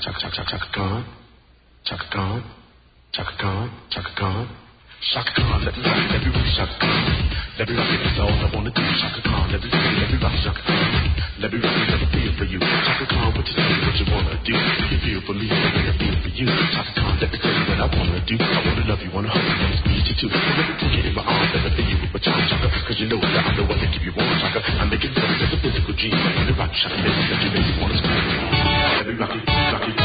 Chaka Chaka Chaka Khan, Chaka Khan, Chaka Khan, Chaka Khan. Chaka Khan, let me rock it, let me rock Chaka Khan. Let me rock it, that's all I wanna do. Chaka Khan, let me rock it, let me rock Chaka Khan. Let me rock it, let me feel for you. Chaka Khan, what you say, what you wanna do? You feel for me the way I feel for you. Chaka Khan, let me tell you what I wanna do. I wanna love you, wanna hug you, wanna squeeze you too. So let me take it in my arms, let me feel you with my charm, Chaka. Cause you know that I'm the one that keep you warm, Chaka. I make it feel like a physical dream. I wanna rock Chaka, let me let you make me wanna scream. Let me rock it, rock it.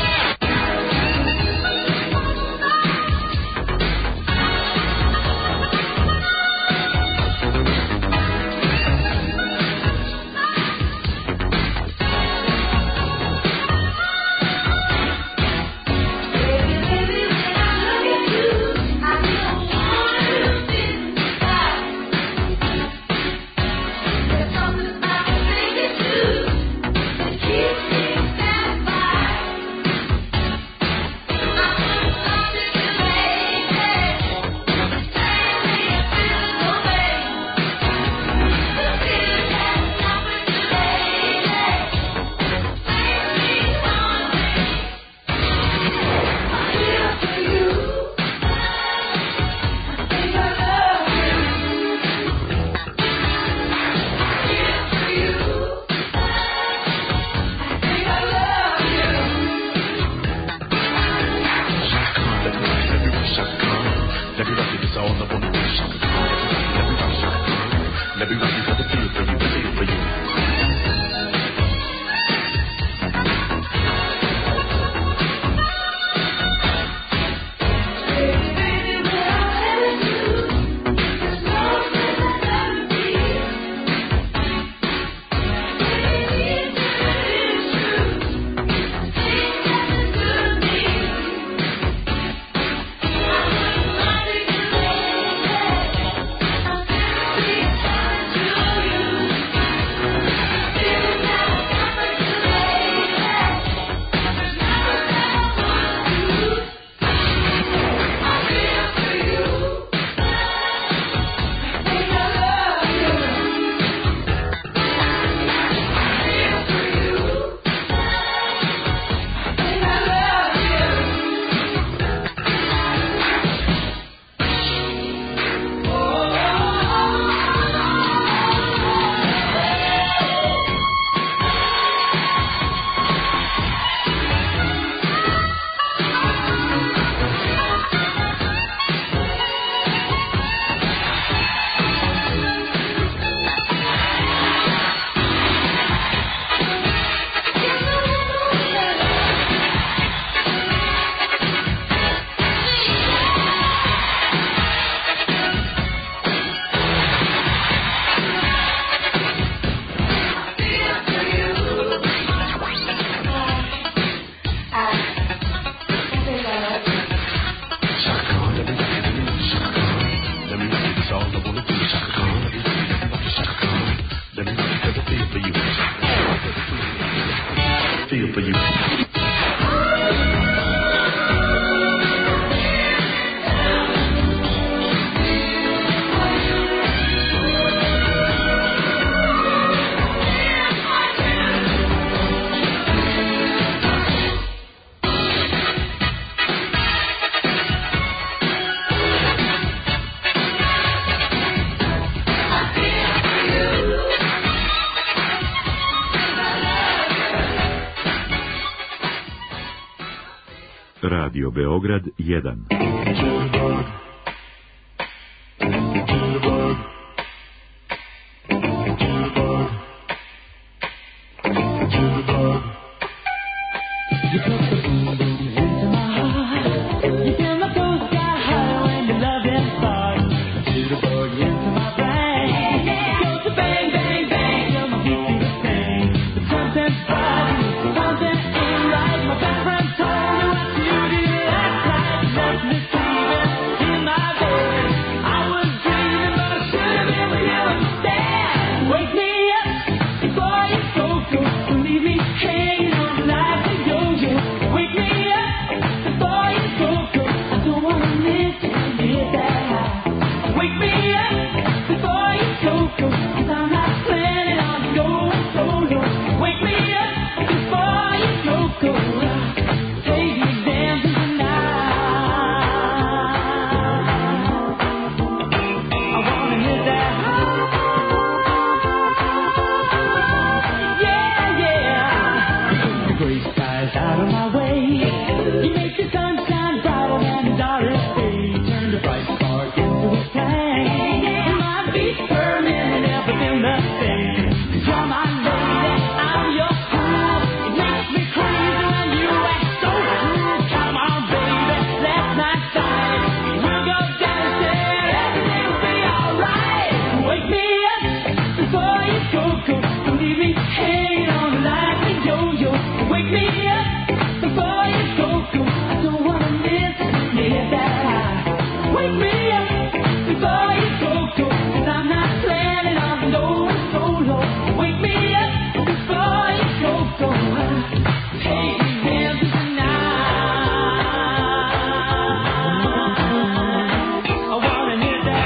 Radio Beograd jedan. Wake me up just out of my way. You make the sunshine brighter than the darkest day. Turn the bright spark into a flame. My feet burning and everything the same. You're my lady, I'm your fool. It makes me crazy when you act so cool. Come on, baby, let's not fight. We'll go dancing, everything will be alright. Wake me up before you go, go. Don't leave me hanging on like a yo-yo. Wake me up before you go, go. I don't wanna miss it, you hit that high. Wake me up before you go, go. 'Cause I'm not planning on going solo. Wake me up before you go, go. Hey, dance tonight. I wanna hit that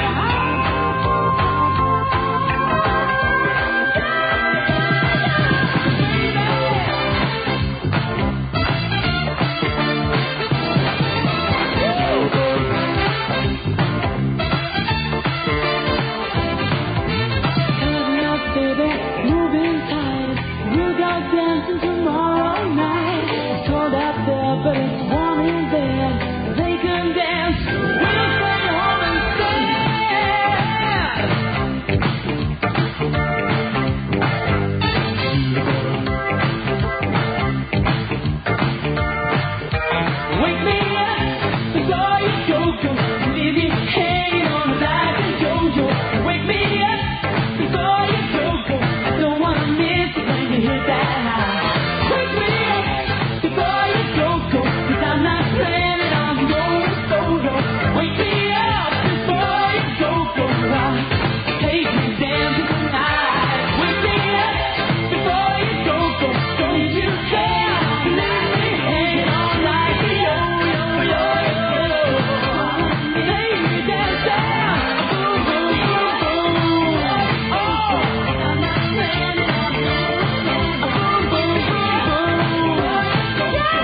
Coming up, baby, moving tight. We'll go dancing tomorrow night. It's cold out there, but it's warm in bed. They can dance. We'll stay home instead. Wake me up before you go, go. Leave me hanging on like a yo-yo. Wake me up before you go, go. I don't wanna miss it when you hit that high. Wake me up before you go, go. 'Cause I'm not planning on going solo. Wake me up before you go, go. Take me dancing tonight. Wake me up before you go, go. Don't you dare leave me hanging on like a yo-yo. Take me dancing. Boom, boom, boom, boom. Oh, I'm not planning on going boom, boom, boom, boom. Yeah,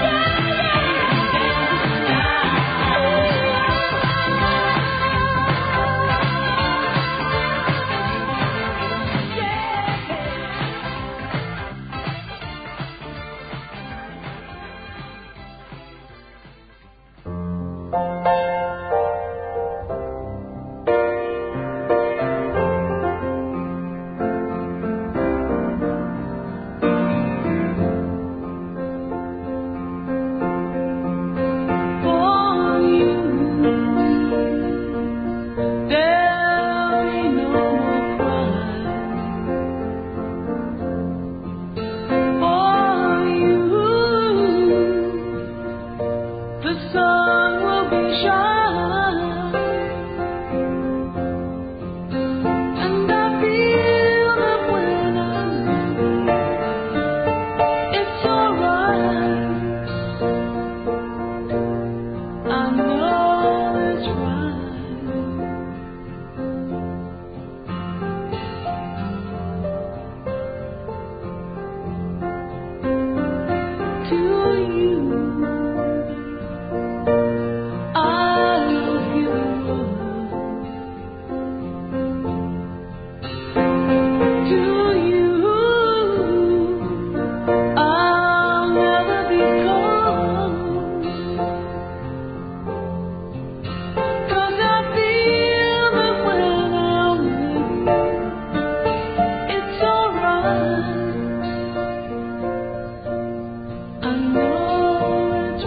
for you, there'll be no more crying. For you, the sun will be shining, and I feel that when I'm with you, it's alright. I know it's right. To you, I'll give you love. To you, I'll never be cold. 'Cause I feel that when I'm with you, it's alright. I know it's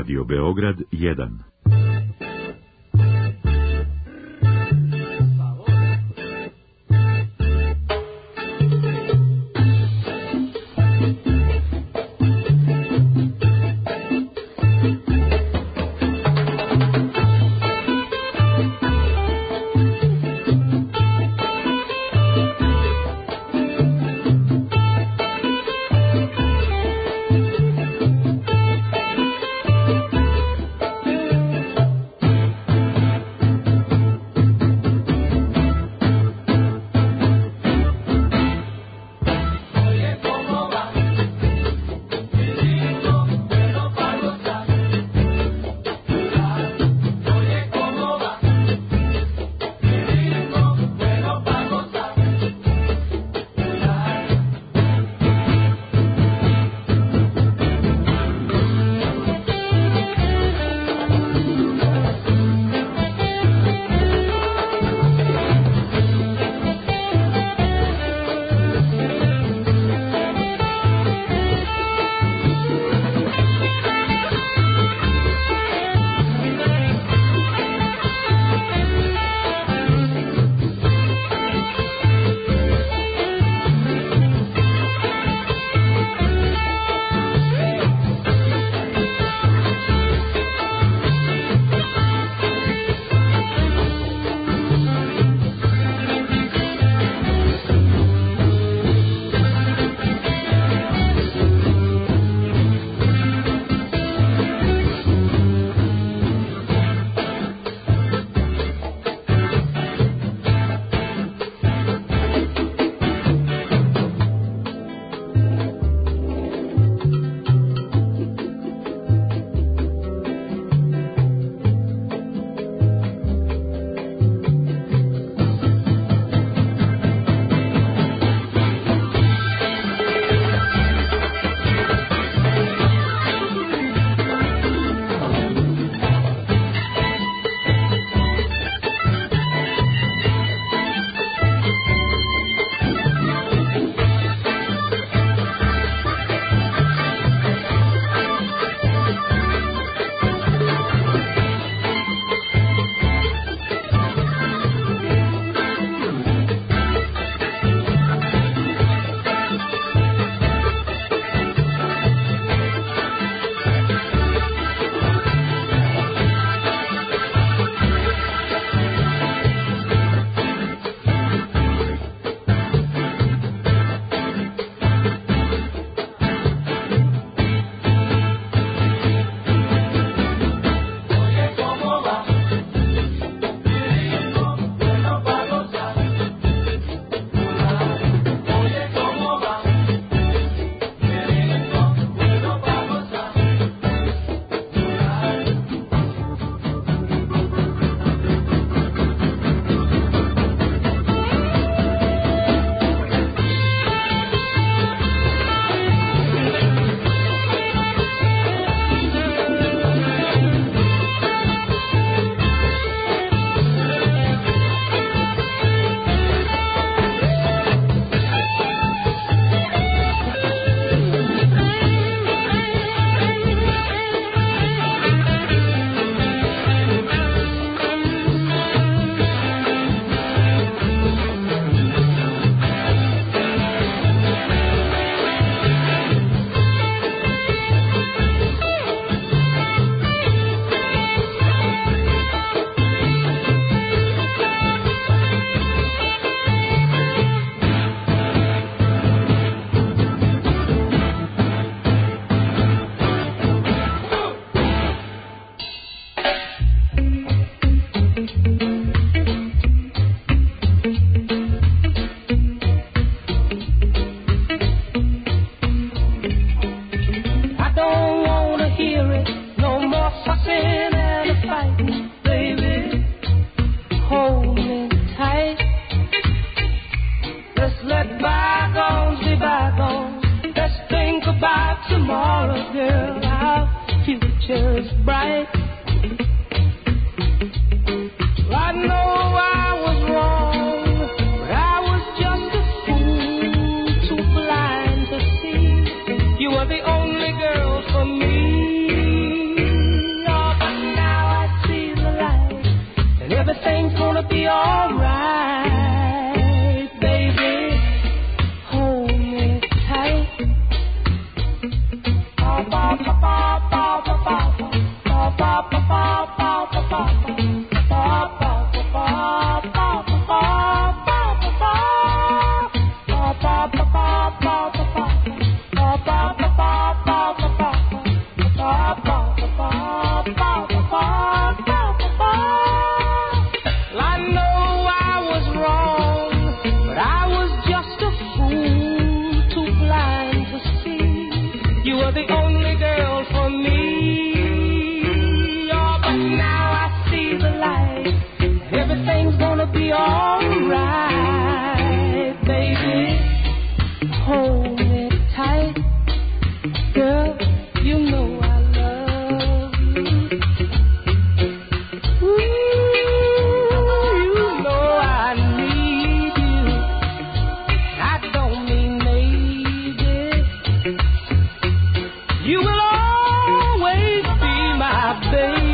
Radio Beograd jedan. You were the only girl for me. were the only girl for me. Oh, but now I see the light. Everything's gonna be alright, baby. Hold me tight, girl. You know I love you. Ooh, you know I need you. I don't mean maybe. You will always be my baby.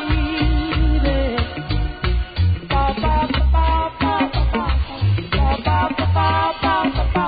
Ba ba ba ba ba ba ba ba ba ba ba ba.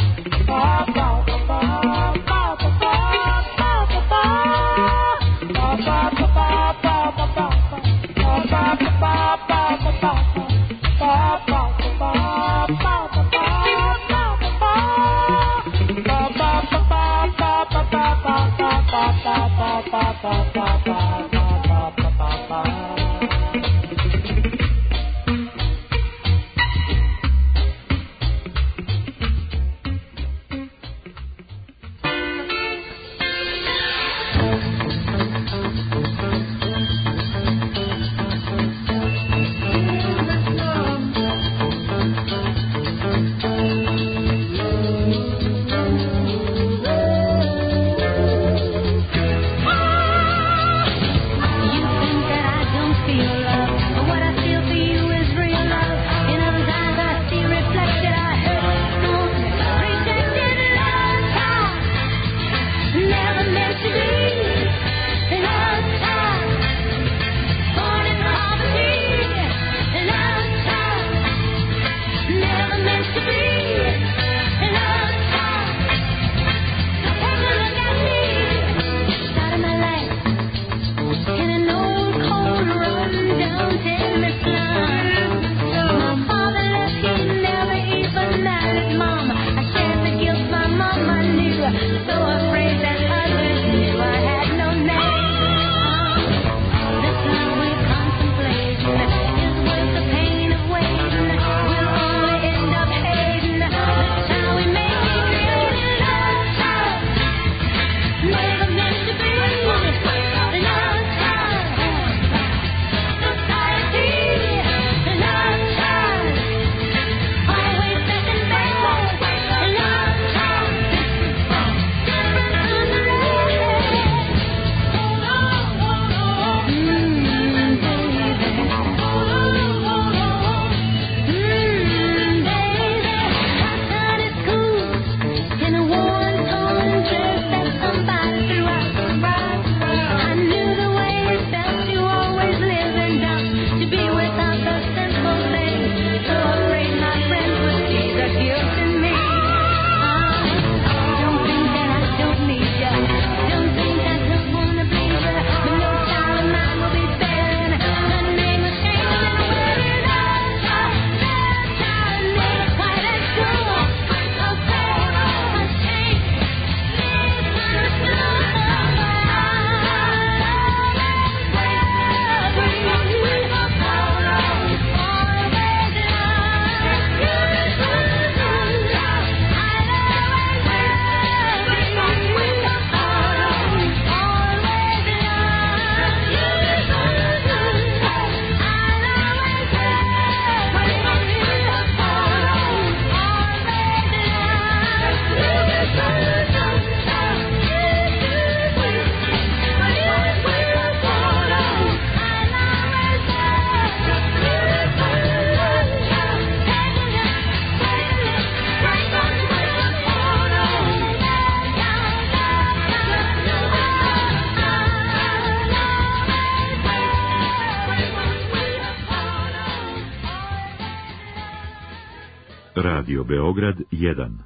Radio Beograd jedan.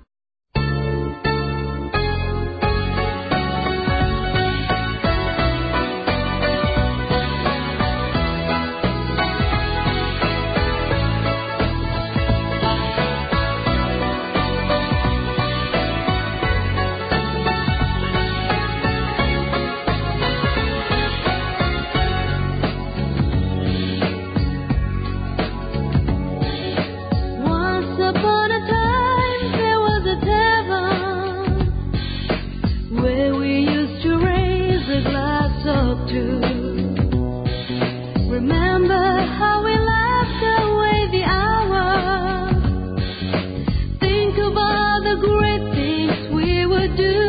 Once upon a time there was do. Remember how we laughed away the hours. Think about the great things we would do.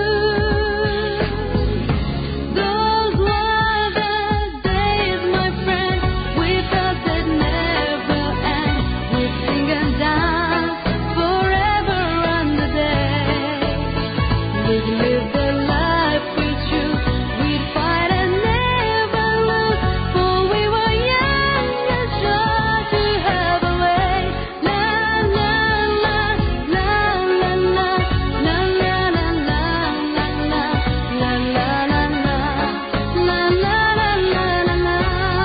Those were the days, my friend, we thought they'd never end. We'd sing and dance forever on the day. We'd live the life we choose. We'd fight and never lose. For we were young and sure to have a way. La la la la la la la la la la la la la la la la la la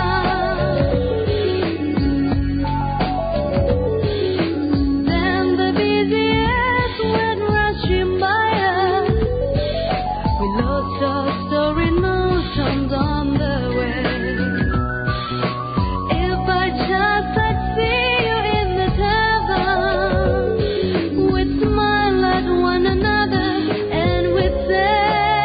Then the busiest went rushing by us. We lost our story notions on the way. If by chance I'd see you in the tavern, we'd smile at one another and we'd say,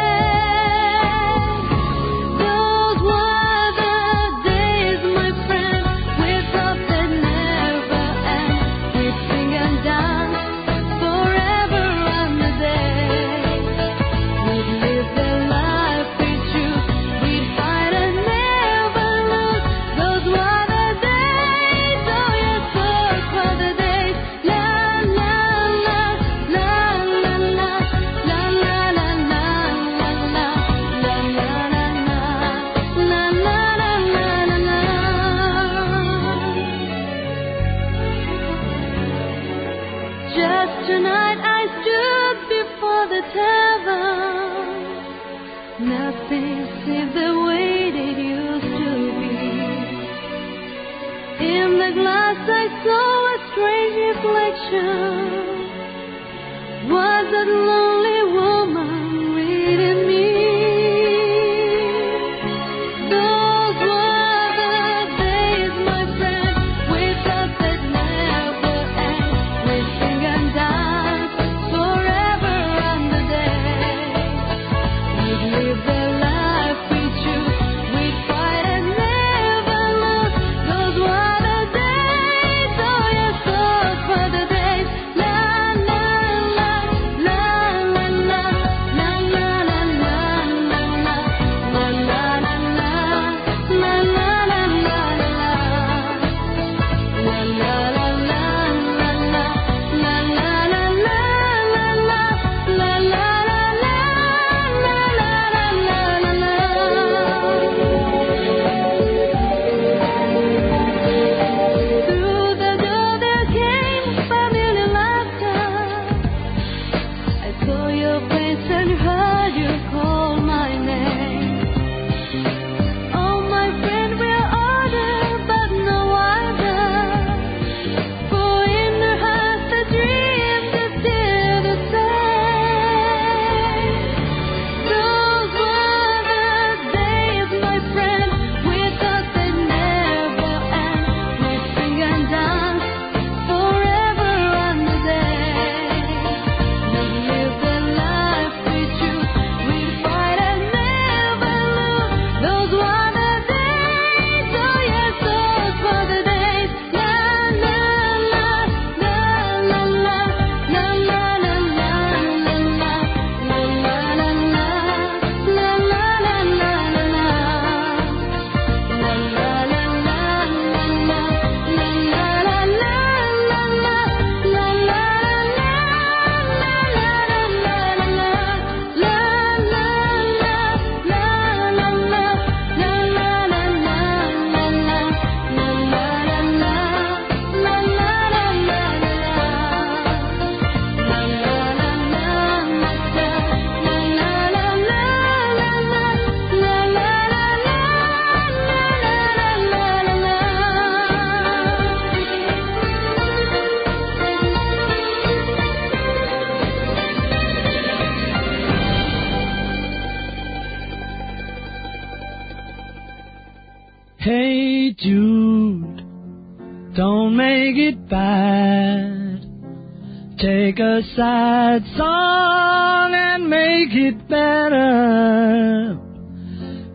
those were the days, my friend, we thought they'd never end. We'd sing and dance forever on the day. We'd live the life we choose. We'd fight and never lose. Those were the days. Oh yes, those were the days. La la la la la la la la la la la la la la la la Just tonight I stood before the tavern. Nothing seemed the way it used to be. In the glass I saw a strange reflection. Was that lonely woman reading me? Those were the days, my friend, we thought they'd never end. We'd sing and dance forever on the day. We'd live the life we choose. We'd fight and never lose. Those were the days. Oh yes, those were the days. La la la la la la la la la la la la la la Through the door there came familiar laughter. I saw your face and heard you call my name. Oh, my friend, we're older, but no wiser. For in our hearts the dreams are still the same. Those were the days, my friend, we thought they'd never end. We'd sing and dance forever on the day. We'd live the life we choose. We'd fight and never lose. Those were the days. Oh yes, those were the days. La la la la la la la la la la la la la la Hey Jude, don't make it bad. Take a sad song and make it better.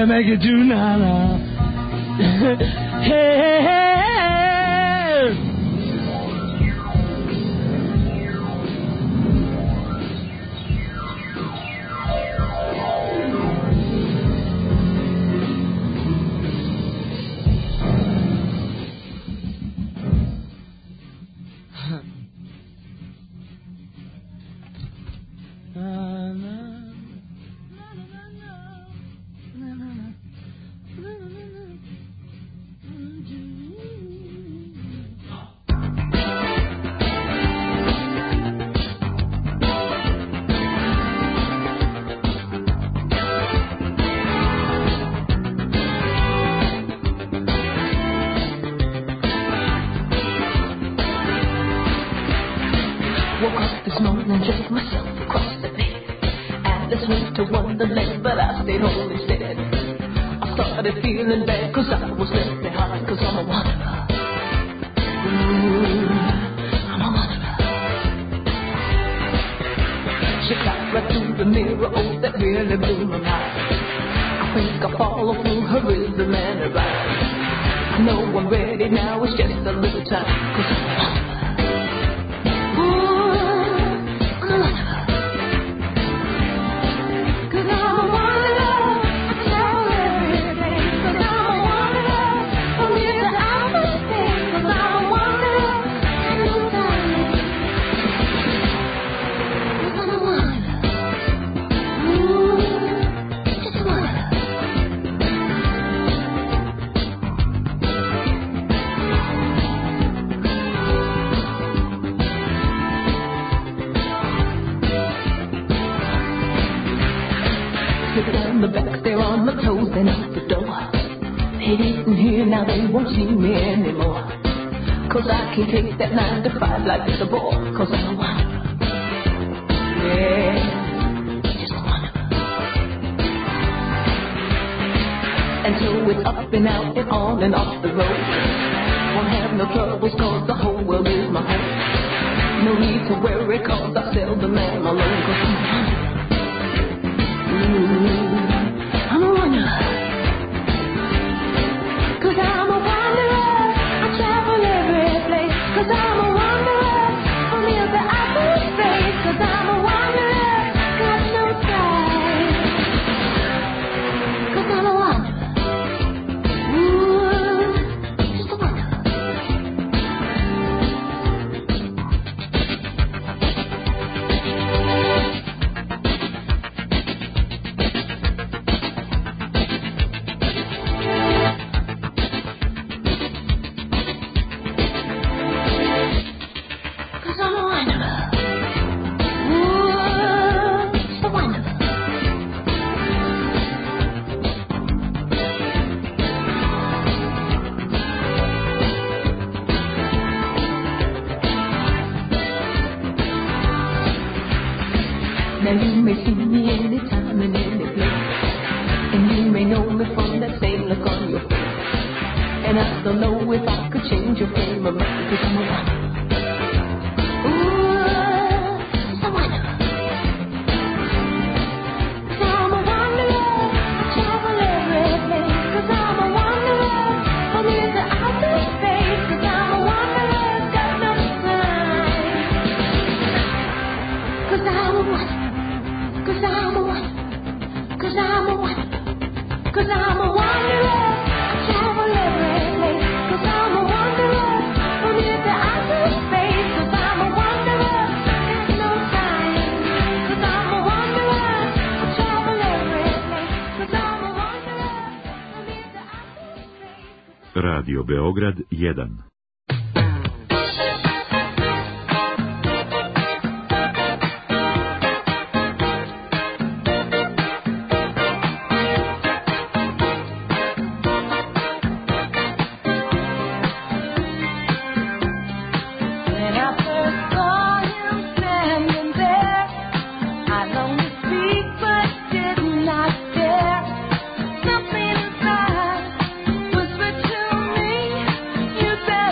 yeah, make it do na na. Hey, hey, hey. Radio Beograd jedan. Something inside whispered to me, you said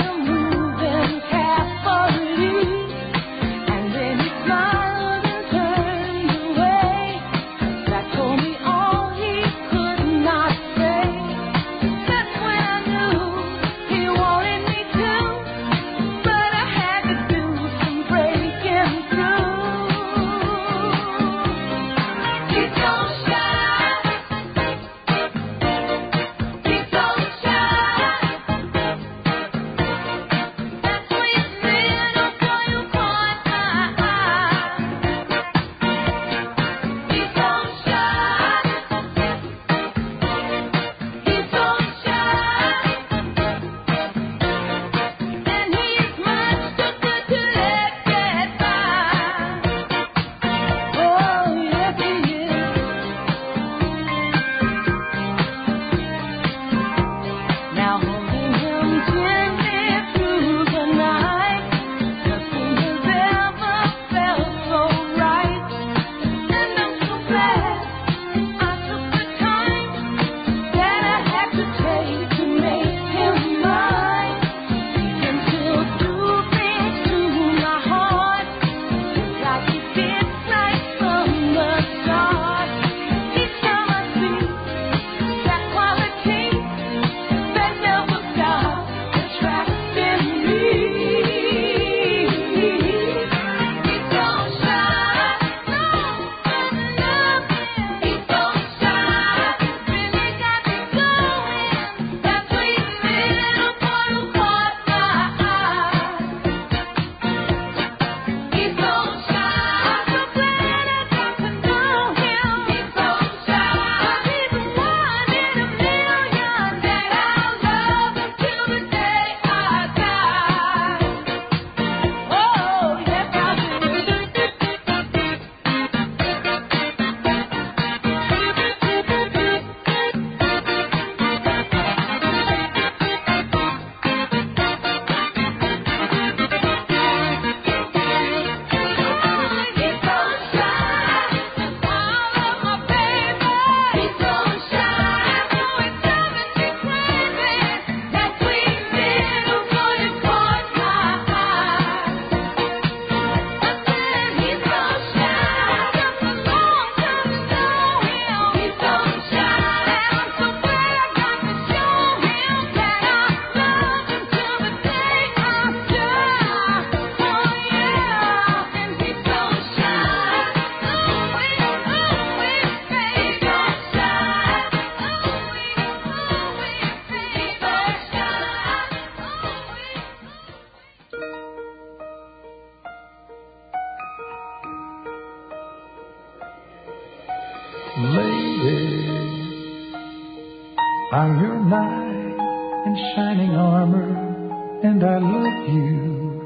I'm your knight in shining armor, and I love you.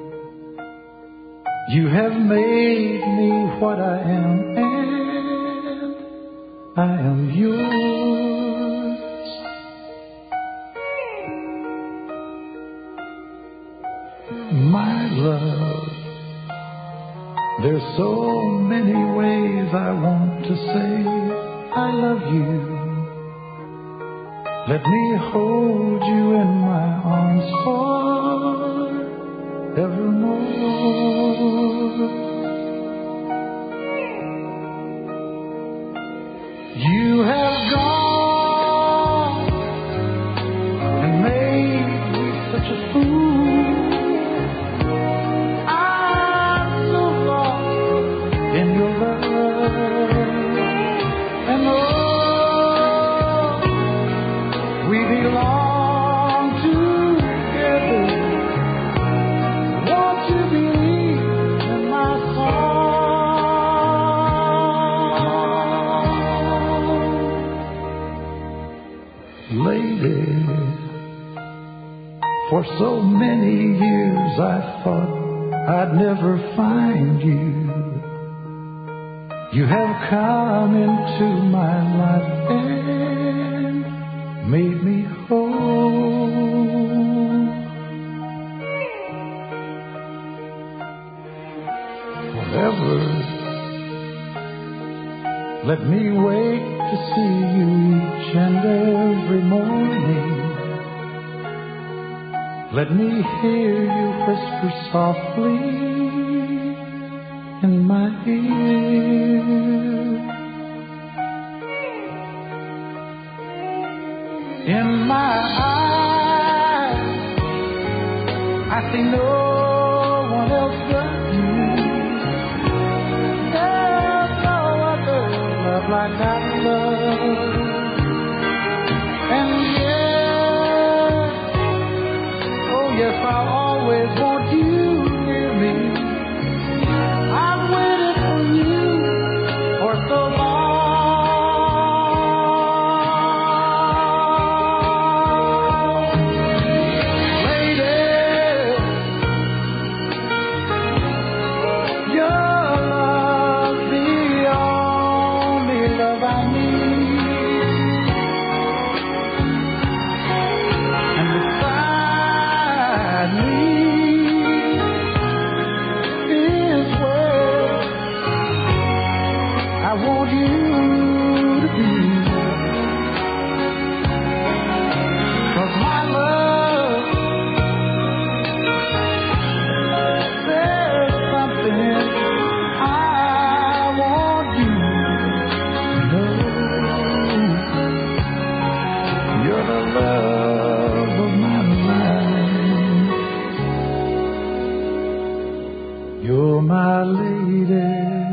You have made me what I am, and I am yours. My love, there's so many ways I want to say I love you. Let me hold you in my arms forevermore. You have gone and made me such a fool. I'm so lost in your love, and oh, we belong together. Won't you believe in my song? Lady, for so many years I thought I'd never find you. You have come into my life and made me whole. Forever, let me wait to see you each and every morning. Let me hear you whisper softly in my ear. In my eyes, I see no one else but you. There's no other love like I love. And yes, oh yes, I'll always want you near me. I've waited for you for so long. You're my lady.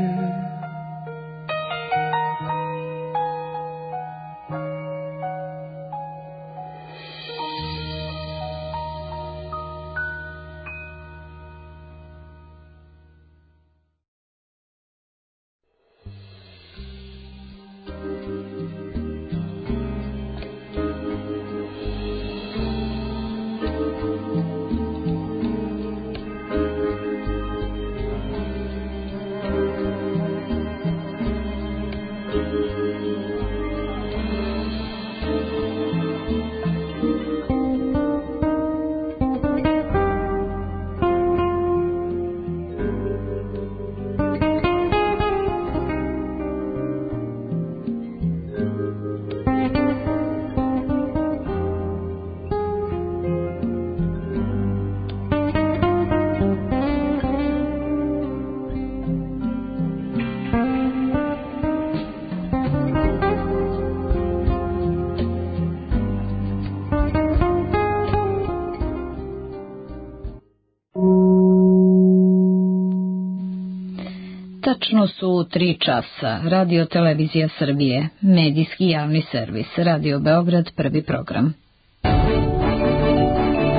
Tačno su tri časa. Radio Televizija Srbije, medijski javni servis, Radio Beograd, prvi program.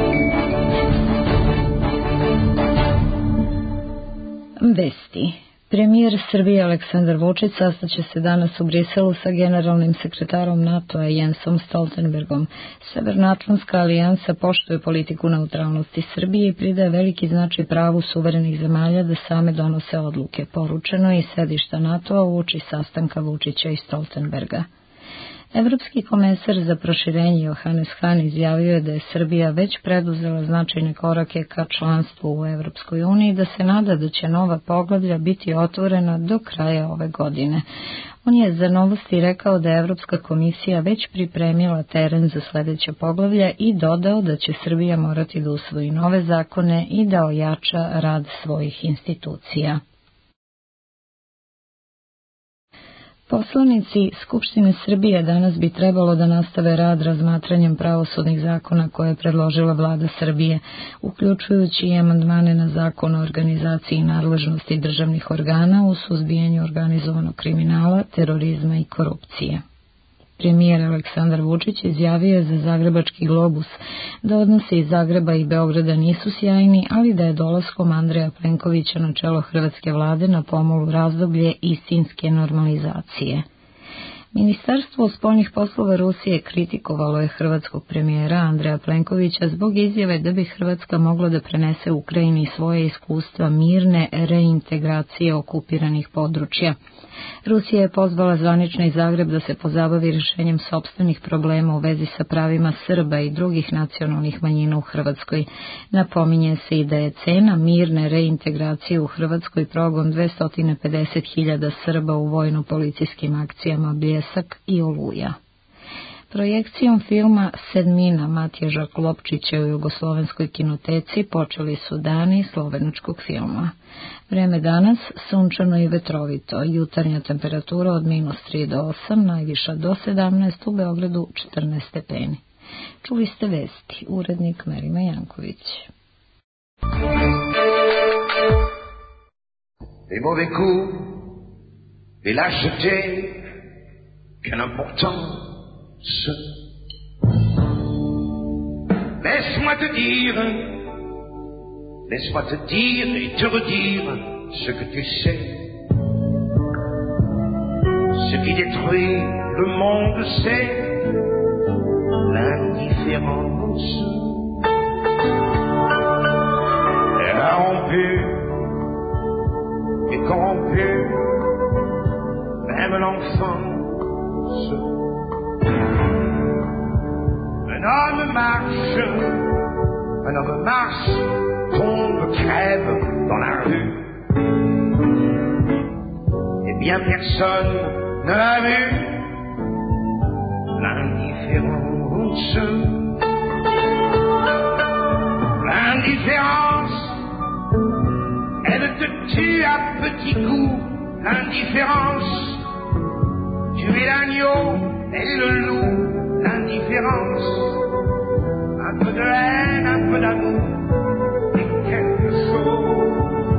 Vesti. Premijer Srbije Aleksandar Vučić sastaće se danas u Briselu sa generalnim sekretarom NATO-a Jensom Stoltenbergom. Severnoatlantska alijansa poštuje politiku neutralnosti Srbije i pridaje veliki značaj pravu suverenih zemalja da same donose odluke. Poručeno je iz sedišta NATO-a uoči sastanka Vučića i Stoltenberga. Evropski komesar za proširenje Johannes Hahn izjavio je da je Srbija već preduzela značajne korake ka članstvu u Evropskoj uniji i da se nada da će nova poglavlja biti otvorena do kraja ove godine. On je za Novosti rekao da je Evropska komisija već pripremila teren za sledeća poglavlja i dodao da će Srbija morati da usvoji nove zakone i da ojača rad svojih institucija. Poslanici Skupštine Srbije danas bi trebalo da nastave rad razmatranjem pravosudnih zakona koje je predložila vlada Srbije, uključujući i amandmane na zakon o organizaciji i nadležnosti državnih organa u suzbijanju organizovanog kriminala, terorizma i korupcije. Premijer Aleksandar Vučić izjavio je za Zagrebački globus da odnosi iz Zagreba i Beograda nisu sjajni, ali da je dolaskom Andreja Plenkovića na čelo hrvatske vlade na pomolu razdoblje istinske normalizacije. Ministarstvo spoljnih poslova Rusije kritikovalo je hrvatskog premijera Andreja Plenkovića zbog izjave da bi Hrvatska mogla da prenese Ukrajini svoje iskustva mirne reintegracije okupiranih područja. Rusija je pozvala zvanični Zagreb da se pozabavi rješenjem sopstvenih problema u vezi sa pravima Srba i drugih nacionalnih manjina u Hrvatskoj. Napominje se i da je cena mirne reintegracije u Hrvatskoj progon dvesta pedeset hiljada Srba u vojno-policijskim akcijama Bljesak i Oluja. Projekcijom filma Sedmina Matježa Klopčića u Jugoslovenskoj kinoteci počeli su dani slovenačkog filma. Vreme danas sunčano i vetrovito, jutarnja temperatura od minus tri do osam, najviša do sedamnaest, u Beogradu četrnaest stepeni. Čuli ste vesti, urednik Merima Janković. Les mauvais coups, les lâchetés, quelle importance. Laisse-moi te dire, laisse-moi te dire et te redire ce que tu sais. Ce qui détruit le monde, c'est l'indifférence. Elle a rompu et corrompu même l'enfance. Un homme marche, un homme marche, tombe, crève dans la rue. Et bien personne ne l'a vu. L'indifférence, l'indifférence, elle te tue à petits coups. L'indifférence, tu es l'agneau et le loup. L'indifférence, un peu de haine, un peu d'amour, et quelque chose.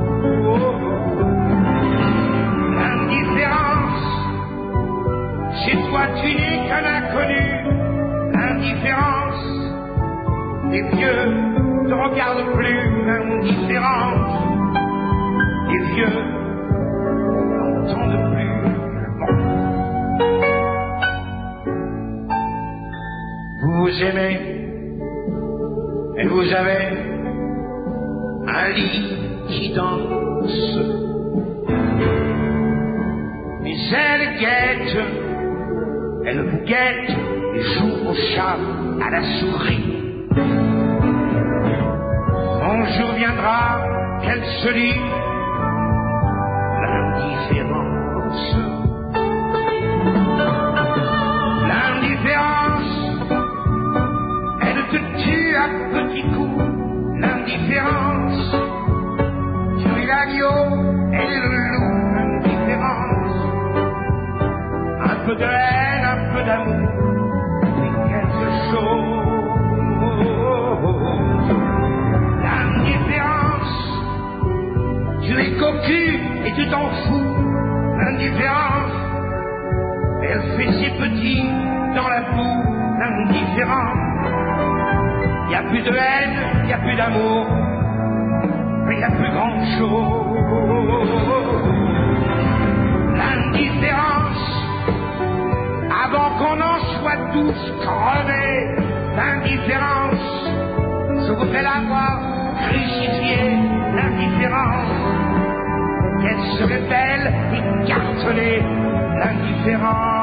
L'indifférence, chez toi tu n'es qu'un inconnu. L'indifférence, les vieux ne regardent plus. L'indifférence, les vieux n'entendent plus. Vous aimez et vous avez un lit qui danse, mais elle guette, elle vous guette et joue au chat, à la souris. Un jour viendra qu'elle se lit, l'indifférence, l'indifférence. Te tue à petits coups, l'indifférence. Tu es l'agneau et le loup, l'indifférence. Un peu de haine, un peu d'amour, et quelque chose. L'indifférence. Tu es cocu et tu t'en fous, l'indifférence. Elle fait ses petits dans la boue, l'indifférence. Y a plus de haine, y a plus d'amour, mais la plus grande chose, l'indifférence, avant qu'on en soit tous crevés d'indifférence, s'ouvrait la voie, crucifiée l'indifférence. Quelle serait-elle écartelée l'indifférence?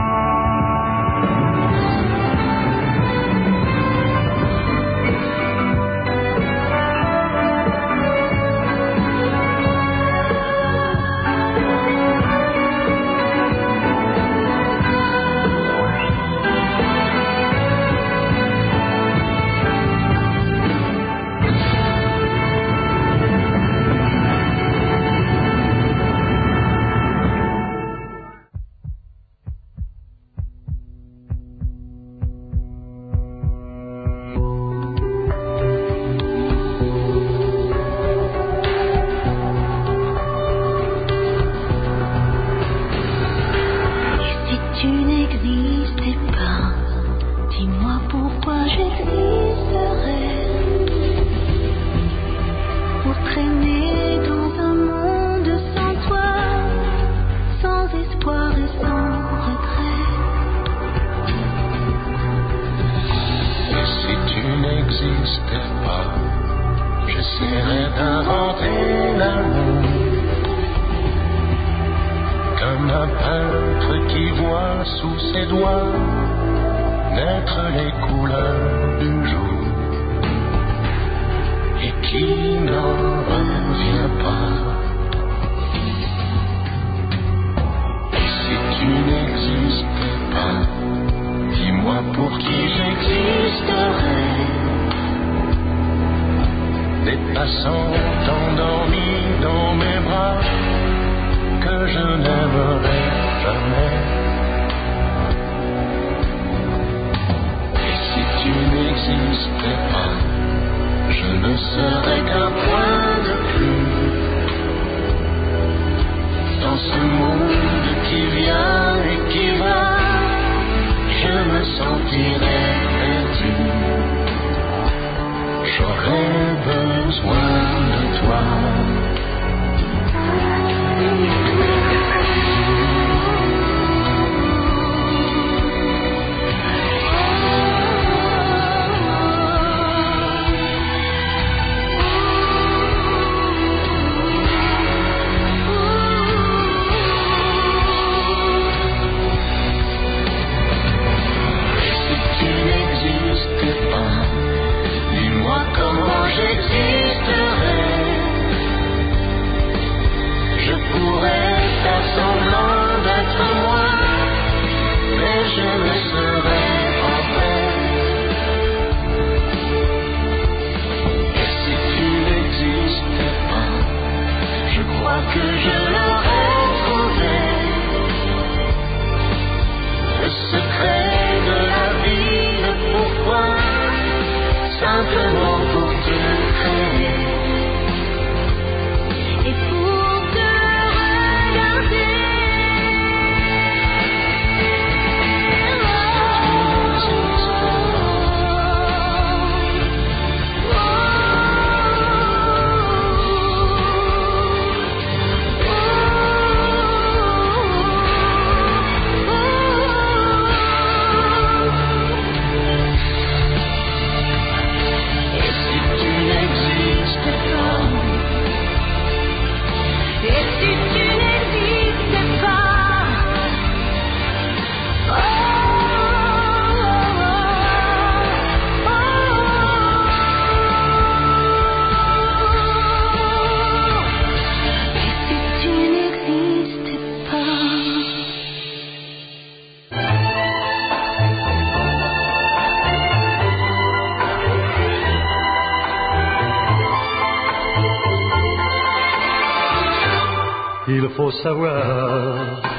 Il faut savoir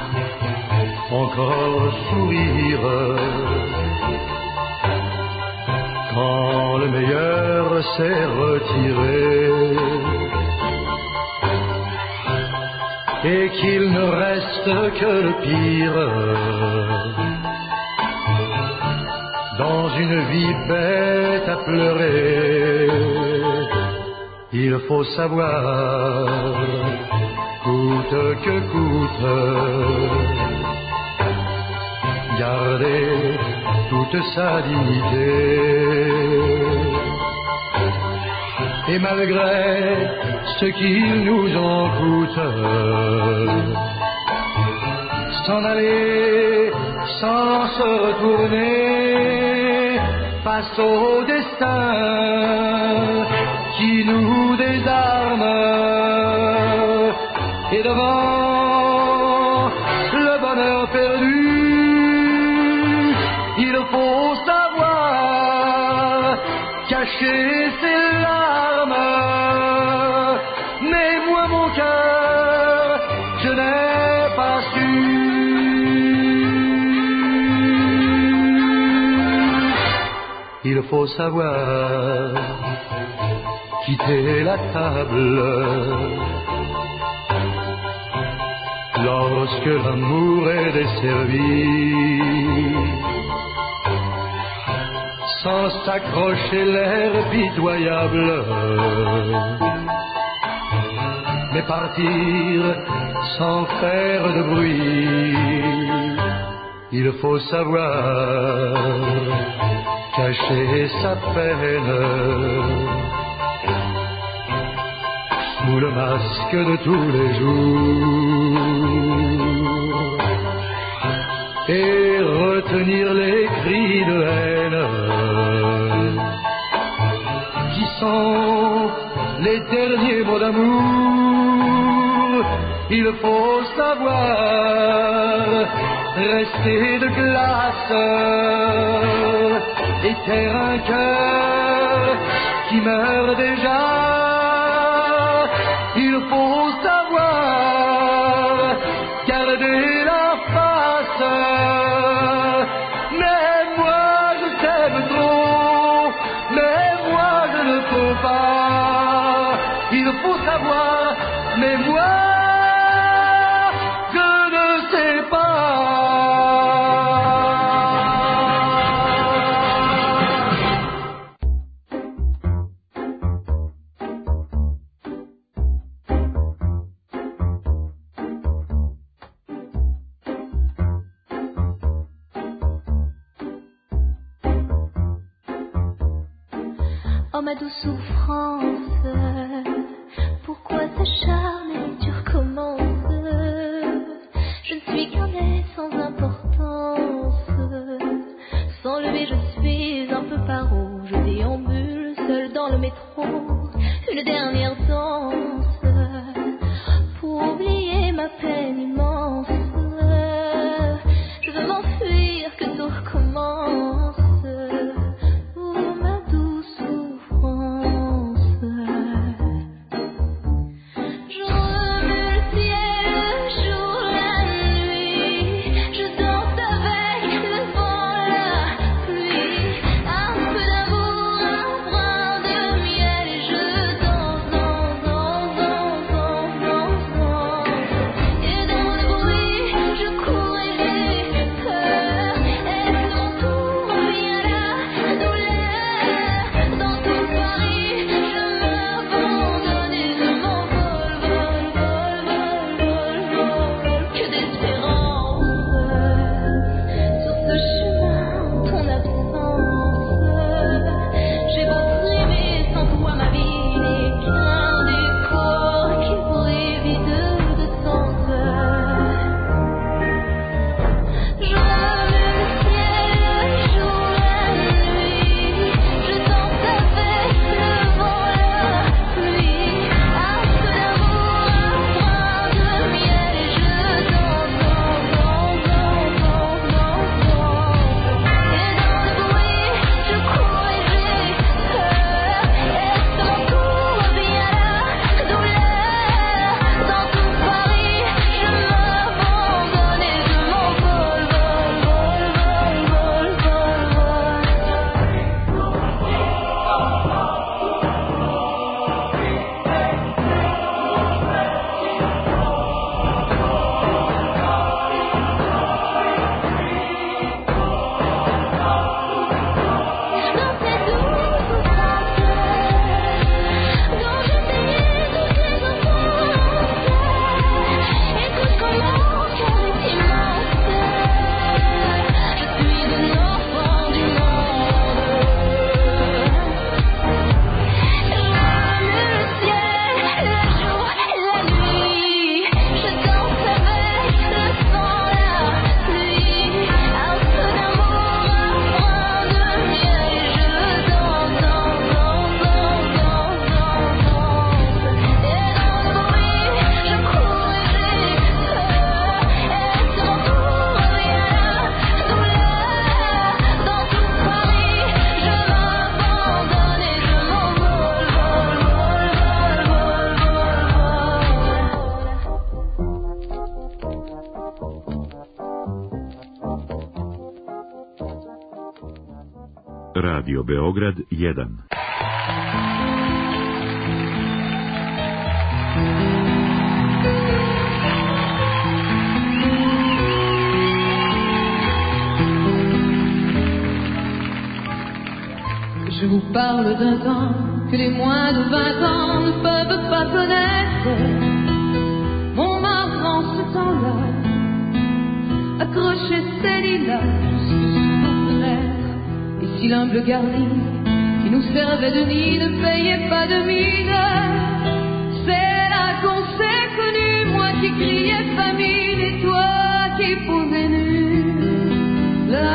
encore sourire quand le meilleur s'est retiré et qu'il ne reste que le pire dans une vie bête à pleurer. il faut savoir, coûte que coûte, garder toute sa dignité. Et malgré ce qu'il nous en coûte, s'en aller sans se retourner face au destin qui nous désarme, et devant le bonheur perdu, il faut savoir cacher ses larmes. Mais moi mon cœur, je n'ai pas su. Il faut savoir quitter la table lorsque l'amour est desservi, sans s'accrocher l'air pitoyable, mais partir sans faire de bruit. Il faut savoir cacher sa peine sous le masque de tous les jours et retenir les cris de haine qui sont les derniers mots d'amour. Il faut savoir rester de glace et taire un cœur qui meurt déjà. Il faut savoir garder la face. Mais moi je t'aime trop, mais moi je ne peux pas. Il faut savoir, mais moi je ne sais pas. Oh ma douce souffrance, pourquoi s'acharner, tu recommences? Je ne suis qu'un être sans importance. Sans lever je suis un peu paro, je déambule seul dans le métro. Une dernière danse pour oublier ma peine immense. Je veux m'enfuir, que tout recommence. Un peu d'amour, un brin de miel, et je danse, danse, danse. Radio Beograd jedan. Je vous parle d'un temps que les moins de vingt ans ne peuvent pas connaître. Montmartre en ce temps-là accrochait ses lilas jusque sous nos fenêtres. Et si l'humble garni qui nous servait de nid ne payait pas de mine, c'est là qu'on s'est connus, moi qui criais famine et toi qui posais nu. La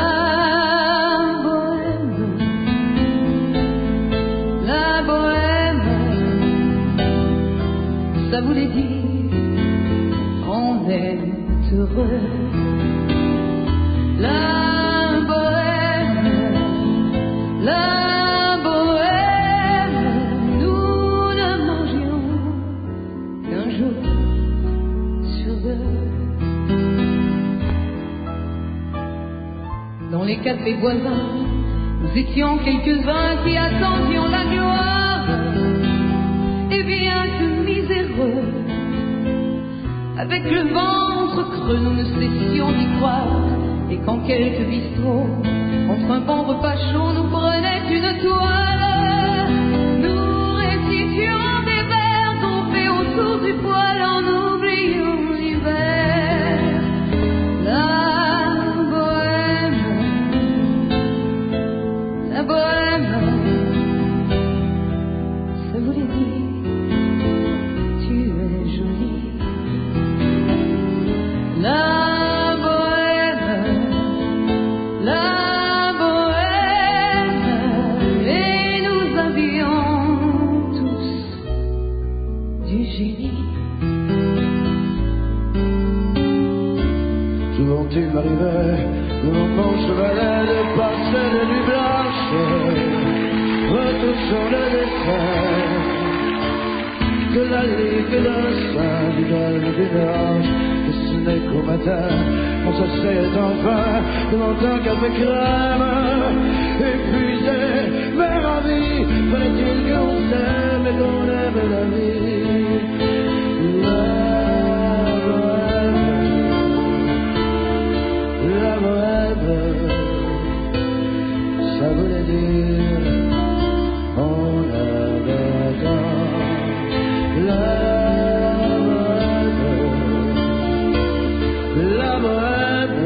ça voulait dire qu'on est heureux. La bohème, la bohème, nous ne mangions qu'un jour sur deux. Dans les cafés voisins, nous étions quelques-uns qui attendions la gloire. Et bien que miséreux, avec le ventre creux, nous ne cessions d'y croire. Et quand quelques bistrots, entre un bon repas chaud, nous prenaient une toile, nous récitions des vers tombés autour du poêle en oubliant l'hiver. La bohème, la bohème, ça voulait dire la bohème, la bohème, et nous avions tous du génie. Souvent il m'arrivait, devant mon chevalet, de passer de nuit blanche, retouchant le dessin de la ligue d'un sein, du golfe du Nord. Et ce n'est qu'au matin, on s'asseyait enfin devant un café crème, épuisé, mais ravi. Fallait-il qu'on s'aime et qu'on aime la vie? La bohème, la bohème, ça voulait dire on avait tant. La la bohème,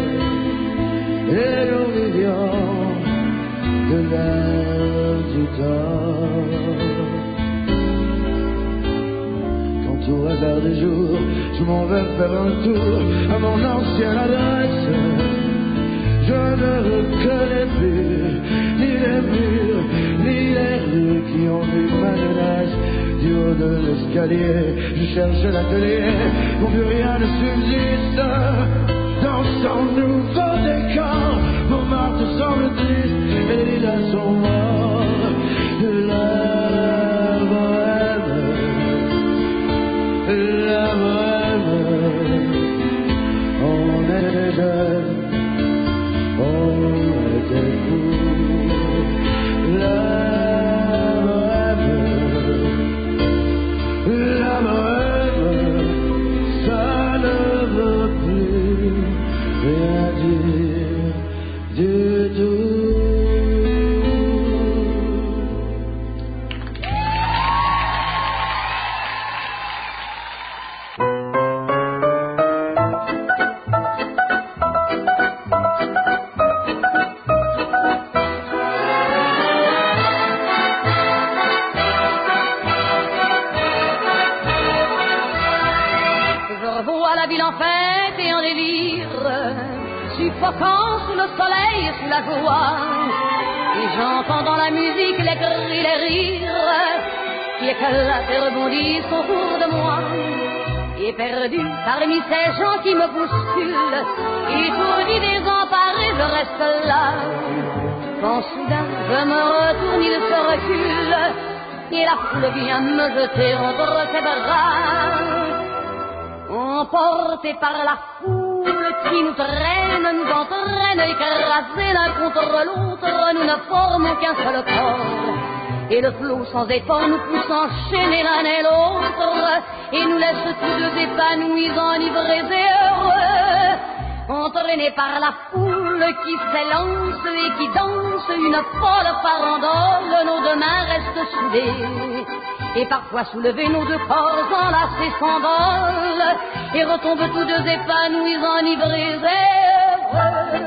et nous vivions de l'air du temps. Quand au hasard des jours, je m'en vais faire un tour à mon ancienne adresse, je ne reconnais plus ni les murs, ni les rues qui ont vu ma jeunesse. Du haut de l'escalier, je cherche l'atelier où plus rien ne subsiste. Dans son nouveau décor, Montmartre semble triste et les lilas sont morts. La bohème, la bohème, on était jeunes, on était fous. La la bohème, ça ne veut plus rien dire du tout. Suffoquant sous le soleil et sous la joie, et j'entends dans la musique les cris, les rires qui éclatent et rebondissent autour de moi. Et perdu parmi ces gens qui me bousculent, étourdi, désemparé, je reste là. Quand soudain je me retourne, il se recule, et la foule vient me jeter entre ses bras. Emporté par la foule, foule qui nous traîne, nous entraîne, écrasés l'un contre l'autre, nous ne formons qu'un seul corps. Et le flot sans effort nous pousse enchaîner l'un et l'autre, et nous laisse tous deux épanouis, enivrés et heureux, entraînés par la foule qui s'élance et qui danse une folle farandole. Nos deux mains restent soudées, et parfois soulevés, nos deux corps enlacés s'envolent, et retombent tous deux épanouis, enivrés et heureux.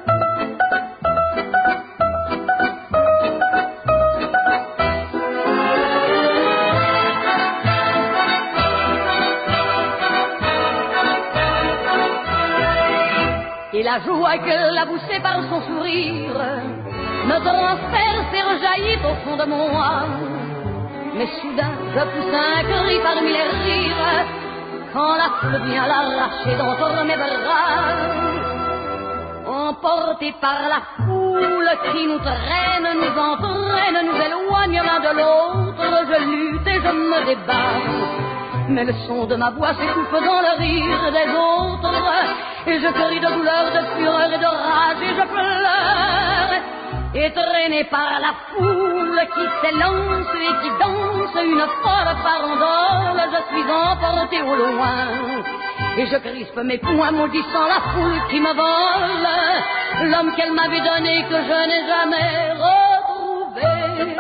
Et la joie que la poussée par son sourire me transperce et rejaillit au fond de moi. Mais soudain je pousse un cri parmi les rires, quand la foule vient l'arracher d'entre mes bras. Emportés par la foule qui nous traîne, nous entraîne, nous éloigne l'un de l'autre, je lutte et je me débat. Mais le son de ma voix s'étouffe dans le rire des autres, et je crie de douleur, de fureur et de rage, et je pleure. Et traîné par la foule qui s'élance et qui danse une folle farandole, je suis emporté au loin, et je crispe mes poings maudissant la foule qui me vole l'homme qu'elle m'avait donné, que je n'ai jamais retrouvé.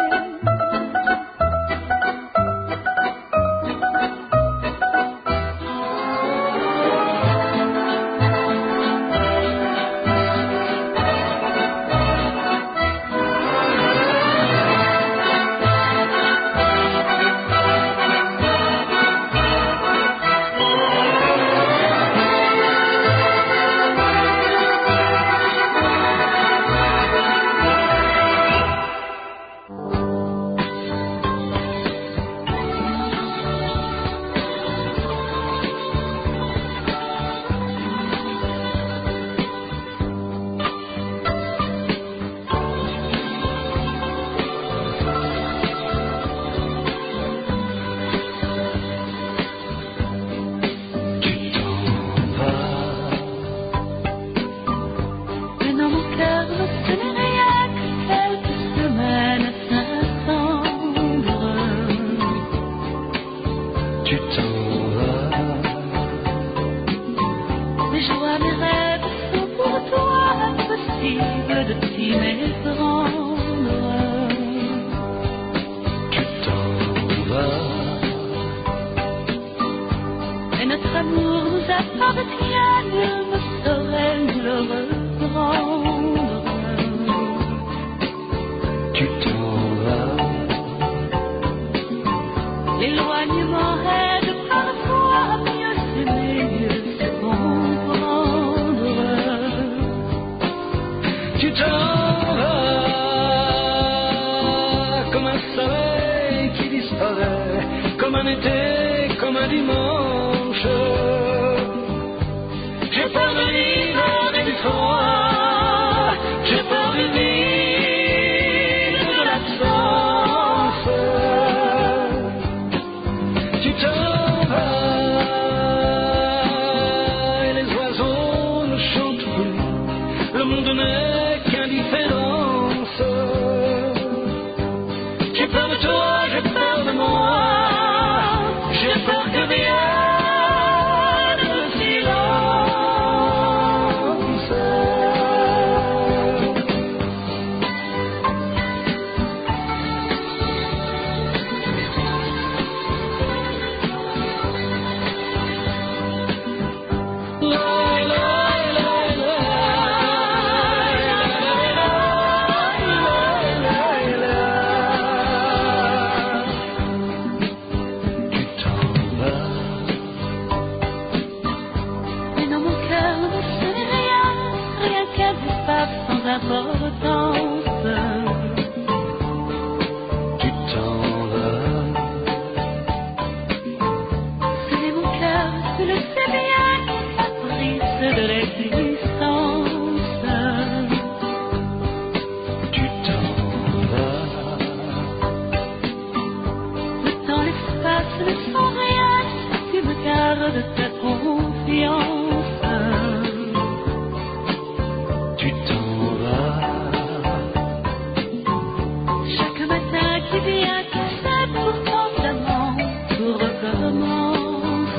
si bien que c'est pourtant seulement tout recommence.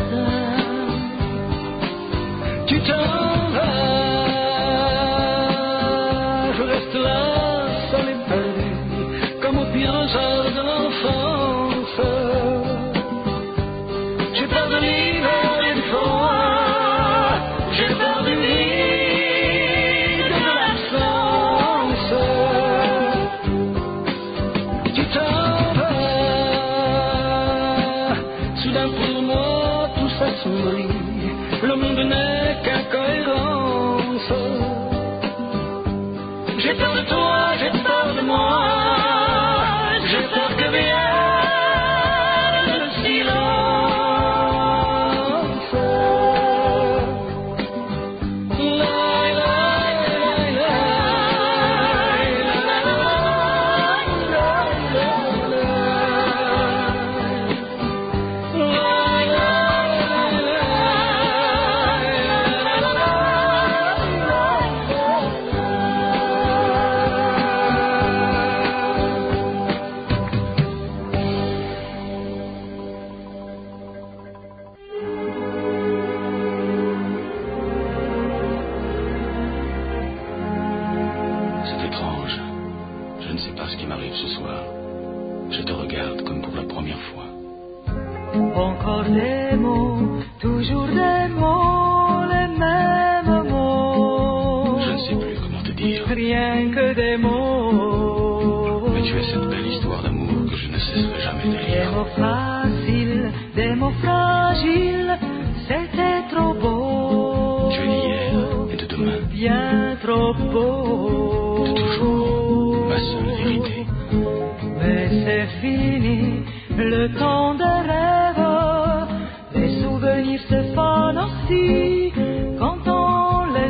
Tu t'en vas, je reste là, seul et perdu, comme au pire hasard de l'enfance. J'ai peur de l'hiver et du froid, j'ai peur du vide, de l'absence. Tu t'en vas, soudain pour moi tout s'assombrit, le monde n'est qu'incohérence. J'ai peur de toi, j'ai peur de moi, j'ai peur que vienne le silence. La, la, la, la, C'est étrange. Je ne sais pas ce qui m'arrive ce soir. Je te regarde comme pour la première fois. Encore des mots, toujours des mots, les mêmes mots. Je ne sais plus comment te dire. Rien que des mots. Mais tu es cette belle histoire d'amour que je ne cesserai jamais de Des lire. mots faciles, des mots fragiles, c'était trop beau. Tu es d'hier et de demain. Bien trop beau. De toujours, ma seule vérité. Mais c'est fini, le temps des rêves. Les souvenirs se fanent aussi quand on les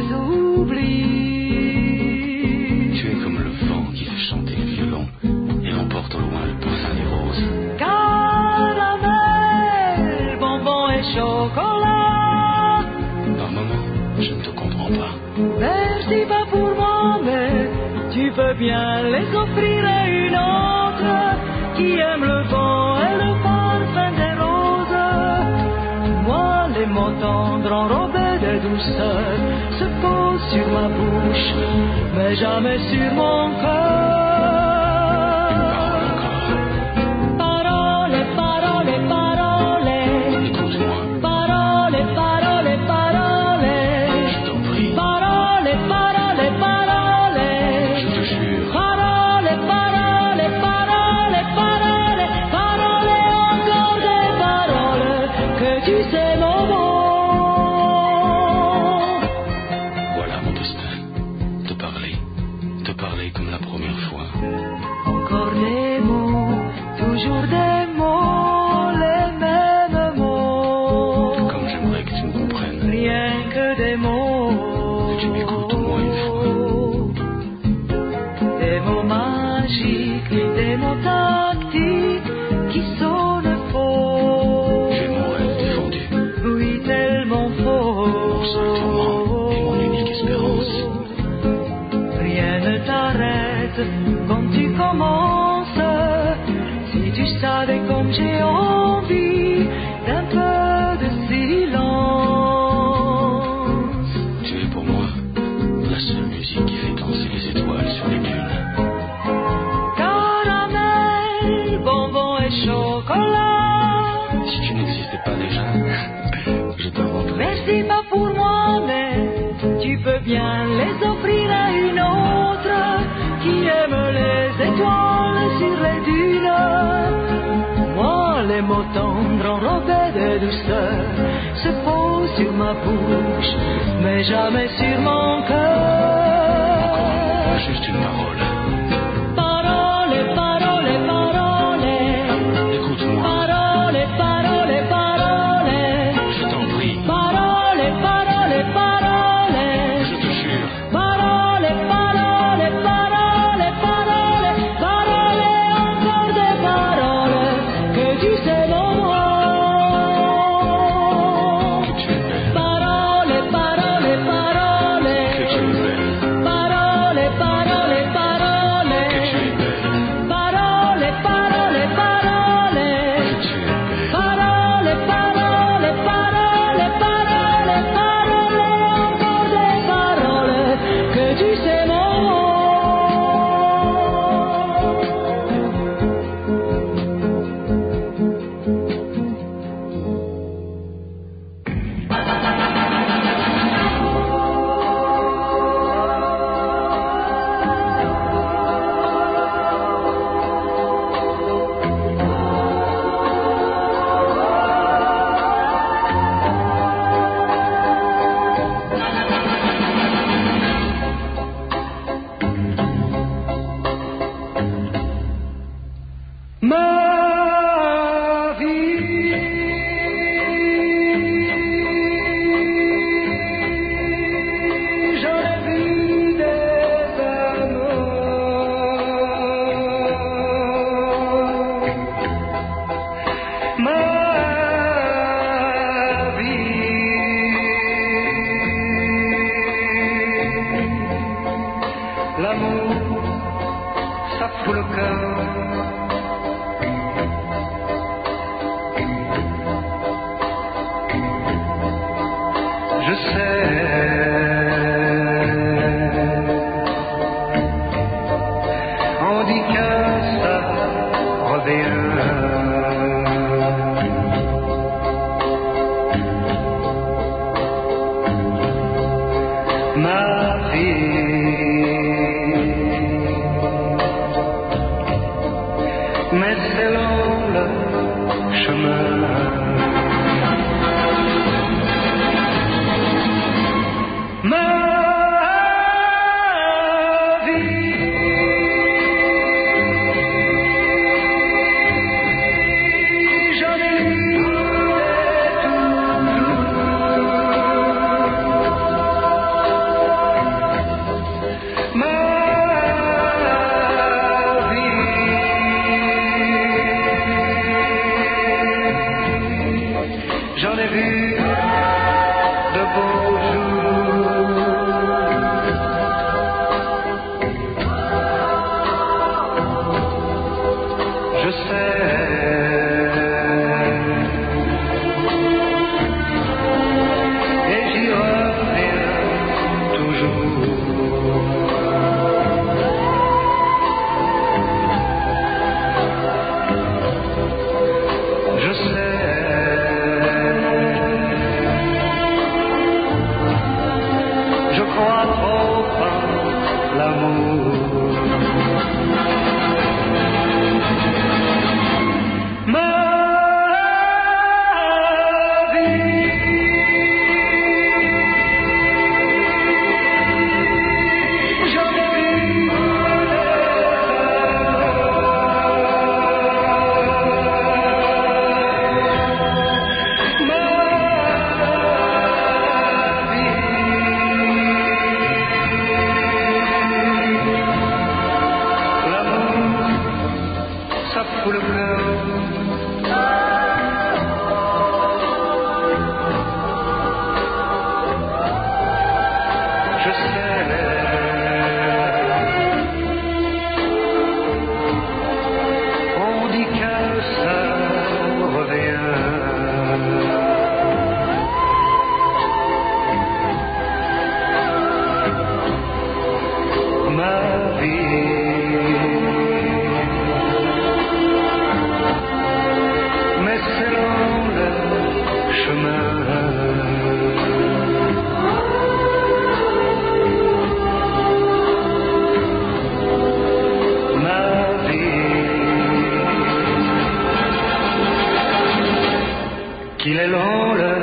oublie. Tu es comme le vent qui fait chanter le violon et emporte au loin le parfum des roses. Caramel, bonbon et chocolat. Par moments, je ne te comprends pas. Merci pas pour moi, mais tu peux bien les offrir à une autre qui aime le vent et le parfum des roses. Moi, les mots tendres enrobés de douceur se posent sur ma bouche, mais jamais sur mon cœur. Parole, parole, parole. Écoute-moi. Parole, parole, parole. Je t'en prie. Parole, parole, parole. Je te jure. Parole, parole, parole, parole, parole, encore des paroles que tu sais mon mot. Voilà mon destin. Te parler. Te parler comme la première fois. Encore des mots, toujours des mots, les mêmes mots. Comme j'aimerais que tu me comprennes. Rien que des mots. Que tu m'écoutes au moins une fois. Des mots magiques, des mots tactiques qui sonnent faux. Tu es mon rêve défendu. Oui, tellement faux. Mon seul tourment et mon unique espérance. Rien ne t'arrête quand tu commences. Si tu savais comme j'ai envie d'un peu de silence. Tu es pour moi la seule musique qui fait danser les étoiles sur les dunes. Caramel, bonbon et chocolat. Si tu n'existais pas déjà, je t'inventerais. Merci pas pour moi, mais tu peux bien les offrir à une autre qui aime les étoiles sur les dunes. Moi, les mots tendres enrobés de douceur se posent sur ma bouche, mais jamais sur mon cœur. Encore juste une parole. Parole, parole, parole. Écoute-moi. Parole, parole, parole. Je t'en prie. Parole, parole, parole. Je te jure. Parole, parole, parole, parole, parole, encore des paroles que tu sais mon mot. Que tu es belle. Parole, parole, parole. Que tu es belle. Parole, parole, parole. mais c'est long le chemin. Ma qu'il est long le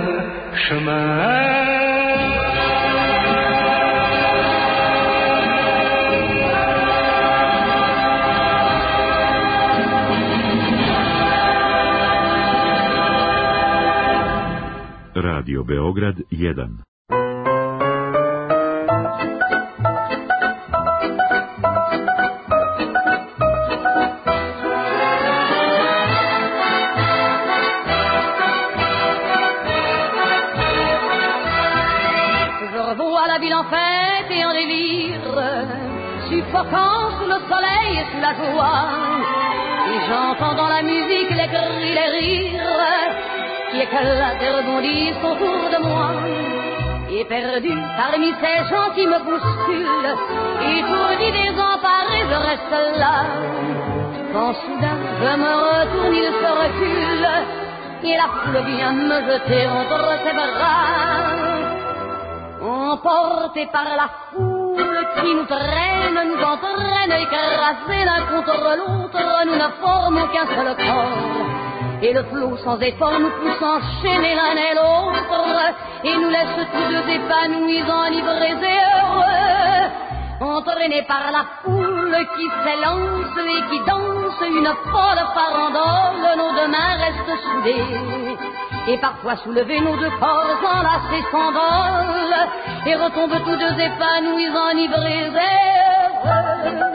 chemin. Radio Beograd jedan. Suffoquant sous le soleil et sous la joie, et j'entends dans la musique les cris, les rires qui éclatent et rebondissent autour de moi. Et perdu parmi ces gens qui me bousculent, étourdi, désemparé, je reste là. Quand soudain je me retourne, il se recule, et la foule vient me jeter entre ses bras. Emporté par la foule qui nous traîne, nous entraîne, écrasés l'un contre l'autre, nous ne formons qu'un seul corps. Et le flot sans effort nous pousse enchaîner l'un et l'autre, et nous laisse tous deux épanouis, enivrés et heureux. Entraînés par la foule qui s'élance et qui danse une folle farandole, nos deux mains restent soudées. Et parfois soulevés, nos deux corps enlacés s'envolent et retombent tous deux épanouis, enivrés et heureux.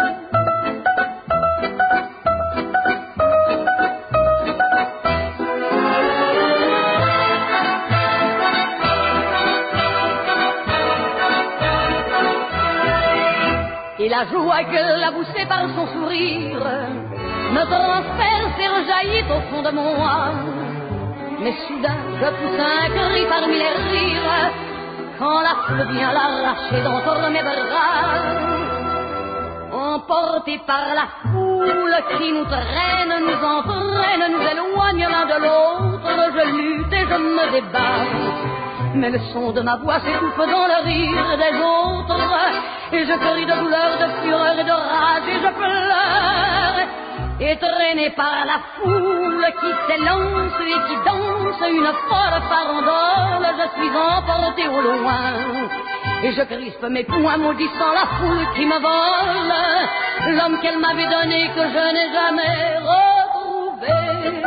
Et la joie que la poussée par son sourire me transperce et rejaillit au fond de moi. Mais soudain je pousse un cri parmi les rires quand la foule vient l'arracher d'entre mes bras. Emportés par la foule qui nous traîne, nous entraîne, nous éloigne l'un de l'autre, je lutte et je me débat. Mais le son de ma voix s'étouffe dans le rire des autres, et je crie de douleur, de fureur et de rage, et je pleure. et traîné par la foule qui s'élance et qui danse une folle farandole, je suis emporté au loin et je crispe mes poings maudissant la foule qui me vole l'homme qu'elle m'avait donné que je n'ai jamais retrouvé.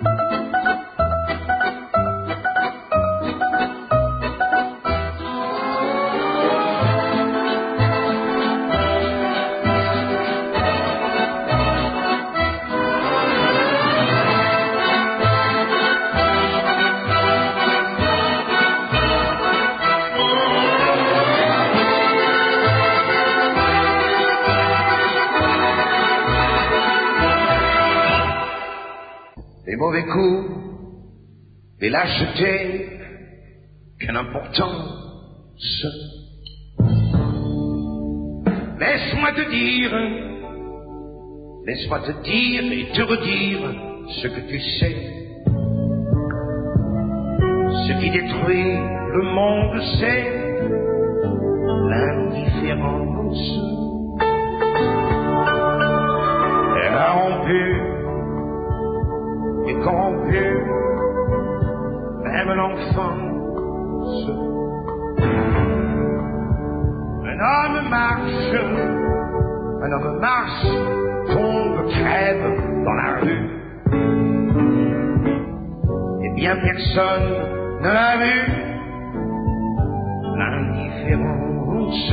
Des mauvais coups, des lâchetés, quelle importance. Laisse-moi te dire, laisse-moi te dire et te redire ce que tu sais. Ce qui détruit le monde, c'est l'indifférence. Elle a rompu et corrompu même l'enfance. Un homme marche, un homme marche, tombe, crève dans la rue. Et bien personne ne l'a vu. L'indifférence,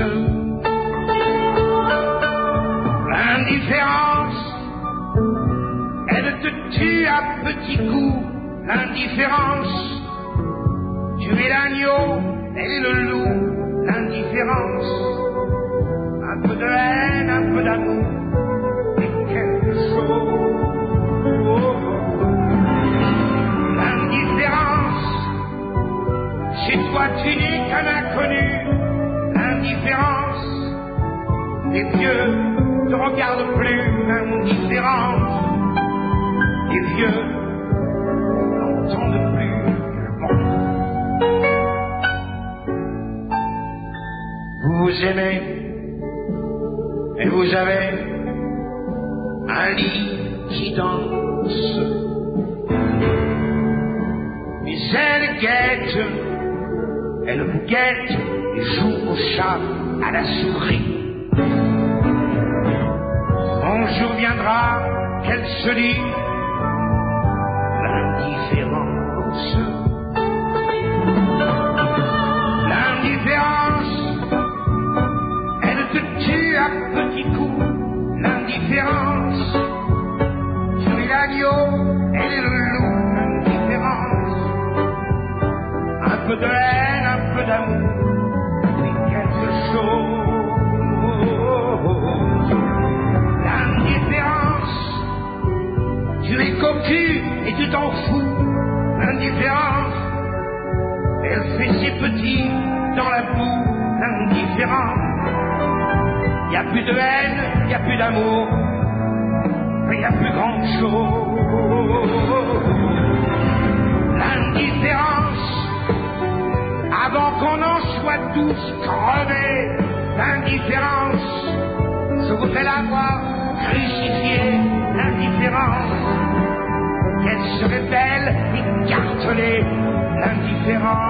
l'indifférence, elle te tue à petits coups. L'indifférence, tu es l'agneau, elle est le loup. L'indifférence, un peu de haine, un peu d'amour, et quelque chose. L'indifférence, chez toi tu n'es qu'un inconnu. L'indifférence, les vieux ne regardent plus. L'indifférence, les vieux n'entendent plus le monde. Vous vous aimez et vous avez un lit qui danse. Mais elle guette, elle vous guette et joue au chat, à la souris. Un jour viendra qu'elle se lit. L'indifférence, l'indifférence, elle te tue à petits coups. L'indifférence, tu es l'agneau, elle est le loup. L'indifférence, un peu de haine, un peu d'amour, et quelque chose. L'indifférence, tu es cocu et tu t'en fous. L'indifférence, elle fait ses petits dans la boue. L'indifférence, il n'y a plus de haine, il n'y a plus d'amour, il n'y a plus grand chose. L'indifférence, avant qu'on en soit tous crevés. L'indifférence, je voudrais la voir crucifiée. L'indifférence, qu'elle serait belle et cartelée. L'indifférence.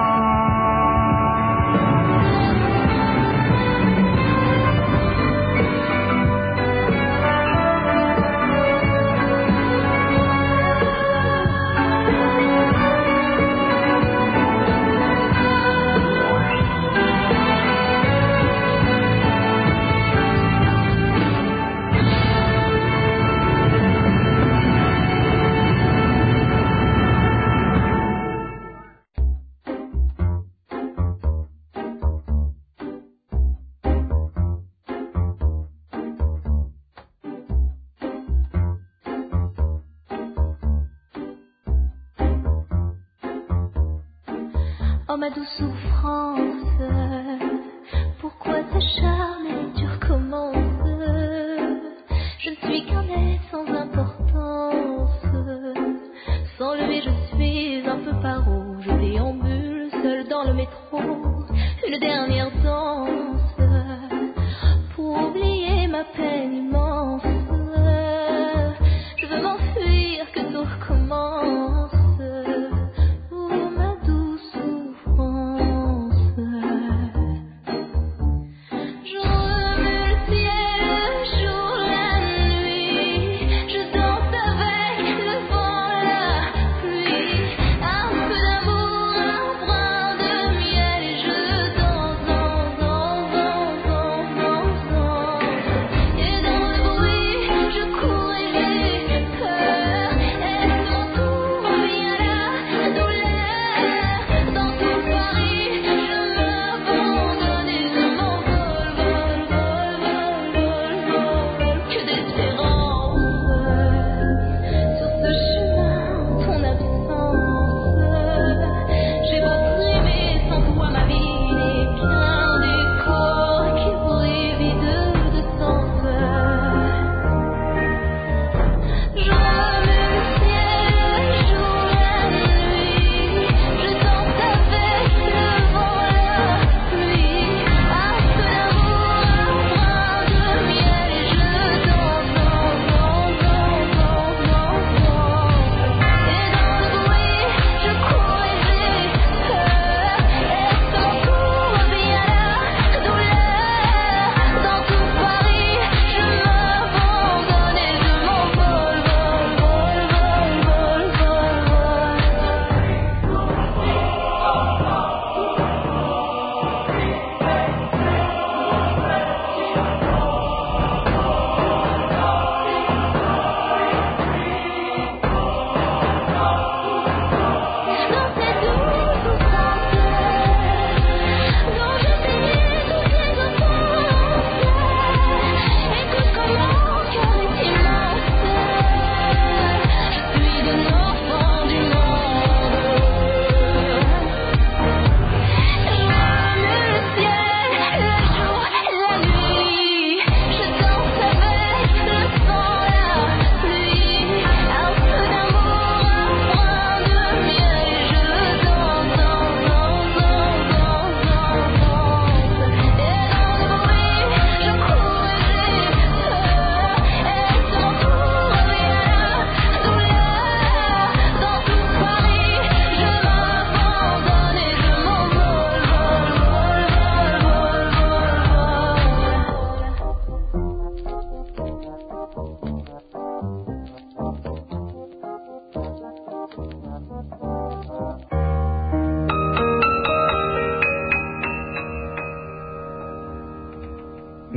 Oh ma douce souffrance, pourquoi t'acharner, tu recommences. Je ne suis qu'un être sans importance. Sans lever je suis un peu paro. Je déambule seul dans le métro. Une dernière danse pour oublier ma peine immense. Je veux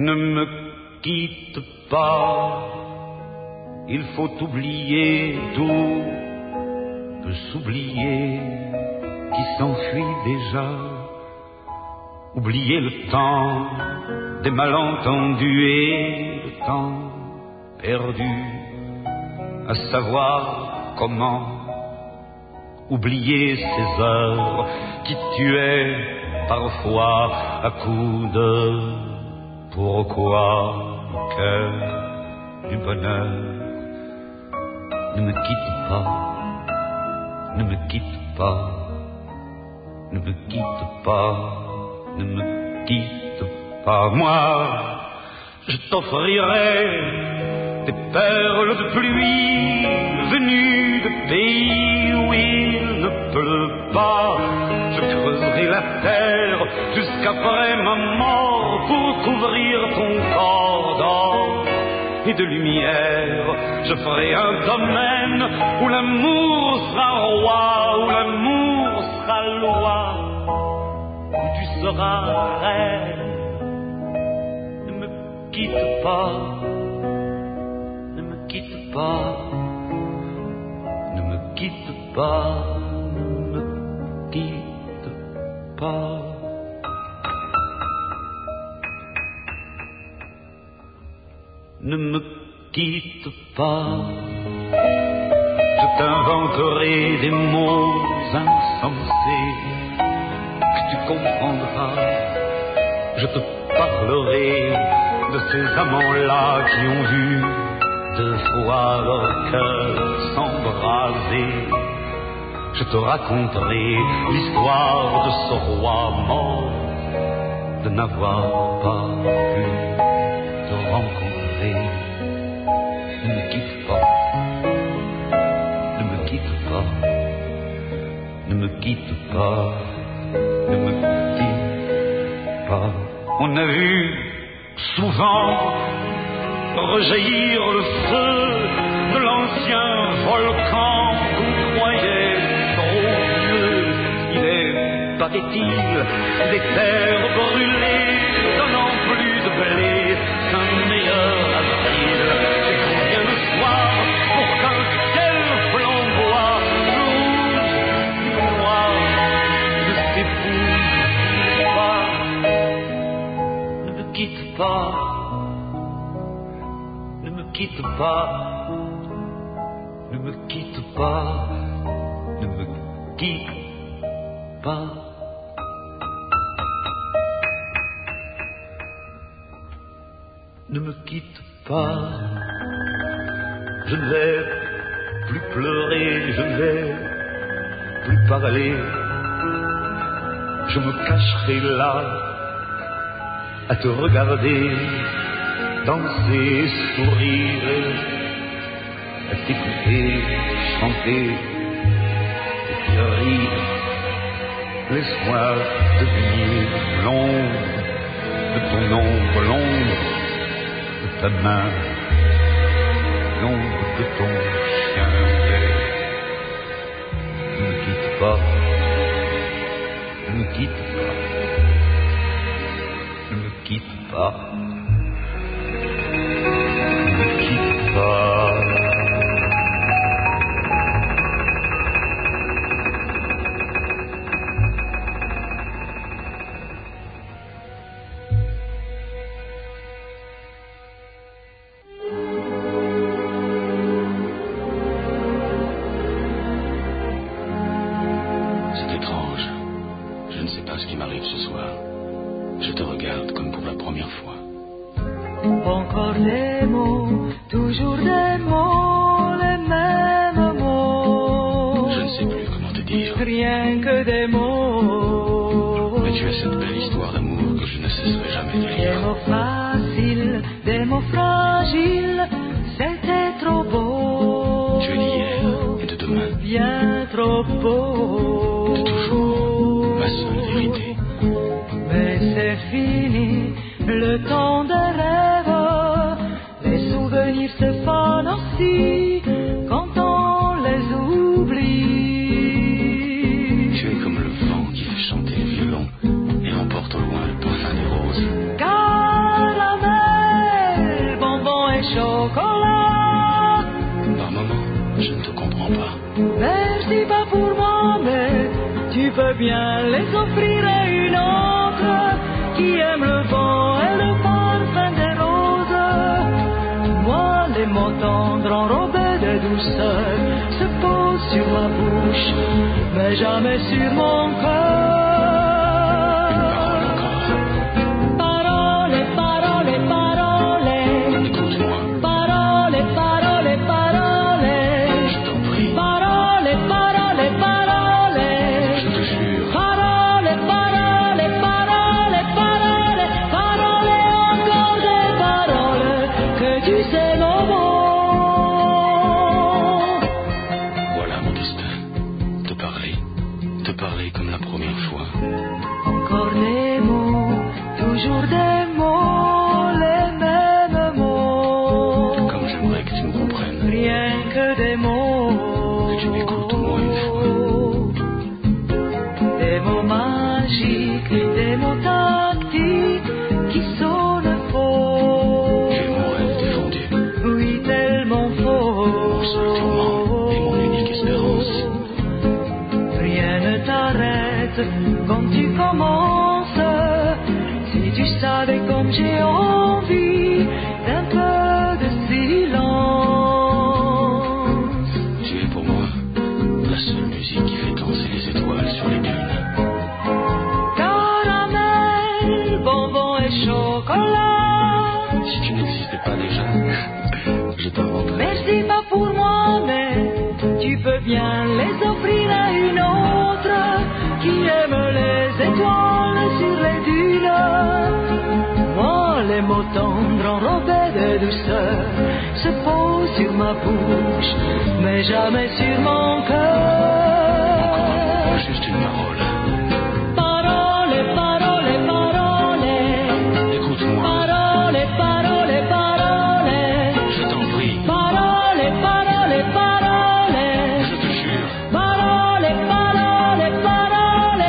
Ne me quitte pas, il faut oublier tout, peut s'oublier qui s'enfuit déjà. Oublier le temps des malentendus et le temps perdu à savoir comment. Oublier ces heures qui tuaient parfois à coups de pourquoi mon cœur du bonheur. Ne me quitte pas, ne me quitte pas, ne me quitte pas, ne me quitte pas. Moi, je t'offrirai des perles de pluie venues de pays où il ne pleut pas. Je creuserai la terre jusqu'après ma mort pour couvrir ton corps d'or et de lumière. Je ferai un domaine où l'amour sera roi, où l'amour sera loi, où tu seras reine. Ne me quitte pas, ne me quitte pas, ne me quitte pas, ne me quitte pas. Ne me quitte pas, je t'inventerai des mots insensés que tu comprendras. Je te parlerai de ces amants-là qui ont vu deux fois leur cœur s'embraser. Je te raconterai l'histoire de ce roi mort, de n'avoir pas pu te rencontrer. Ne me quitte pas, ne me quitte pas, ne me quitte pas, ne me quitte pas. On a vu souvent rejaillir le feu de l'ancien volcan qu'on croyait trop vieux. Il est, paraît-il, des terres brûlées, donnant plus de blé qu'un meilleur avril. Et quand vient le soir, pour qu'un ciel flamboie, le rouge du noir de ses boules pas. Ne me quitte pas, ne me quitte pas, ne me quitte pas, ne me quitte pas. Ne me quitte pas, je ne vais plus pleurer, je ne vais plus parler. Je me cacherai là à te regarder, danser, sourire, à t'écouter, chanter et puis rire. Laisse-moi devenir l'ombre de ton ombre, l'ombre ta main, l'ombre de ton chien. Ne me quitte pas, ne me quitte pas, ne me quitte pas, ne me quitte pas. Encore des mots, toujours des mots, les mêmes mots. Je ne sais plus comment te dire. Rien que des mots. Mais tu as cette belle histoire d'amour que je ne cesserai jamais de lire. Des mots faciles, des mots fragiles, c'était trop beau. Tu es d'hier et de demain. Bien trop beau. De toujours, ma seule vérité. Mais c'est fini, le temps des rêves. Les souvenirs se fanent aussi quand on les oublie. Tu es comme le vent qui fait chanter le violon et emporte au loin le parfum des roses. Car la mer Merci pas pour moi, mais tu peux bien les offrir à une autre qui aime le vent et le parfum des roses. Moi, les mots tendres enrobés de douceur se posent sur ma bouche, mais jamais sur mon cœur. Quand tu commences, si tu savais comme j'ai envie d'un peu de silence. Tu es pour moi la seule musique qui fait danser les étoiles sur les dunes. Caramel, bonbon et chocolat. Si tu n'existais pas déjà, je t'inventerais. Merci pas pour moi, mais tu peux bien les offrir à une autre qui aime les étoiles sur les dunes. Moi, les mots tendres enrobés de douceur se posent sur ma bouche, mais jamais sur mon cœur. Encore juste une parole. Parole, parole, parole. Écoute-moi. Parole, parole, parole. Je t'en prie. Parole, parole, parole. Je te jure. Parole, parole, parole.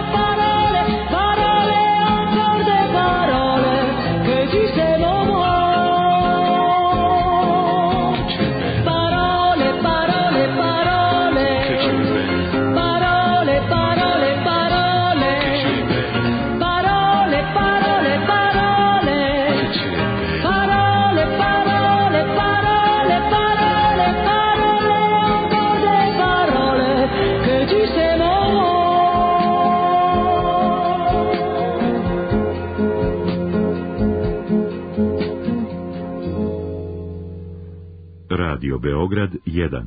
Radio Beograd jedan.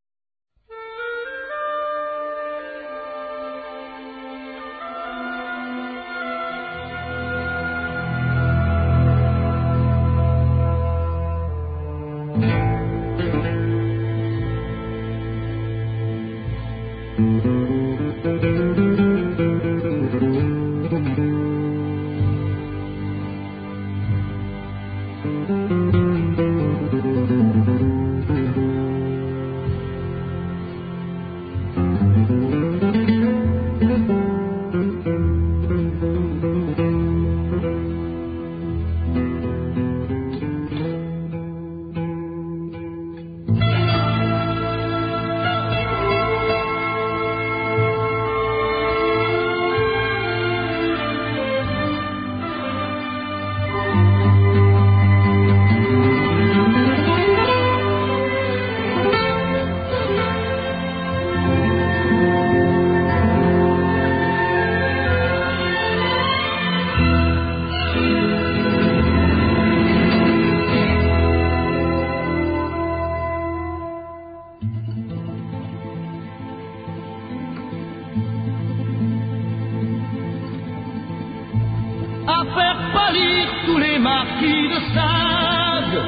À faire pâlir tous les marquis de Sade,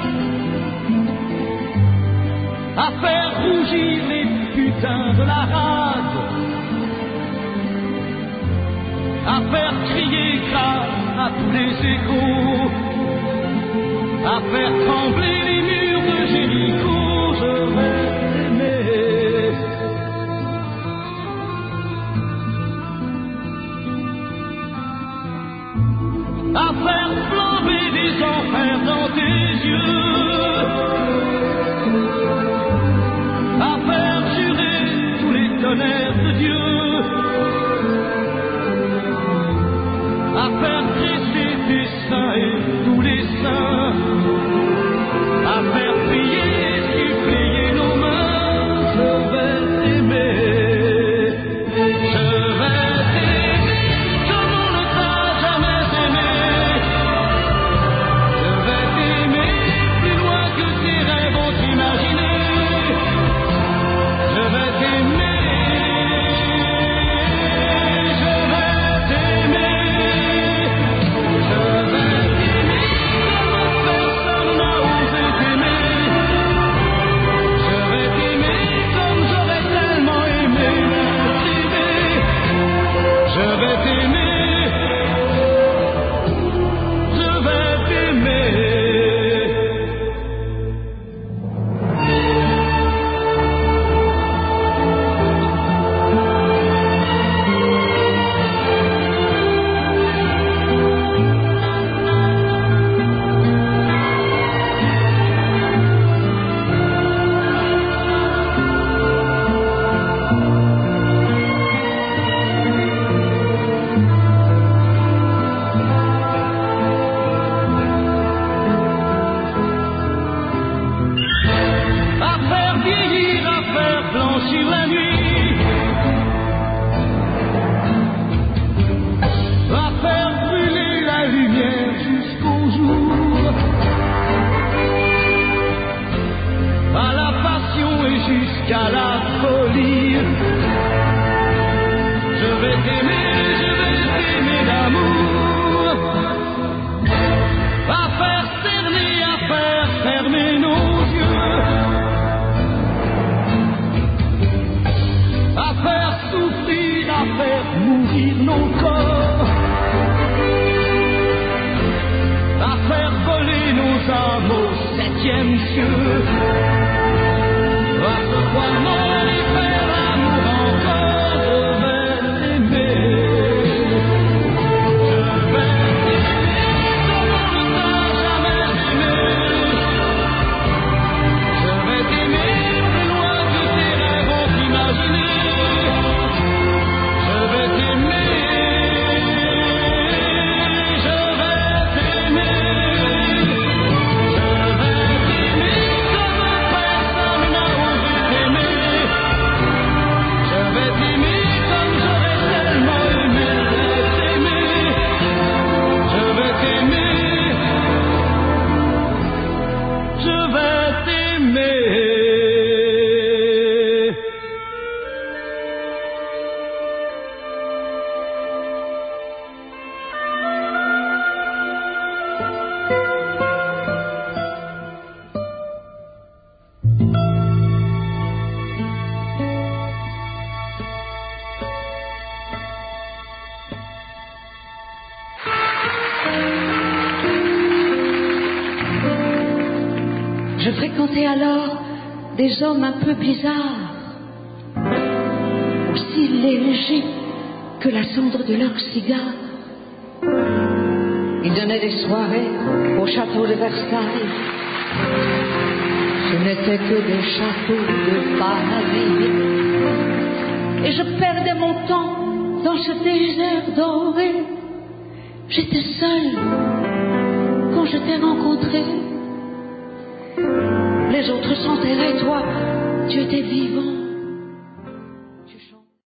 à faire rougir les putains de la rade, à faire crier grâce à tous les échos, à faire trembler les murs de Jéricho. J'aurais aimé à faire flamber des enfers dans tes yeux, à faire jurer tous les tonnerre de Dieu, à faire dresser tes seins et tous les saints, à faire prier, supplier nos mains. Je vais t'aimer, je vais t'aimer comme on ne t'a jamais aimé. Je vais t'aimer plus loin que tes rêves ont imaginé. Je vais t'aimer, je vais t'aimer, je vais t'aimer comme personne n'a osé t'aimer. Je vais t'aimer comme j'aurais tellement aimé t'aimer. Je vais t'aimer, je vais t'aimer. À faire vieillir, à faire blanchir la nuit, à faire brûler la lumière jusqu'au jour, à la passion et jusqu'à la folie. Je vais t'aimer, je vais t'aimer d'amour, à faire cerner, à faire fermer nos yeux, à faire souffrir, à faire mourir nos corps, à faire voler nos âmes au septième cieux, à se croire mort et faire l'amour encore. Je vais t'aimer, je vais t'aimer comme on ne t'a jamais aimé. Je vais t'aimer plus loin que tes rêves ont imaginé. Je vais t'aimer, je vais t'aimer, je vais t'aimer comme personne n'a osé t'aimer. Je vais t'aimer comme j'aurais tellement aimé t'aimer. Je vais t'aimer, je vais t'aimer. Je fréquentais alors des hommes un peu bizarres, aussi légers que la cendre de leur cigare. Ils donnaient des soirées au château de Versailles. Ce n'était que des châteaux de paradis. Et je perdais mon temps dans ce désert doré. J'étais seule quand je t'ai rencontré. Les autres s'enterraient, toi, tu étais vivant.